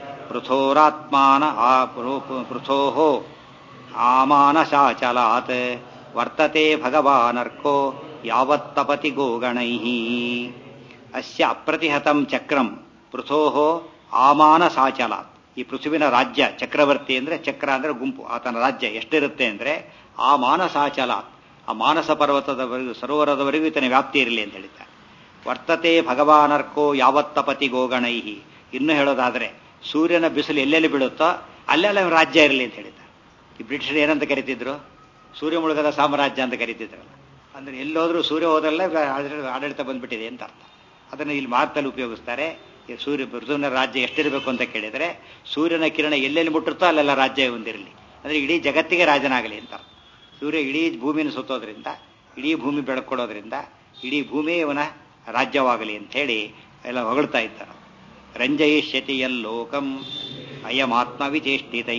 ಪೃಥೋಃ ಆಮಾನಶಾಚಲಾತ್ ವರ್ತತೆ ಭಗವಾನರ್ಕೋ ಯಾವತ್ತಪತಿ ಗೋಗಣೈಃ. ಅಸ್ಯ ಅಪ್ರತಿಹತಂ ಚಕ್ರಂ ಪೃಥೋಃ ಆಮಾನಶಾಚಲಾತ್. ಈ ಪೃಥುವಿನ ರಾಜ್ಯ, ಚಕ್ರವರ್ತಿ ಅಂದ್ರೆ ಚಕ್ರ ಅಂದ್ರೆ ಗುಂಪು, ಆತನ ರಾಜ್ಯ ಎಷ್ಟಿರುತ್ತೆ ಅಂದ್ರೆ ಆ ಮಾನಸಾಚಲಾತ್, ಆ ಮಾನಸ ಪರ್ವತದವರೆಗೂ ಸರೋವರದವರೆಗೂ ಈತನ ವ್ಯಾಪ್ತಿ ಇರಲಿ ಅಂತ ಹೇಳಿದ್ದಾರೆ. ವರ್ತತೆ ಭಗವಾನರ್ಕೋ ಯಾವತ್ತಪತಿ ಗೋಗಣೈಹಿ. ಇನ್ನು ಹೇಳೋದಾದ್ರೆ ಸೂರ್ಯನ ಬಿಸಿಲು ಎಲ್ಲೆಲ್ಲಿ ಬೀಳುತ್ತೋ ಅಲ್ಲೆಲ್ಲ ರಾಜ್ಯ ಇರಲಿ ಅಂತ ಹೇಳಿದ್ದಾರೆ. ಈ ಬ್ರಿಟಿಷರು ಏನಂತ ಕರೀತಿದ್ರು? ಸೂರ್ಯ ಮುಳುಗದ ಸಾಮ್ರಾಜ್ಯ ಅಂತ ಕರೀತಿದ್ರಲ್ಲ. ಅಂದ್ರೆ ಎಲ್ಲೋದ್ರೂ ಸೂರ್ಯ ಹೋದಲ್ಲ ಆಡಳಿತ ಬಂದ್ಬಿಟ್ಟಿದೆ ಅಂತ ಅರ್ಥ. ಅದನ್ನು ಇಲ್ಲಿ ಮಾತಲ್ಲಿ ಉಪಯೋಗಿಸ್ತಾರೆ. ಪೃಥ್ವಿನ ರಾಜ್ಯ ಎಷ್ಟಿರಬೇಕು ಅಂತ ಕೇಳಿದರೆ ಸೂರ್ಯನ ಕಿರಣ ಎಲ್ಲೆಲ್ಲಿ ಮುಟ್ಟಿರುತ್ತೋ ಅಲ್ಲೆಲ್ಲ ರಾಜ್ಯ ಹೊಂದಿರಲಿ, ಅಂದ್ರೆ ಇಡೀ ಜಗತ್ತಿಗೆ ರಾಜನಾಗಲಿ ಅಂತ. ಸೂರ್ಯ ಇಡೀ ಭೂಮಿಯನ್ನು ಸುತ್ತೋದ್ರಿಂದ, ಇಡೀ ಭೂಮಿ ಬೆಳಕೊಡೋದ್ರಿಂದ ಇಡೀ ಭೂಮಿ ಇವನ ರಾಜ್ಯವಾಗಲಿ ಅಂತ ಹೇಳಿ ಎಲ್ಲ ಹೊಗಳ್ತಾ ಇದ್ದಾರೆ. ರಂಜಯಿಷ್ಯತಿ ಯಲ್ಲೋಕಂ ಅಯಮಾತ್ಮ ವಿಚೇಷ್ಟಿತೈ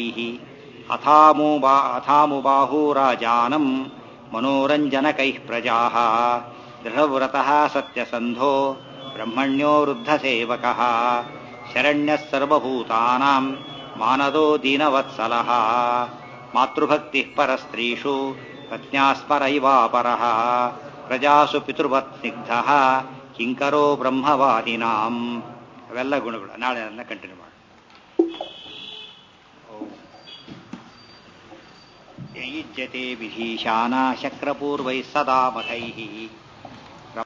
ಅಥಾಮುಬಾಹು ರಾಜಾನಂ ಮನೋರಂಜನಕೈಃ ಪ್ರಜಾಃ ದೃಢವ್ರತಃ ಸತ್ಯಸಂಧೋ ಬ್ರಹ್ಮಣ್ಯೋ ವೃದ್ಧ ಸೇವಕಃ ಶರಣ್ಯಃ ಸರ್ವಭೂತಾನಾಂ ಮಾನದೋ ದೀನವತ್ಸಲಃ ಮಾತೃಭಕ್ತಿಃ ಪರಸ್ತ್ರೀಷು ಪತ್ನ್ಯಾಸ್ಮರೈವಾಪರಃ ಪ್ರಜಾಸು ಪಿತೃವತ್ಸ್ನಿಗ್ಧಃ ಕಿಂಕರೋ ಬ್ರಹ್ಮವಾದಿನಾಂ. ಅವೆಲ್ಲ ಗುಣಗಳು. ನಾಳೆ ಅದನ್ನ ಕಂಟಿನ್ಯೂ ಮಾಡಿ. ಯೈಜ್ಯತೆ ವಿಧೀಶಾನ ಶಕ್ರಪೂರ್ವೈಃ ಸದಾ ಮಖೈಃ